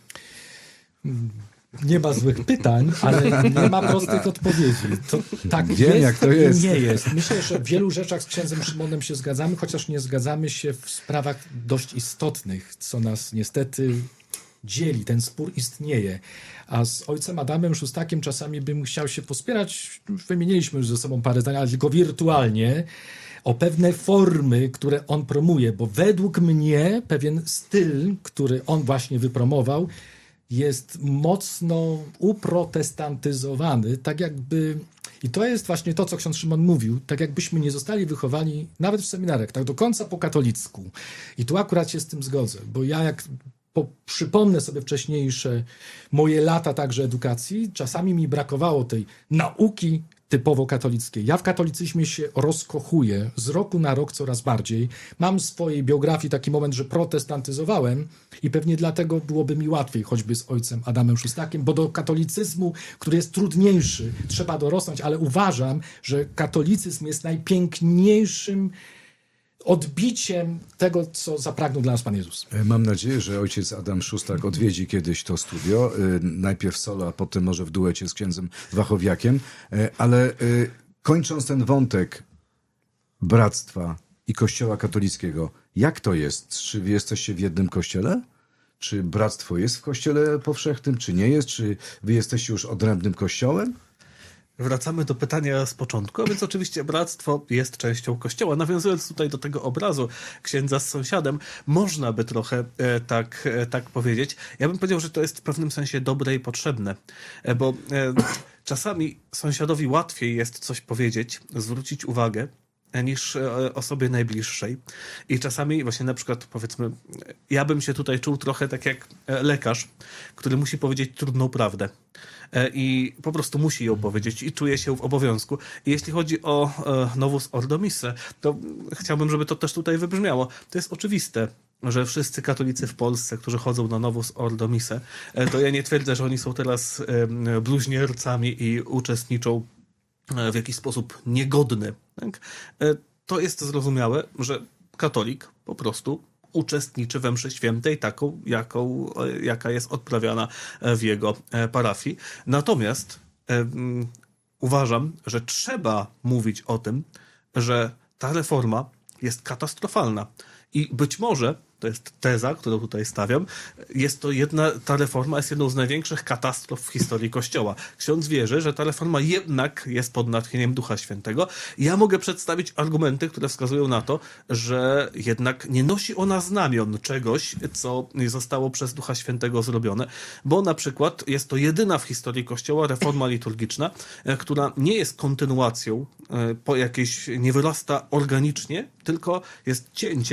Nie ma złych pytań, ale nie ma prostych odpowiedzi. To tak Wiem, jest, jak to jest. Nie jest. Myślę, że w wielu rzeczach z księdzem Szymonem się zgadzamy, chociaż nie zgadzamy się w sprawach dość istotnych, co nas niestety dzieli. Ten spór istnieje. A z ojcem Adamem Szustakiem czasami bym chciał się pospierać, wymieniliśmy już ze sobą parę zdań, ale tylko wirtualnie, o pewne formy, które on promuje, bo według mnie pewien styl, który on właśnie wypromował, jest mocno uprotestantyzowany, tak jakby, i to jest właśnie to, co ksiądz Szymon mówił, tak jakbyśmy nie zostali wychowani, nawet w seminariach, tak do końca po katolicku. I tu akurat się z tym zgodzę, bo ja jak po, przypomnę sobie wcześniejsze moje lata także edukacji, czasami mi brakowało tej nauki typowo katolickiej. Ja w katolicyzmie się rozkochuję z roku na rok coraz bardziej. Mam w swojej biografii taki moment, że protestantyzowałem i pewnie dlatego byłoby mi łatwiej, choćby z ojcem Adamem Szustakiem, bo do katolicyzmu, który jest trudniejszy, trzeba dorosnąć, ale uważam, że katolicyzm jest najpiękniejszym odbiciem tego, co zapragnął dla nas Pan Jezus. Mam nadzieję, że ojciec Adam Szustak odwiedzi kiedyś to studio. Najpierw solo, a potem może w duecie z księdzem Wachowiakiem. Ale kończąc ten wątek bractwa i Kościoła katolickiego, jak to jest? Czy wy jesteście w jednym kościele? Czy bractwo jest w Kościele powszechnym, czy nie jest? Czy wy jesteście już odrębnym kościołem? Wracamy do pytania z początku, a więc oczywiście bractwo jest częścią Kościoła. Nawiązując tutaj do tego obrazu księdza z sąsiadem, można by trochę e, tak, e, tak powiedzieć. Ja bym powiedział, że to jest w pewnym sensie dobre i potrzebne, e, bo e, czasami sąsiadowi łatwiej jest coś powiedzieć, zwrócić uwagę, niż osobie najbliższej. I czasami właśnie na przykład powiedzmy, ja bym się tutaj czuł trochę tak jak lekarz, który musi powiedzieć trudną prawdę. I po prostu musi ją powiedzieć i czuje się w obowiązku. I jeśli chodzi o Novus Ordo Misse, to chciałbym, żeby to też tutaj wybrzmiało. To jest oczywiste, że wszyscy katolicy w Polsce, którzy chodzą na Novus Ordo Misse, to ja nie twierdzę, że oni są teraz bluźniercami i uczestniczą w jakiś sposób niegodny. Tak? To jest zrozumiałe, że katolik po prostu uczestniczy we mszy świętej taką, jaką, jaka jest odprawiana w jego parafii. Natomiast um, uważam, że trzeba mówić o tym, że ta reforma jest katastrofalna. I być może, to jest teza, którą tutaj stawiam, jest to jedna, ta reforma jest jedną z największych katastrof w historii Kościoła. Ksiądz wierzy, że ta reforma jednak jest pod natchnieniem Ducha Świętego. I ja mogę przedstawić argumenty, które wskazują na to, że jednak nie nosi ona znamion czegoś, co zostało przez Ducha Świętego zrobione, bo na przykład jest to jedyna w historii Kościoła reforma liturgiczna, która nie jest kontynuacją, po jakiejś nie wyrasta organicznie, tylko jest cięcie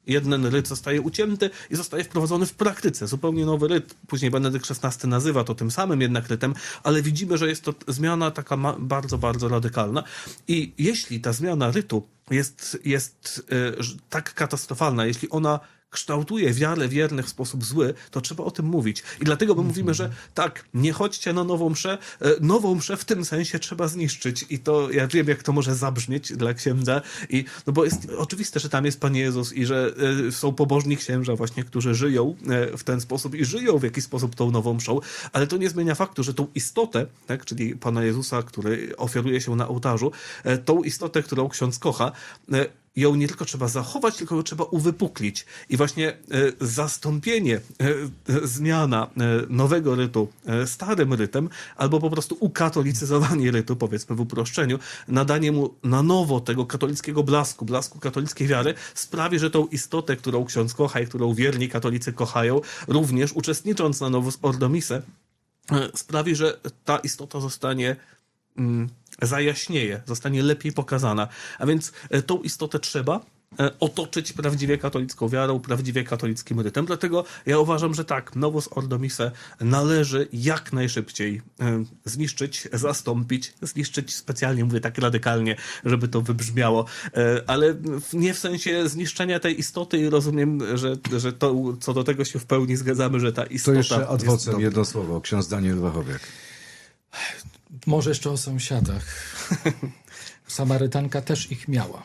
Jeden ryt zostaje ucięty i zostaje wprowadzony w praktyce. Zupełnie nowy ryt. Później Benedykt szesnasty nazywa to tym samym jednak rytem, ale widzimy, że jest to zmiana taka ma- bardzo, bardzo radykalna. I jeśli ta zmiana rytu jest, jest yy, tak katastrofalna, jeśli ona kształtuje wiarę wiernych w sposób zły, to trzeba o tym mówić. I dlatego my mówimy, że tak, nie chodźcie na nową mszę. Nową mszę w tym sensie trzeba zniszczyć. I to, ja wiem, jak to może zabrzmieć dla księdza. I, no bo jest oczywiste, że tam jest Pan Jezus i że y, są pobożni księża właśnie, którzy żyją y, w ten sposób i żyją w jakiś sposób tą nową mszą, ale to nie zmienia faktu, że tą istotę, tak, czyli Pana Jezusa, który ofiaruje się na ołtarzu, y, tą istotę, którą ksiądz kocha, y, ją nie tylko trzeba zachować, tylko ją trzeba uwypuklić. I właśnie e, zastąpienie, e, zmiana e, nowego rytu e, starym rytem, albo po prostu ukatolicyzowanie rytu, powiedzmy w uproszczeniu, nadanie mu na nowo tego katolickiego blasku, blasku katolickiej wiary, sprawi, że tą istotę, którą ksiądz kocha i którą wierni katolicy kochają, również uczestnicząc na Novus Ordo Missae, e, sprawi, że ta istota zostanie mm, zajaśnieje, zostanie lepiej pokazana. A więc e, tą istotę trzeba e, otoczyć prawdziwie katolicką wiarą, prawdziwie katolickim rytem. Dlatego ja uważam, że tak, Novus Ordo Missae należy jak najszybciej e, zniszczyć, zastąpić, zniszczyć specjalnie, mówię tak radykalnie, żeby to wybrzmiało, e, ale w, nie w sensie zniszczenia tej istoty i rozumiem, że, że to, co do tego się w pełni zgadzamy, że ta istota To jeszcze ad vocem jest jedno słowo. Ksiądz Daniel Wachowiak. Może jeszcze o sąsiadach. Samarytanka też ich miała.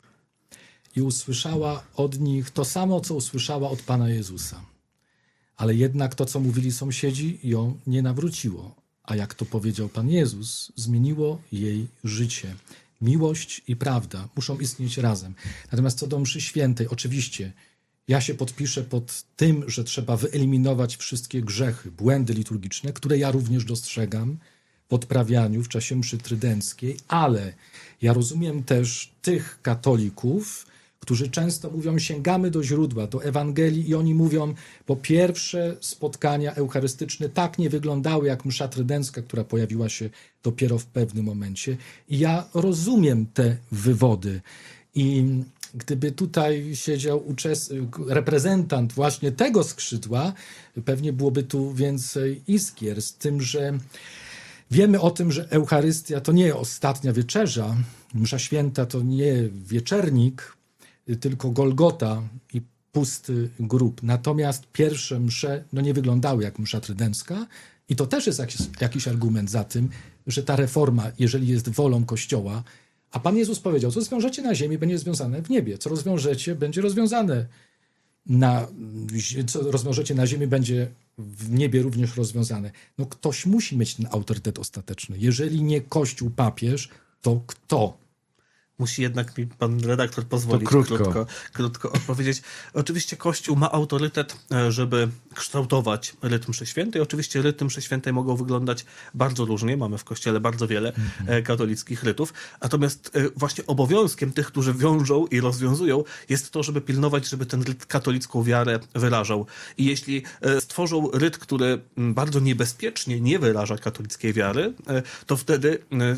I usłyszała od nich to samo, co usłyszała od Pana Jezusa. Ale jednak to, co mówili sąsiedzi, ją nie nawróciło. A jak to powiedział Pan Jezus, zmieniło jej życie. Miłość i prawda muszą istnieć razem. Natomiast co do mszy świętej, oczywiście ja się podpiszę pod tym, że trzeba wyeliminować wszystkie grzechy, błędy liturgiczne, które ja również dostrzegam w odprawianiu w czasie mszy trydenckiej, ale ja rozumiem też tych katolików, którzy często mówią, sięgamy do źródła, do Ewangelii i oni mówią, po pierwsze spotkania eucharystyczne tak nie wyglądały jak msza trydencka, która pojawiła się dopiero w pewnym momencie. I ja rozumiem te wywody. I gdyby tutaj siedział uczest- reprezentant właśnie tego skrzydła, pewnie byłoby tu więcej iskier z tym, że wiemy o tym, że Eucharystia to nie ostatnia wieczerza, msza święta to nie wieczernik, tylko Golgota i pusty grób. Natomiast pierwsze msze no nie wyglądały jak msza trydencka i to też jest jakiś, jakiś argument za tym, że ta reforma, jeżeli jest wolą Kościoła, a Pan Jezus powiedział, co zwiążecie na ziemi, będzie związane w niebie, co rozwiążecie, będzie rozwiązane na, co rozwiążecie na ziemi, będzie w niebie również rozwiązane. No ktoś musi mieć ten autorytet ostateczny. Jeżeli nie Kościół, papież, to kto? Musi jednak mi pan redaktor pozwolić krótko. Krótko, krótko odpowiedzieć. Oczywiście Kościół ma autorytet, żeby kształtować rytm mszy świętej. Oczywiście rytm mszy świętej mogą wyglądać bardzo różnie. Mamy w Kościele bardzo wiele mm-hmm. katolickich rytów. Natomiast właśnie obowiązkiem tych, którzy wiążą i rozwiązują, jest to, żeby pilnować, żeby ten ryt katolicką wiarę wyrażał. I jeśli stworzą ryt, który bardzo niebezpiecznie nie wyraża katolickiej wiary, to wtedy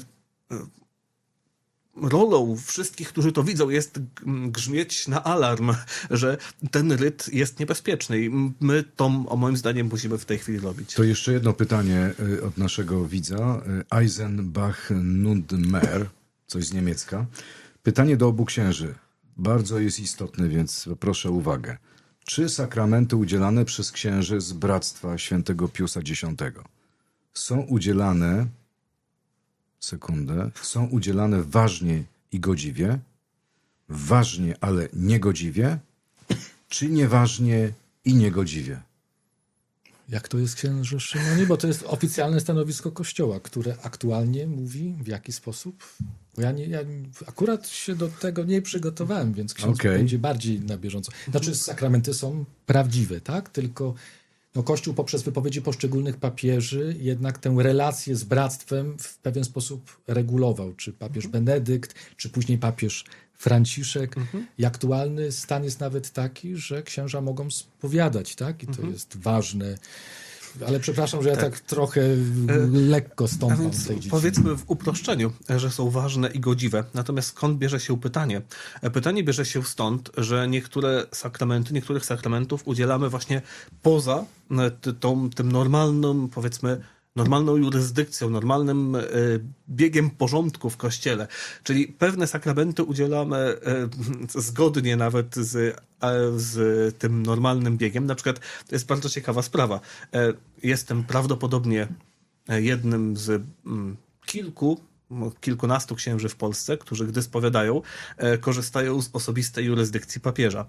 rolą wszystkich, którzy to widzą, jest grzmieć na alarm, że ten ryt jest niebezpieczny i my to, moim zdaniem, musimy w tej chwili robić. To jeszcze jedno pytanie od naszego widza. Eisenbach Nundmer, coś z niemiecka. Pytanie do obu księży. Bardzo jest istotne, więc proszę uwagę. Czy sakramenty udzielane przez księży z Bractwa Świętego Piusa Dziesiątego są udzielane Sekundę. Są udzielane ważnie i godziwie, ważnie, ale niegodziwie, czy nieważnie i niegodziwie? Jak to jest, księże Szymonie? Bo to jest oficjalne stanowisko Kościoła, które aktualnie mówi w jaki sposób. Bo ja, nie, ja akurat się do tego nie przygotowałem, więc ksiądz okay. będzie bardziej na bieżąco. Znaczy sakramenty są prawdziwe, tak? Tylko no, Kościół poprzez wypowiedzi poszczególnych papieży jednak tę relację z bractwem w pewien sposób regulował. Czy papież mhm. Benedykt, czy później papież Franciszek. Mhm. I aktualny stan jest nawet taki, że księża mogą spowiadać, tak? I to mhm. jest ważne. ale przepraszam, że ja tak, tak trochę lekko stąpam A więc w tej dziedzinie. Powiedzmy w uproszczeniu, że są ważne i godziwe. Natomiast skąd bierze się pytanie? Pytanie bierze się stąd, że niektóre sakramenty, niektórych sakramentów udzielamy właśnie poza tą, tym normalnym, powiedzmy, normalną jurysdykcją, normalnym y, biegiem porządku w Kościele. Czyli pewne sakramenty udzielamy y, zgodnie nawet z, y, z tym normalnym biegiem. Na przykład to jest bardzo ciekawa sprawa. Y, jestem prawdopodobnie jednym z y, kilku, kilkunastu księży w Polsce, którzy gdy spowiadają, y, korzystają z osobistej jurysdykcji papieża.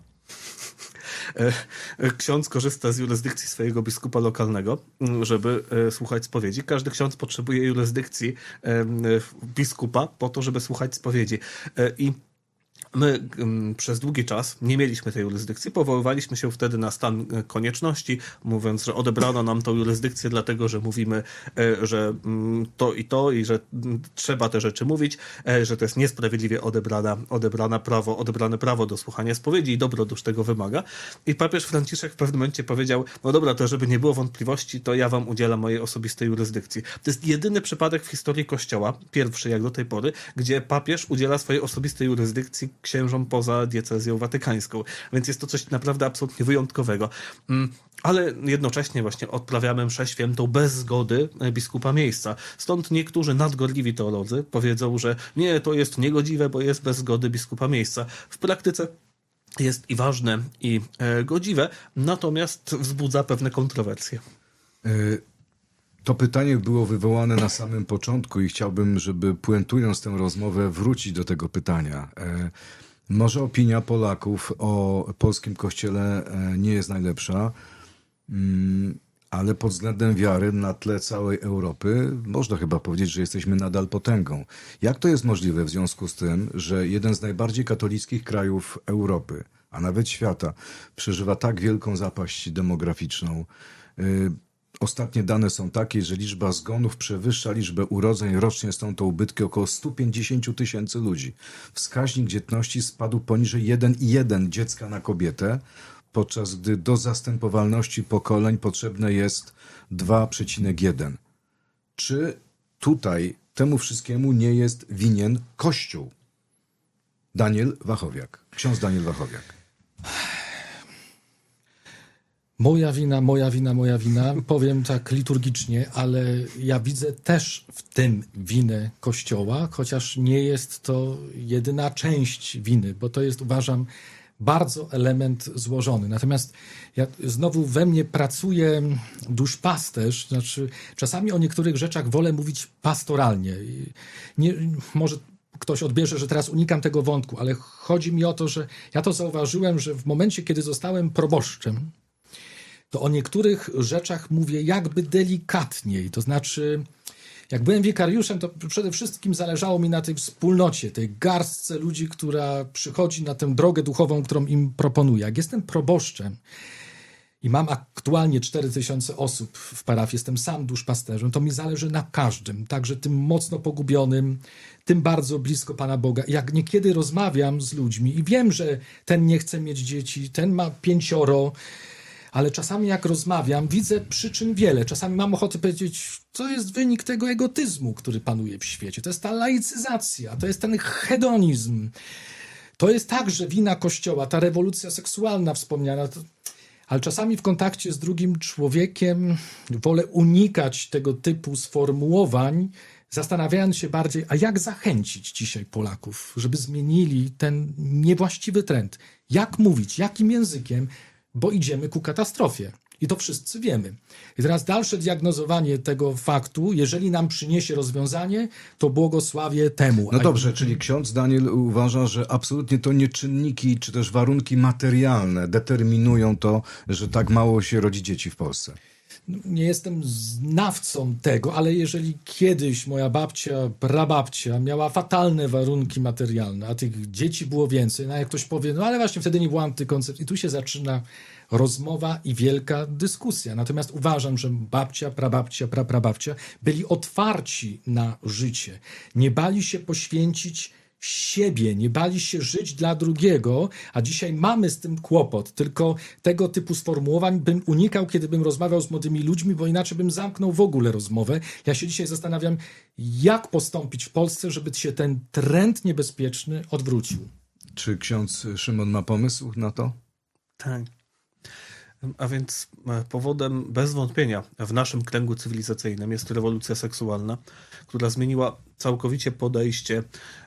Ksiądz korzysta z jurysdykcji swojego biskupa lokalnego, żeby słuchać spowiedzi. Każdy ksiądz potrzebuje jurysdykcji biskupa po to, żeby słuchać spowiedzi. I my przez długi czas nie mieliśmy tej jurysdykcji. Powoływaliśmy się wtedy na stan konieczności, mówiąc, że odebrano nam tą jurysdykcję dlatego, że mówimy, że to i to i że trzeba te rzeczy mówić, że to jest niesprawiedliwie odebrana, odebrana prawo, odebrane prawo do słuchania spowiedzi i dobrodusz tego wymaga. I papież Franciszek w pewnym momencie powiedział, no dobra, to żeby nie było wątpliwości, to ja wam udzielam mojej osobistej jurysdykcji. To jest jedyny przypadek w historii Kościoła, pierwszy jak do tej pory, gdzie papież udziela swojej osobistej jurysdykcji księżom poza diecezją watykańską. Więc jest to coś naprawdę absolutnie wyjątkowego. Ale jednocześnie właśnie odprawiamy mszę świętą bez zgody biskupa miejsca. Stąd niektórzy nadgorliwi teolodzy powiedzą, że nie, to jest niegodziwe, bo jest bez zgody biskupa miejsca. W praktyce jest i ważne, i godziwe, natomiast wzbudza pewne kontrowersje. Y- To pytanie było wywołane na samym początku i chciałbym, żeby puentując tę rozmowę wrócić do tego pytania. E, może opinia Polaków o polskim kościele e, nie jest najlepsza, mm, ale pod względem wiary na tle całej Europy można chyba powiedzieć, że jesteśmy nadal potęgą. Jak to jest możliwe w związku z tym, że jeden z najbardziej katolickich krajów Europy, a nawet świata, przeżywa tak wielką zapaść demograficzną? Y, Ostatnie dane są takie, że liczba zgonów przewyższa liczbę urodzeń. Rocznie są to ubytki około sto pięćdziesiąt tysięcy ludzi. Wskaźnik dzietności spadł poniżej jeden przecinek jeden dziecka na kobietę, podczas gdy do zastępowalności pokoleń potrzebne jest dwa przecinek jeden. Czy tutaj temu wszystkiemu nie jest winien Kościół? Daniel Wachowiak. Ksiądz Daniel Wachowiak. Moja wina, moja wina, moja wina. Powiem tak liturgicznie, ale ja widzę też w tym winę Kościoła, chociaż nie jest to jedyna część winy, bo to jest, uważam, bardzo element złożony. Natomiast ja, znowu we mnie pracuje duszpasterz, znaczy czasami o niektórych rzeczach wolę mówić pastoralnie. Nie, może ktoś odbierze, że teraz unikam tego wątku, ale chodzi mi o to, że ja to zauważyłem, że w momencie, kiedy zostałem proboszczem, to o niektórych rzeczach mówię jakby delikatniej. To znaczy, jak byłem wikariuszem, to przede wszystkim zależało mi na tej wspólnocie, tej garstce ludzi, która przychodzi na tę drogę duchową, którą im proponuję. Jak jestem proboszczem i mam aktualnie cztery tysiące osób w parafii, jestem sam duszpasterzem, to mi zależy na każdym, także tym mocno pogubionym, tym bardzo blisko Pana Boga. Jak niekiedy rozmawiam z ludźmi i wiem, że ten nie chce mieć dzieci, ten ma pięcioro, ale czasami jak rozmawiam, widzę przyczyn wiele. Czasami mam ochotę powiedzieć, to jest wynik tego egotyzmu, który panuje w świecie. To jest ta laicyzacja, to jest ten hedonizm. To jest także wina Kościoła, ta rewolucja seksualna wspomniana. Ale czasami w kontakcie z drugim człowiekiem wolę unikać tego typu sformułowań, zastanawiając się bardziej, a jak zachęcić dzisiaj Polaków, żeby zmienili ten niewłaściwy trend. Jak mówić, jakim językiem, bo idziemy ku katastrofie. I to wszyscy wiemy. I teraz dalsze diagnozowanie tego faktu, jeżeli nam przyniesie rozwiązanie, to błogosławię temu. No dobrze, czyli ksiądz Daniel uważa, że absolutnie to nie czynniki, czy też warunki materialne determinują to, że tak mało się rodzi dzieci w Polsce. Nie jestem znawcą tego, ale jeżeli kiedyś moja babcia, prababcia miała fatalne warunki materialne, a tych dzieci było więcej, no jak ktoś powie, no ale właśnie wtedy nie było antykoncepcji. I tu się zaczyna rozmowa i wielka dyskusja. Natomiast uważam, że babcia, prababcia, praprababcia byli otwarci na życie. Nie bali się poświęcić siebie, nie bali się żyć dla drugiego, a dzisiaj mamy z tym kłopot. Tylko tego typu sformułowań bym unikał, kiedy bym rozmawiał z młodymi ludźmi, bo inaczej bym zamknął w ogóle rozmowę. Ja się dzisiaj zastanawiam, jak postąpić w Polsce, żeby się ten trend niebezpieczny odwrócił. Czy ksiądz Szymon ma pomysł na to? Tak. A więc powodem bez wątpienia w naszym kręgu cywilizacyjnym jest rewolucja seksualna, która zmieniła całkowicie podejście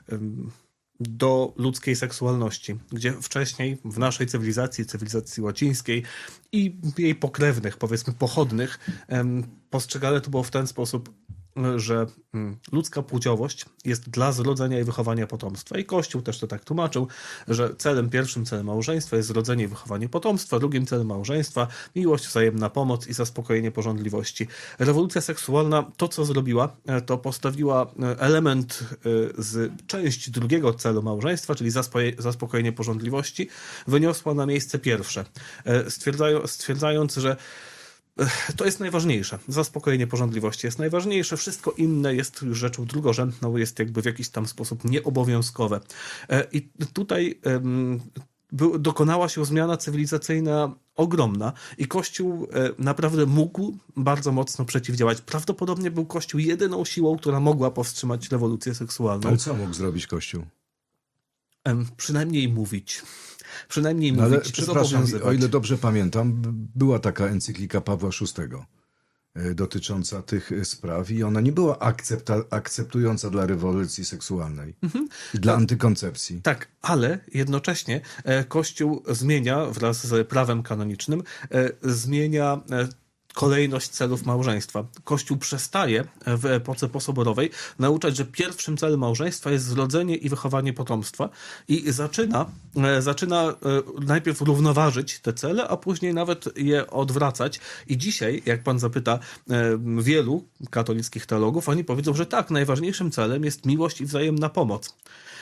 do ludzkiej seksualności, gdzie wcześniej w naszej cywilizacji, cywilizacji łacińskiej i jej pokrewnych, powiedzmy pochodnych, postrzegane to było w ten sposób, że ludzka płciowość jest dla zrodzenia i wychowania potomstwa. I Kościół też to tak tłumaczył, że celem, pierwszym celem małżeństwa jest zrodzenie i wychowanie potomstwa, drugim celem małżeństwa miłość, wzajemna pomoc i zaspokojenie pożądliwości. Rewolucja seksualna to, co zrobiła, to postawiła element z część drugiego celu małżeństwa, czyli zaspokojenie pożądliwości, wyniosła na miejsce pierwsze, stwierdzając, że to jest najważniejsze. Zaspokojenie pożądliwości jest najważniejsze. Wszystko inne jest już rzeczą drugorzędną, jest jakby w jakiś tam sposób nieobowiązkowe. I tutaj dokonała się zmiana cywilizacyjna ogromna i Kościół naprawdę mógł bardzo mocno przeciwdziałać. Prawdopodobnie był Kościół jedyną siłą, która mogła powstrzymać rewolucję seksualną. Ale co mógł zrobić Kościół? Przynajmniej mówić. Przynajmniej no, ale, mówić, przepraszam, o ile dobrze pamiętam, była taka encyklika Pawła szóstego dotycząca tych spraw i ona nie była akcepta- akceptująca dla rewolucji seksualnej mhm. i dla tak, antykoncepcji. Tak, ale jednocześnie Kościół zmienia wraz z prawem kanonicznym, zmienia kolejność celów małżeństwa. Kościół przestaje w epoce posoborowej nauczać, że pierwszym celem małżeństwa jest zrodzenie i wychowanie potomstwa i zaczyna, zaczyna najpierw równoważyć te cele, a później nawet je odwracać. I dzisiaj, jak pan zapyta wielu katolickich teologów, oni powiedzą, że tak, najważniejszym celem jest miłość i wzajemna pomoc.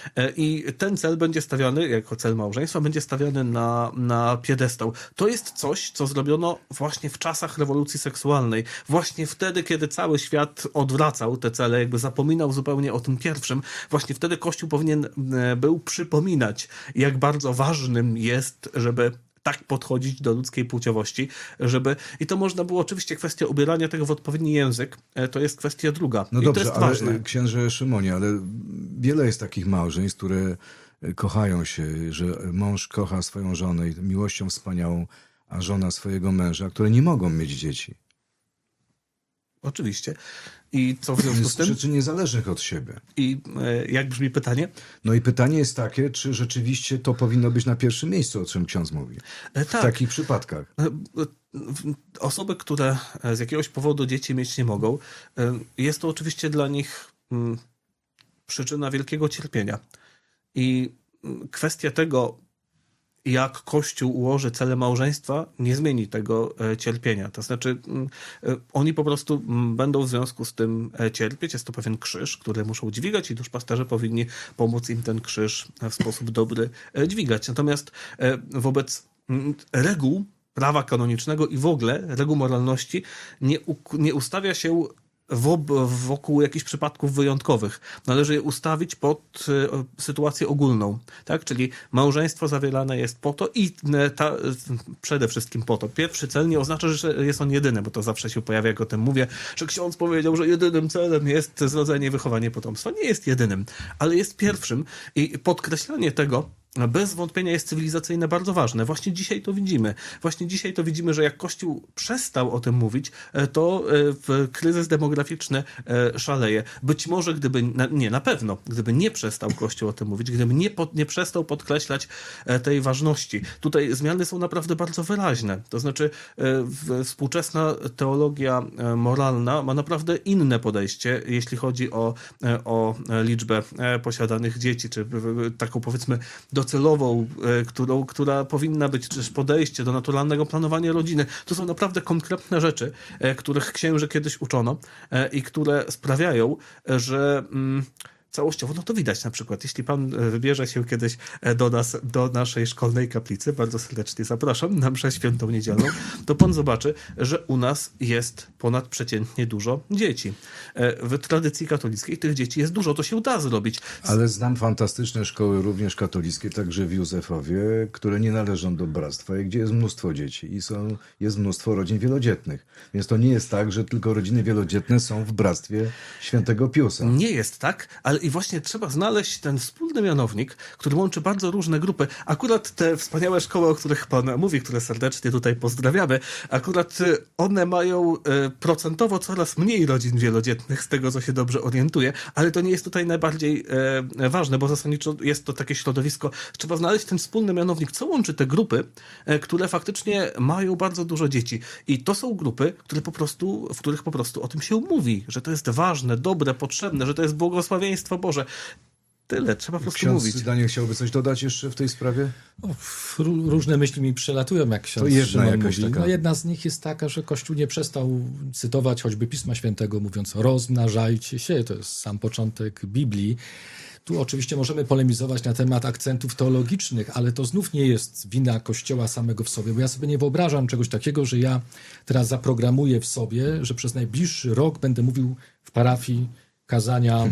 I ten cel będzie stawiany, jako cel małżeństwa, będzie stawiany na, na piedestał. To jest coś, co zrobiono właśnie w czasach rewolucji seksualnej. Właśnie wtedy, kiedy cały świat odwracał te cele, jakby zapominał zupełnie o tym pierwszym. Właśnie wtedy Kościół powinien był przypominać, jak bardzo ważnym jest, żeby tak podchodzić do ludzkiej płciowości, żeby... I to można było oczywiście kwestia ubierania tego w odpowiedni język, to jest kwestia druga. No I dobrze, to jest ale ważne. księże Szymonie, ale wiele jest takich małżeństw, które kochają się, że mąż kocha swoją żonę i miłością wspaniałą, a żona swojego męża, które nie mogą mieć dzieci. Oczywiście. I co w związku z tym? Z przyczyn niezależnych od siebie. I e, jak brzmi pytanie? No i pytanie jest takie, czy rzeczywiście to powinno być na pierwszym miejscu, o czym ksiądz mówi. E, w tak. takich przypadkach. E, osoby, które z jakiegoś powodu dzieci mieć nie mogą, e, jest to oczywiście dla nich m, przyczyna wielkiego cierpienia. I m, kwestia tego, jak Kościół ułoży cele małżeństwa, nie zmieni tego cierpienia. To znaczy, oni po prostu będą w związku z tym cierpieć. Jest to pewien krzyż, który muszą dźwigać i duszpasterze powinni pomóc im ten krzyż w sposób dobry dźwigać. Natomiast wobec reguł prawa kanonicznego i w ogóle reguł moralności nie, nie ustawia się wokół jakichś przypadków wyjątkowych. Należy je ustawić pod y, sytuację ogólną, tak? Czyli małżeństwo zawierane jest po to i ta, przede wszystkim po to. Pierwszy cel nie oznacza, że jest on jedyny, bo to zawsze się pojawia, jak o tym mówię, że ksiądz powiedział, że jedynym celem jest zrodzenie i wychowanie potomstwa. Nie jest jedynym, ale jest pierwszym i podkreślanie tego bez wątpienia jest cywilizacyjne bardzo ważne. Właśnie dzisiaj to widzimy. Właśnie dzisiaj to widzimy, że jak Kościół przestał o tym mówić, to kryzys demograficzny szaleje. Być może gdyby, nie, na pewno, gdyby nie przestał Kościół o tym mówić, gdyby nie, pod, nie przestał podkreślać tej ważności. Tutaj zmiany są naprawdę bardzo wyraźne. To znaczy współczesna teologia moralna ma naprawdę inne podejście, jeśli chodzi o, o liczbę posiadanych dzieci, czy taką powiedzmy docelową, którą, która powinna być, też podejście do naturalnego planowania rodziny. To są naprawdę konkretne rzeczy, których księży kiedyś uczono i które sprawiają, że całościowo, no to widać na przykład, jeśli pan wybierze się kiedyś do nas, do naszej szkolnej kaplicy, bardzo serdecznie zapraszam na mszę świętą niedzielną, to pan zobaczy, że u nas jest ponadprzeciętnie dużo dzieci. W tradycji katolickiej tych dzieci jest dużo, to się da zrobić. Ale znam fantastyczne szkoły, również katolickie, także w Józefowie, które nie należą do bractwa, gdzie jest mnóstwo dzieci i są, jest mnóstwo rodzin wielodzietnych. Więc to nie jest tak, że tylko rodziny wielodzietne są w bractwie świętego Piusa. Nie jest tak, ale i właśnie trzeba znaleźć ten wspólny mianownik, który łączy bardzo różne grupy. Akurat te wspaniałe szkoły, o których pan mówi, które serdecznie tutaj pozdrawiamy, akurat one mają procentowo coraz mniej rodzin wielodzietnych, z tego co się dobrze orientuję, ale to nie jest tutaj najbardziej e, ważne, bo zasadniczo jest to takie środowisko. Trzeba znaleźć ten wspólny mianownik, co łączy te grupy, e, które faktycznie mają bardzo dużo dzieci. I to są grupy, które po prostu, w których po prostu o tym się mówi, że to jest ważne, dobre, potrzebne, że to jest błogosławieństwo Boże. Tyle, trzeba po prostu Ksiądz mówić. Daniel chciałby coś dodać jeszcze w tej sprawie? O, różne myśli mi przelatują, jak ksiądz To jedna Szymon jakaś mówi. taka. No, jedna z nich jest taka, że Kościół nie przestał cytować choćby Pisma Świętego, mówiąc rozmnażajcie się, to jest sam początek Biblii. Tu oczywiście możemy polemizować na temat akcentów teologicznych, ale to znów nie jest wina Kościoła samego w sobie, bo ja sobie nie wyobrażam czegoś takiego, że ja teraz zaprogramuję w sobie, że przez najbliższy rok będę mówił w parafii kazania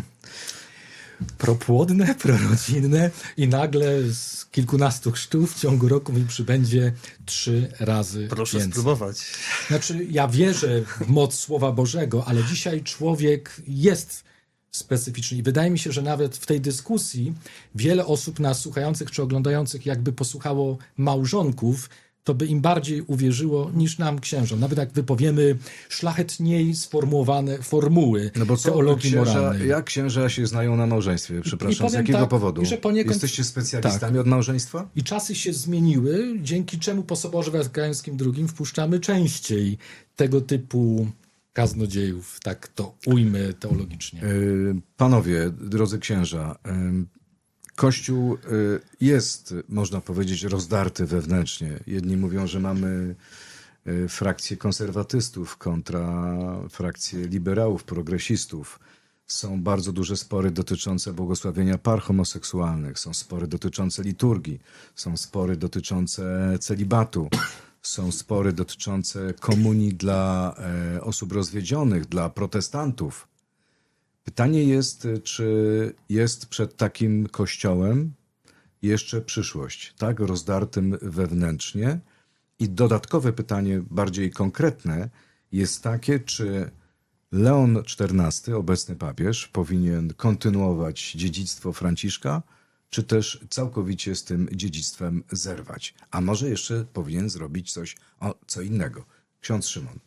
propłodne, prorodzinne i nagle z kilkunastu chrztów w ciągu roku mi przybędzie trzy razy Proszę więcej. spróbować. Znaczy, ja wierzę w moc Słowa Bożego, ale dzisiaj człowiek jest specyficzny i wydaje mi się, że nawet w tej dyskusji wiele osób nas słuchających czy oglądających jakby posłuchało małżonków, to by im bardziej uwierzyło niż nam księżom. Nawet jak wypowiemy szlachetniej sformułowane formuły No bo co, teologii księża, moralnej. jak księża się znają na małżeństwie? Przepraszam, z powiem jakiego tak, powodu? że poniekąd- Jesteście specjalistami tak. od małżeństwa? I czasy się zmieniły, dzięki czemu po Soborze Watykańskim drugim wpuszczamy częściej tego typu kaznodziejów, tak to ujmę teologicznie. Yy, Panowie, drodzy księża, yy, Kościół yy, jest, można powiedzieć, rozdarty wewnętrznie. Jedni mówią, że mamy yy, frakcję konserwatystów kontra frakcję liberałów, progresistów. Są bardzo duże spory dotyczące błogosławienia par homoseksualnych, są spory dotyczące liturgii, są spory dotyczące celibatu. Są spory dotyczące komunii dla e, osób rozwiedzionych, dla protestantów. Pytanie jest, czy jest przed takim kościołem jeszcze przyszłość, tak rozdartym wewnętrznie? I dodatkowe pytanie, bardziej konkretne, jest takie, czy Leon czternasty, obecny papież, powinien kontynuować dziedzictwo Franciszka, czy też całkowicie z tym dziedzictwem zerwać? A może jeszcze powinien zrobić coś, o, co innego? Ksiądz Szymon.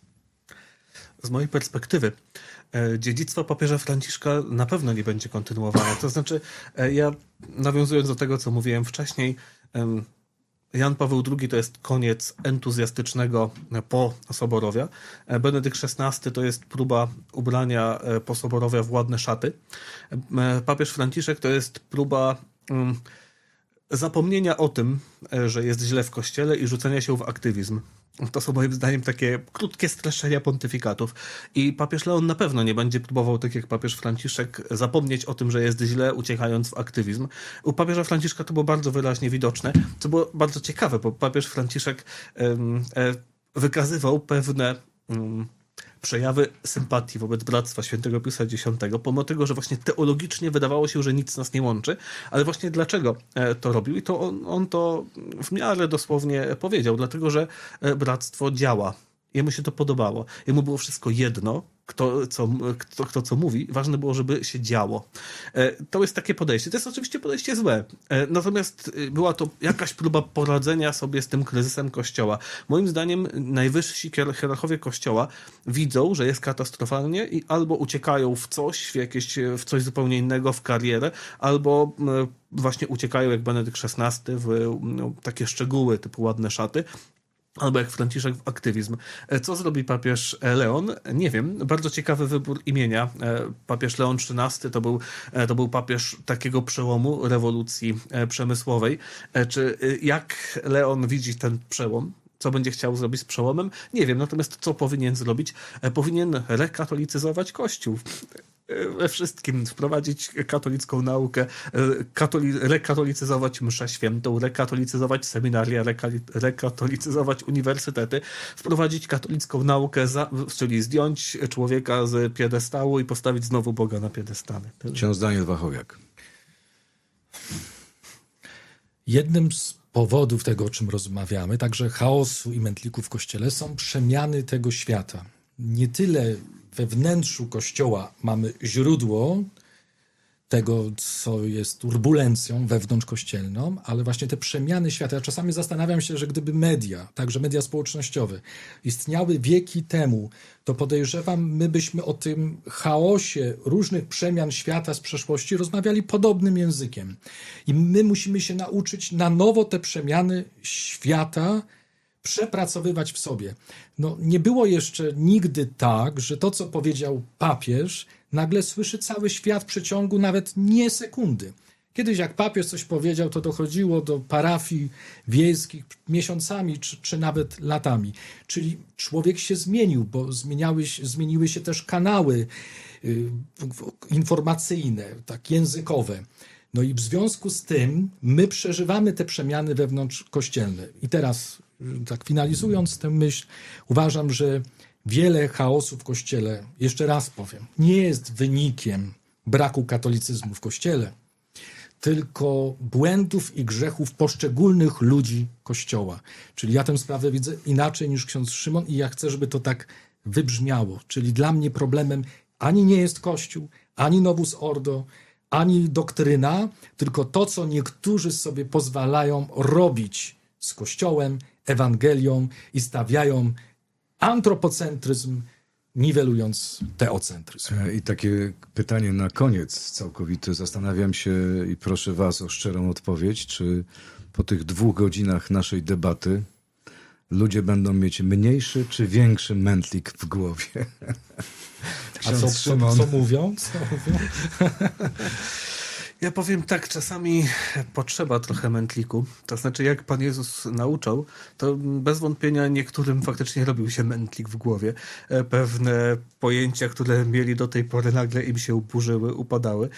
Z mojej perspektywy e, dziedzictwo papieża Franciszka na pewno nie będzie kontynuowane. To znaczy, e, ja nawiązując do tego, co mówiłem wcześniej, em, Jan Paweł drugi to jest koniec entuzjastycznego po Soborowia. E, Benedykt szesnasty to jest próba ubrania e, po Soborowia w ładne szaty. E, papież Franciszek to jest próba mm, zapomnienia o tym, e, że jest źle w Kościele i rzucenia się w aktywizm. To są moim zdaniem takie krótkie streszczenia pontyfikatów. I papież Leon na pewno nie będzie próbował, tak jak papież Franciszek, zapomnieć o tym, że jest źle, uciekając w aktywizm. U papieża Franciszka to było bardzo wyraźnie widoczne, co było bardzo ciekawe, bo papież Franciszek um, e, wykazywał pewne um, przejawy sympatii wobec Bractwa Świętego Piusa Dziesiątego, pomimo tego, że właśnie teologicznie wydawało się, że nic nas nie łączy, ale właśnie dlaczego to robił? I to on, on to w miarę dosłownie powiedział, dlatego, że Bractwo działa. Jemu się to podobało. Jemu było wszystko jedno, kto co, kto, kto co mówi. Ważne było, żeby się działo. To jest takie podejście. To jest oczywiście podejście złe. Natomiast była to jakaś próba poradzenia sobie z tym kryzysem Kościoła. Moim zdaniem najwyżsi hierarchowie Kościoła widzą, że jest katastrofalnie i albo uciekają w coś, w, jakieś, w coś zupełnie innego, w karierę, albo właśnie uciekają jak Benedykt szesnasty w no, takie szczegóły typu ładne szaty. Albo jak Franciszek w aktywizm. Co zrobi papież Leon? Nie wiem. Bardzo ciekawy wybór imienia. Papież Leon trzynasty to był, to był papież takiego przełomu rewolucji przemysłowej. Czy jak Leon widzi ten przełom? Co będzie chciał zrobić z przełomem? Nie wiem. Natomiast co powinien zrobić? Powinien rekatolicyzować Kościół. we wszystkim, wprowadzić katolicką naukę, katoli- rekatolicyzować mszę świętą, rekatolicyzować seminaria, rekali- rekatolicyzować uniwersytety, wprowadzić katolicką naukę, za, czyli zdjąć człowieka z piedestału i postawić znowu Boga na piedestale. Ksiądz Daniel Wachowiak. Jednym z powodów tego, o czym rozmawiamy, także chaosu i mętliku w Kościele, są przemiany tego świata. Nie tyle we wnętrzu Kościoła mamy źródło tego, co jest turbulencją wewnątrzkościelną, ale właśnie te przemiany świata. Ja czasami zastanawiam się, że gdyby media, także media społecznościowe, istniały wieki temu, to podejrzewam, my byśmy o tym chaosie różnych przemian świata z przeszłości rozmawiali podobnym językiem. I my musimy się nauczyć na nowo te przemiany świata przepracowywać w sobie. No, nie było jeszcze nigdy tak, że to, co powiedział papież, nagle słyszy cały świat w przeciągu nawet nie sekundy. Kiedyś jak papież coś powiedział, to dochodziło do parafii wiejskich miesiącami czy, czy nawet latami. Czyli człowiek się zmienił, bo zmieniały, zmieniły się też kanały y, informacyjne, tak językowe. No i w związku z tym my przeżywamy te przemiany wewnątrzkościelne. I teraz, tak finalizując tę myśl, uważam, że wiele chaosu w Kościele, jeszcze raz powiem, nie jest wynikiem braku katolicyzmu w Kościele, tylko błędów i grzechów poszczególnych ludzi Kościoła. Czyli ja tę sprawę widzę inaczej niż ksiądz Szymon i ja chcę, żeby to tak wybrzmiało. Czyli dla mnie problemem ani nie jest Kościół, ani Novus Ordo, ani doktryna, tylko to, co niektórzy sobie pozwalają robić z Kościołem, Ewangelią i stawiają antropocentryzm, niwelując teocentryzm. I takie pytanie na koniec całkowity. Zastanawiam się i proszę was o szczerą odpowiedź, czy po tych dwóch godzinach naszej debaty ludzie będą mieć mniejszy czy większy mętlik w głowie? A co, co, co mówią? Co mówią? Ja powiem tak, czasami potrzeba trochę mętliku. To znaczy, jak Pan Jezus nauczał, to bez wątpienia niektórym faktycznie robił się mętlik w głowie. Pewne pojęcia, które mieli do tej pory, nagle im się uburzyły, upadały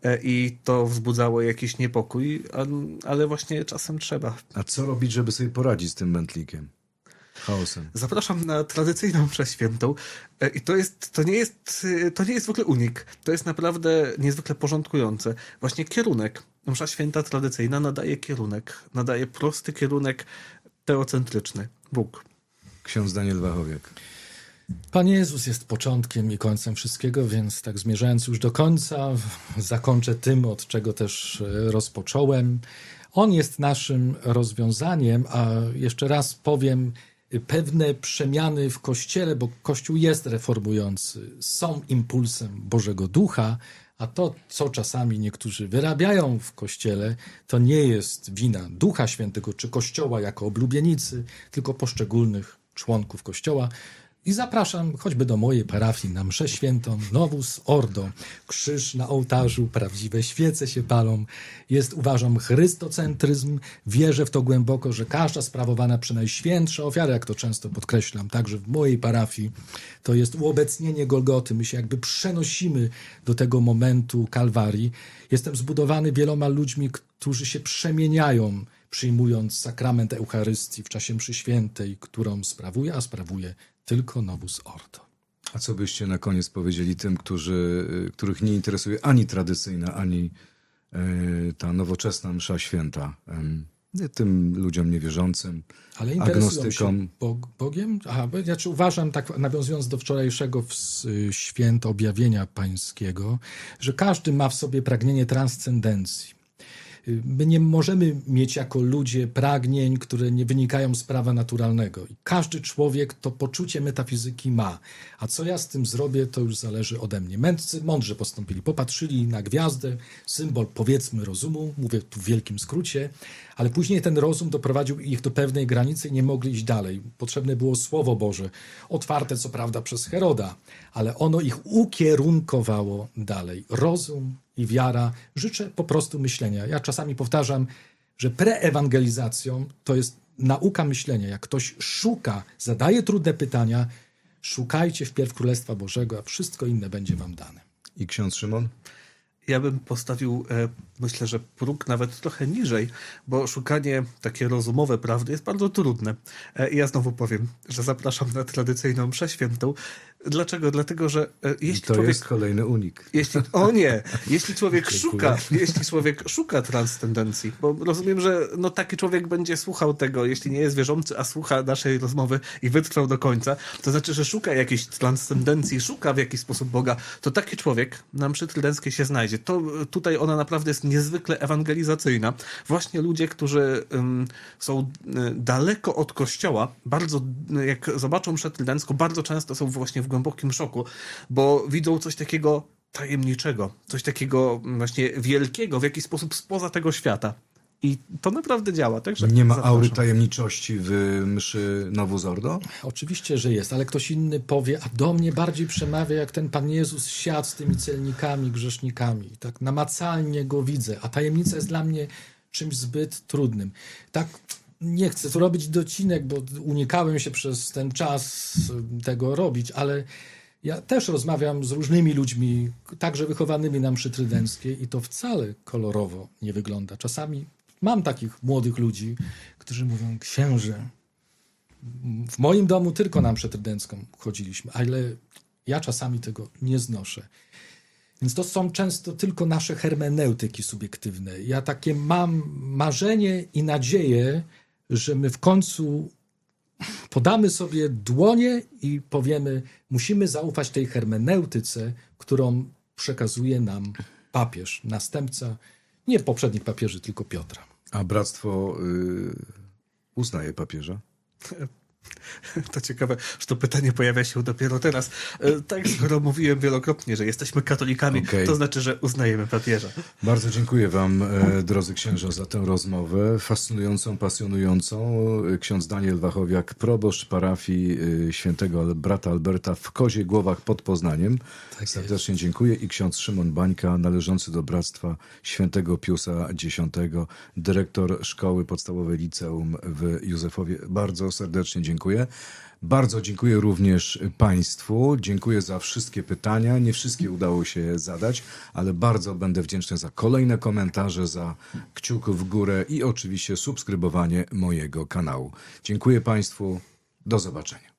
i to wzbudzało jakiś niepokój, ale właśnie czasem trzeba. A co robić, żeby sobie poradzić z tym mętlikiem? Chaosem. Zapraszam na tradycyjną mszę świętą i to jest, to nie jest, to nie jest w ogóle unik. To jest naprawdę niezwykle porządkujące. Właśnie kierunek. Msza święta tradycyjna nadaje kierunek. Nadaje prosty kierunek teocentryczny. Bóg. Ksiądz Daniel Wachowiak. Pan Jezus jest początkiem i końcem wszystkiego, więc tak zmierzając już do końca, zakończę tym, od czego też rozpocząłem. On jest naszym rozwiązaniem, a jeszcze raz powiem, pewne przemiany w Kościele, bo Kościół jest reformujący, są impulsem Bożego Ducha, a to, co czasami niektórzy wyrabiają w Kościele, to nie jest wina Ducha Świętego czy Kościoła jako oblubienicy, tylko poszczególnych członków Kościoła. I zapraszam choćby do mojej parafii na mszę świętą, Novus Ordo, krzyż na ołtarzu, prawdziwe świece się palą. Jest, uważam, chrystocentryzm. Wierzę w to głęboko, że każda sprawowana przy najświętsze ofiary, jak to często podkreślam, także w mojej parafii, to jest uobecnienie Golgoty. My się jakby przenosimy do tego momentu Kalwarii. Jestem zbudowany wieloma ludźmi, którzy się przemieniają, przyjmując sakrament Eucharystii w czasie mszy świętej, którą sprawuję, a sprawuję tylko Novus Ordo. A co byście na koniec powiedzieli tym, którzy, których nie interesuje ani tradycyjna, ani e, ta nowoczesna msza święta? E, tym ludziom niewierzącym, ale interesują agnostykom. się Bog, Bogiem? Aha, bo ja czy uważam, tak nawiązując do wczorajszego święta objawienia pańskiego, że każdy ma w sobie pragnienie transcendencji. My nie możemy mieć jako ludzie pragnień, które nie wynikają z prawa naturalnego. I każdy człowiek to poczucie metafizyki ma. A co ja z tym zrobię, to już zależy ode mnie. Mędrcy mądrze postąpili. Popatrzyli na gwiazdę, symbol powiedzmy rozumu, mówię tu w wielkim skrócie, ale później ten rozum doprowadził ich do pewnej granicy i nie mogli iść dalej. Potrzebne było Słowo Boże, otwarte co prawda przez Heroda, ale ono ich ukierunkowało dalej. Rozum i wiara. Życzę po prostu myślenia. Ja czasami powtarzam, że preewangelizacją to jest nauka myślenia. Jak ktoś szuka, zadaje trudne pytania, szukajcie wpierw Królestwa Bożego, a wszystko inne będzie wam dane. I ksiądz Szymon? Ja bym postawił, e, myślę, że próg nawet trochę niżej, bo szukanie takie rozumowe prawdy jest bardzo trudne. E, I ja znowu powiem, że zapraszam na tradycyjną mszę świętą. Dlaczego? Dlatego, że e, jeśli to człowiek... jest kolejny unik. Jeśli, o nie, jeśli człowiek szuka, jeśli człowiek szuka transcendencji, bo rozumiem, że no taki człowiek będzie słuchał tego, jeśli nie jest wierzący, a słucha naszej rozmowy i wytrwał do końca, to znaczy, że szuka jakiejś transcendencji, szuka w jakiś sposób Boga, to taki człowiek na mszy trydenckiej się znajdzie. To tutaj ona naprawdę jest niezwykle ewangelizacyjna. Właśnie ludzie, którzy um, są y, daleko od Kościoła, bardzo, y, jak zobaczą mszę trydencką, bardzo często są właśnie w głębokim szoku, bo widzą coś takiego tajemniczego, coś takiego właśnie wielkiego, w jakiś sposób spoza tego świata. I to naprawdę działa. Także Nie ma zapraszam. aury tajemniczości w mszy Novus Ordo? Oczywiście, że jest, ale ktoś inny powie, a do mnie bardziej przemawia, jak ten Pan Jezus siadł z tymi celnikami, grzesznikami. Tak namacalnie go widzę, a tajemnica jest dla mnie czymś zbyt trudnym. Tak, nie chcę tu robić docinek, bo unikałem się przez ten czas tego robić, ale ja też rozmawiam z różnymi ludźmi, także wychowanymi na mszy trydenckiej i to wcale kolorowo nie wygląda. Czasami mam takich młodych ludzi, którzy mówią, księże, w moim domu tylko na mszę trydencką chodziliśmy, ale ja czasami tego nie znoszę. Więc to są często tylko nasze hermeneutyki subiektywne. Ja takie mam marzenie i nadzieję, że my w końcu podamy sobie dłonie i powiemy, musimy zaufać tej hermeneutyce, którą przekazuje nam papież, następca, nie poprzednich papieży, tylko Piotra. A bractwo y, uznaje papieża? To ciekawe, że to pytanie pojawia się dopiero teraz. Tak, skoro mówiłem wielokrotnie, że jesteśmy katolikami, Okay. to znaczy, że uznajemy papieża. Bardzo dziękuję wam, e, drodzy księża, za tę rozmowę. Fascynującą, pasjonującą. Ksiądz Daniel Wachowiak, proboszcz parafii e, świętego brata Alberta w Kozie Głowach pod Poznaniem. Tak Serdecznie dziękuję. I ksiądz Szymon Bańka, należący do Bractwa Świętego Piusa X, dyrektor Szkoły Podstawowej Liceum w Józefowie. Bardzo serdecznie dziękuję. Bardzo dziękuję również Państwu. Dziękuję za wszystkie pytania. Nie wszystkie udało się zadać, ale bardzo będę wdzięczny za kolejne komentarze, za kciuk w górę i oczywiście subskrybowanie mojego kanału. Dziękuję Państwu. Do zobaczenia.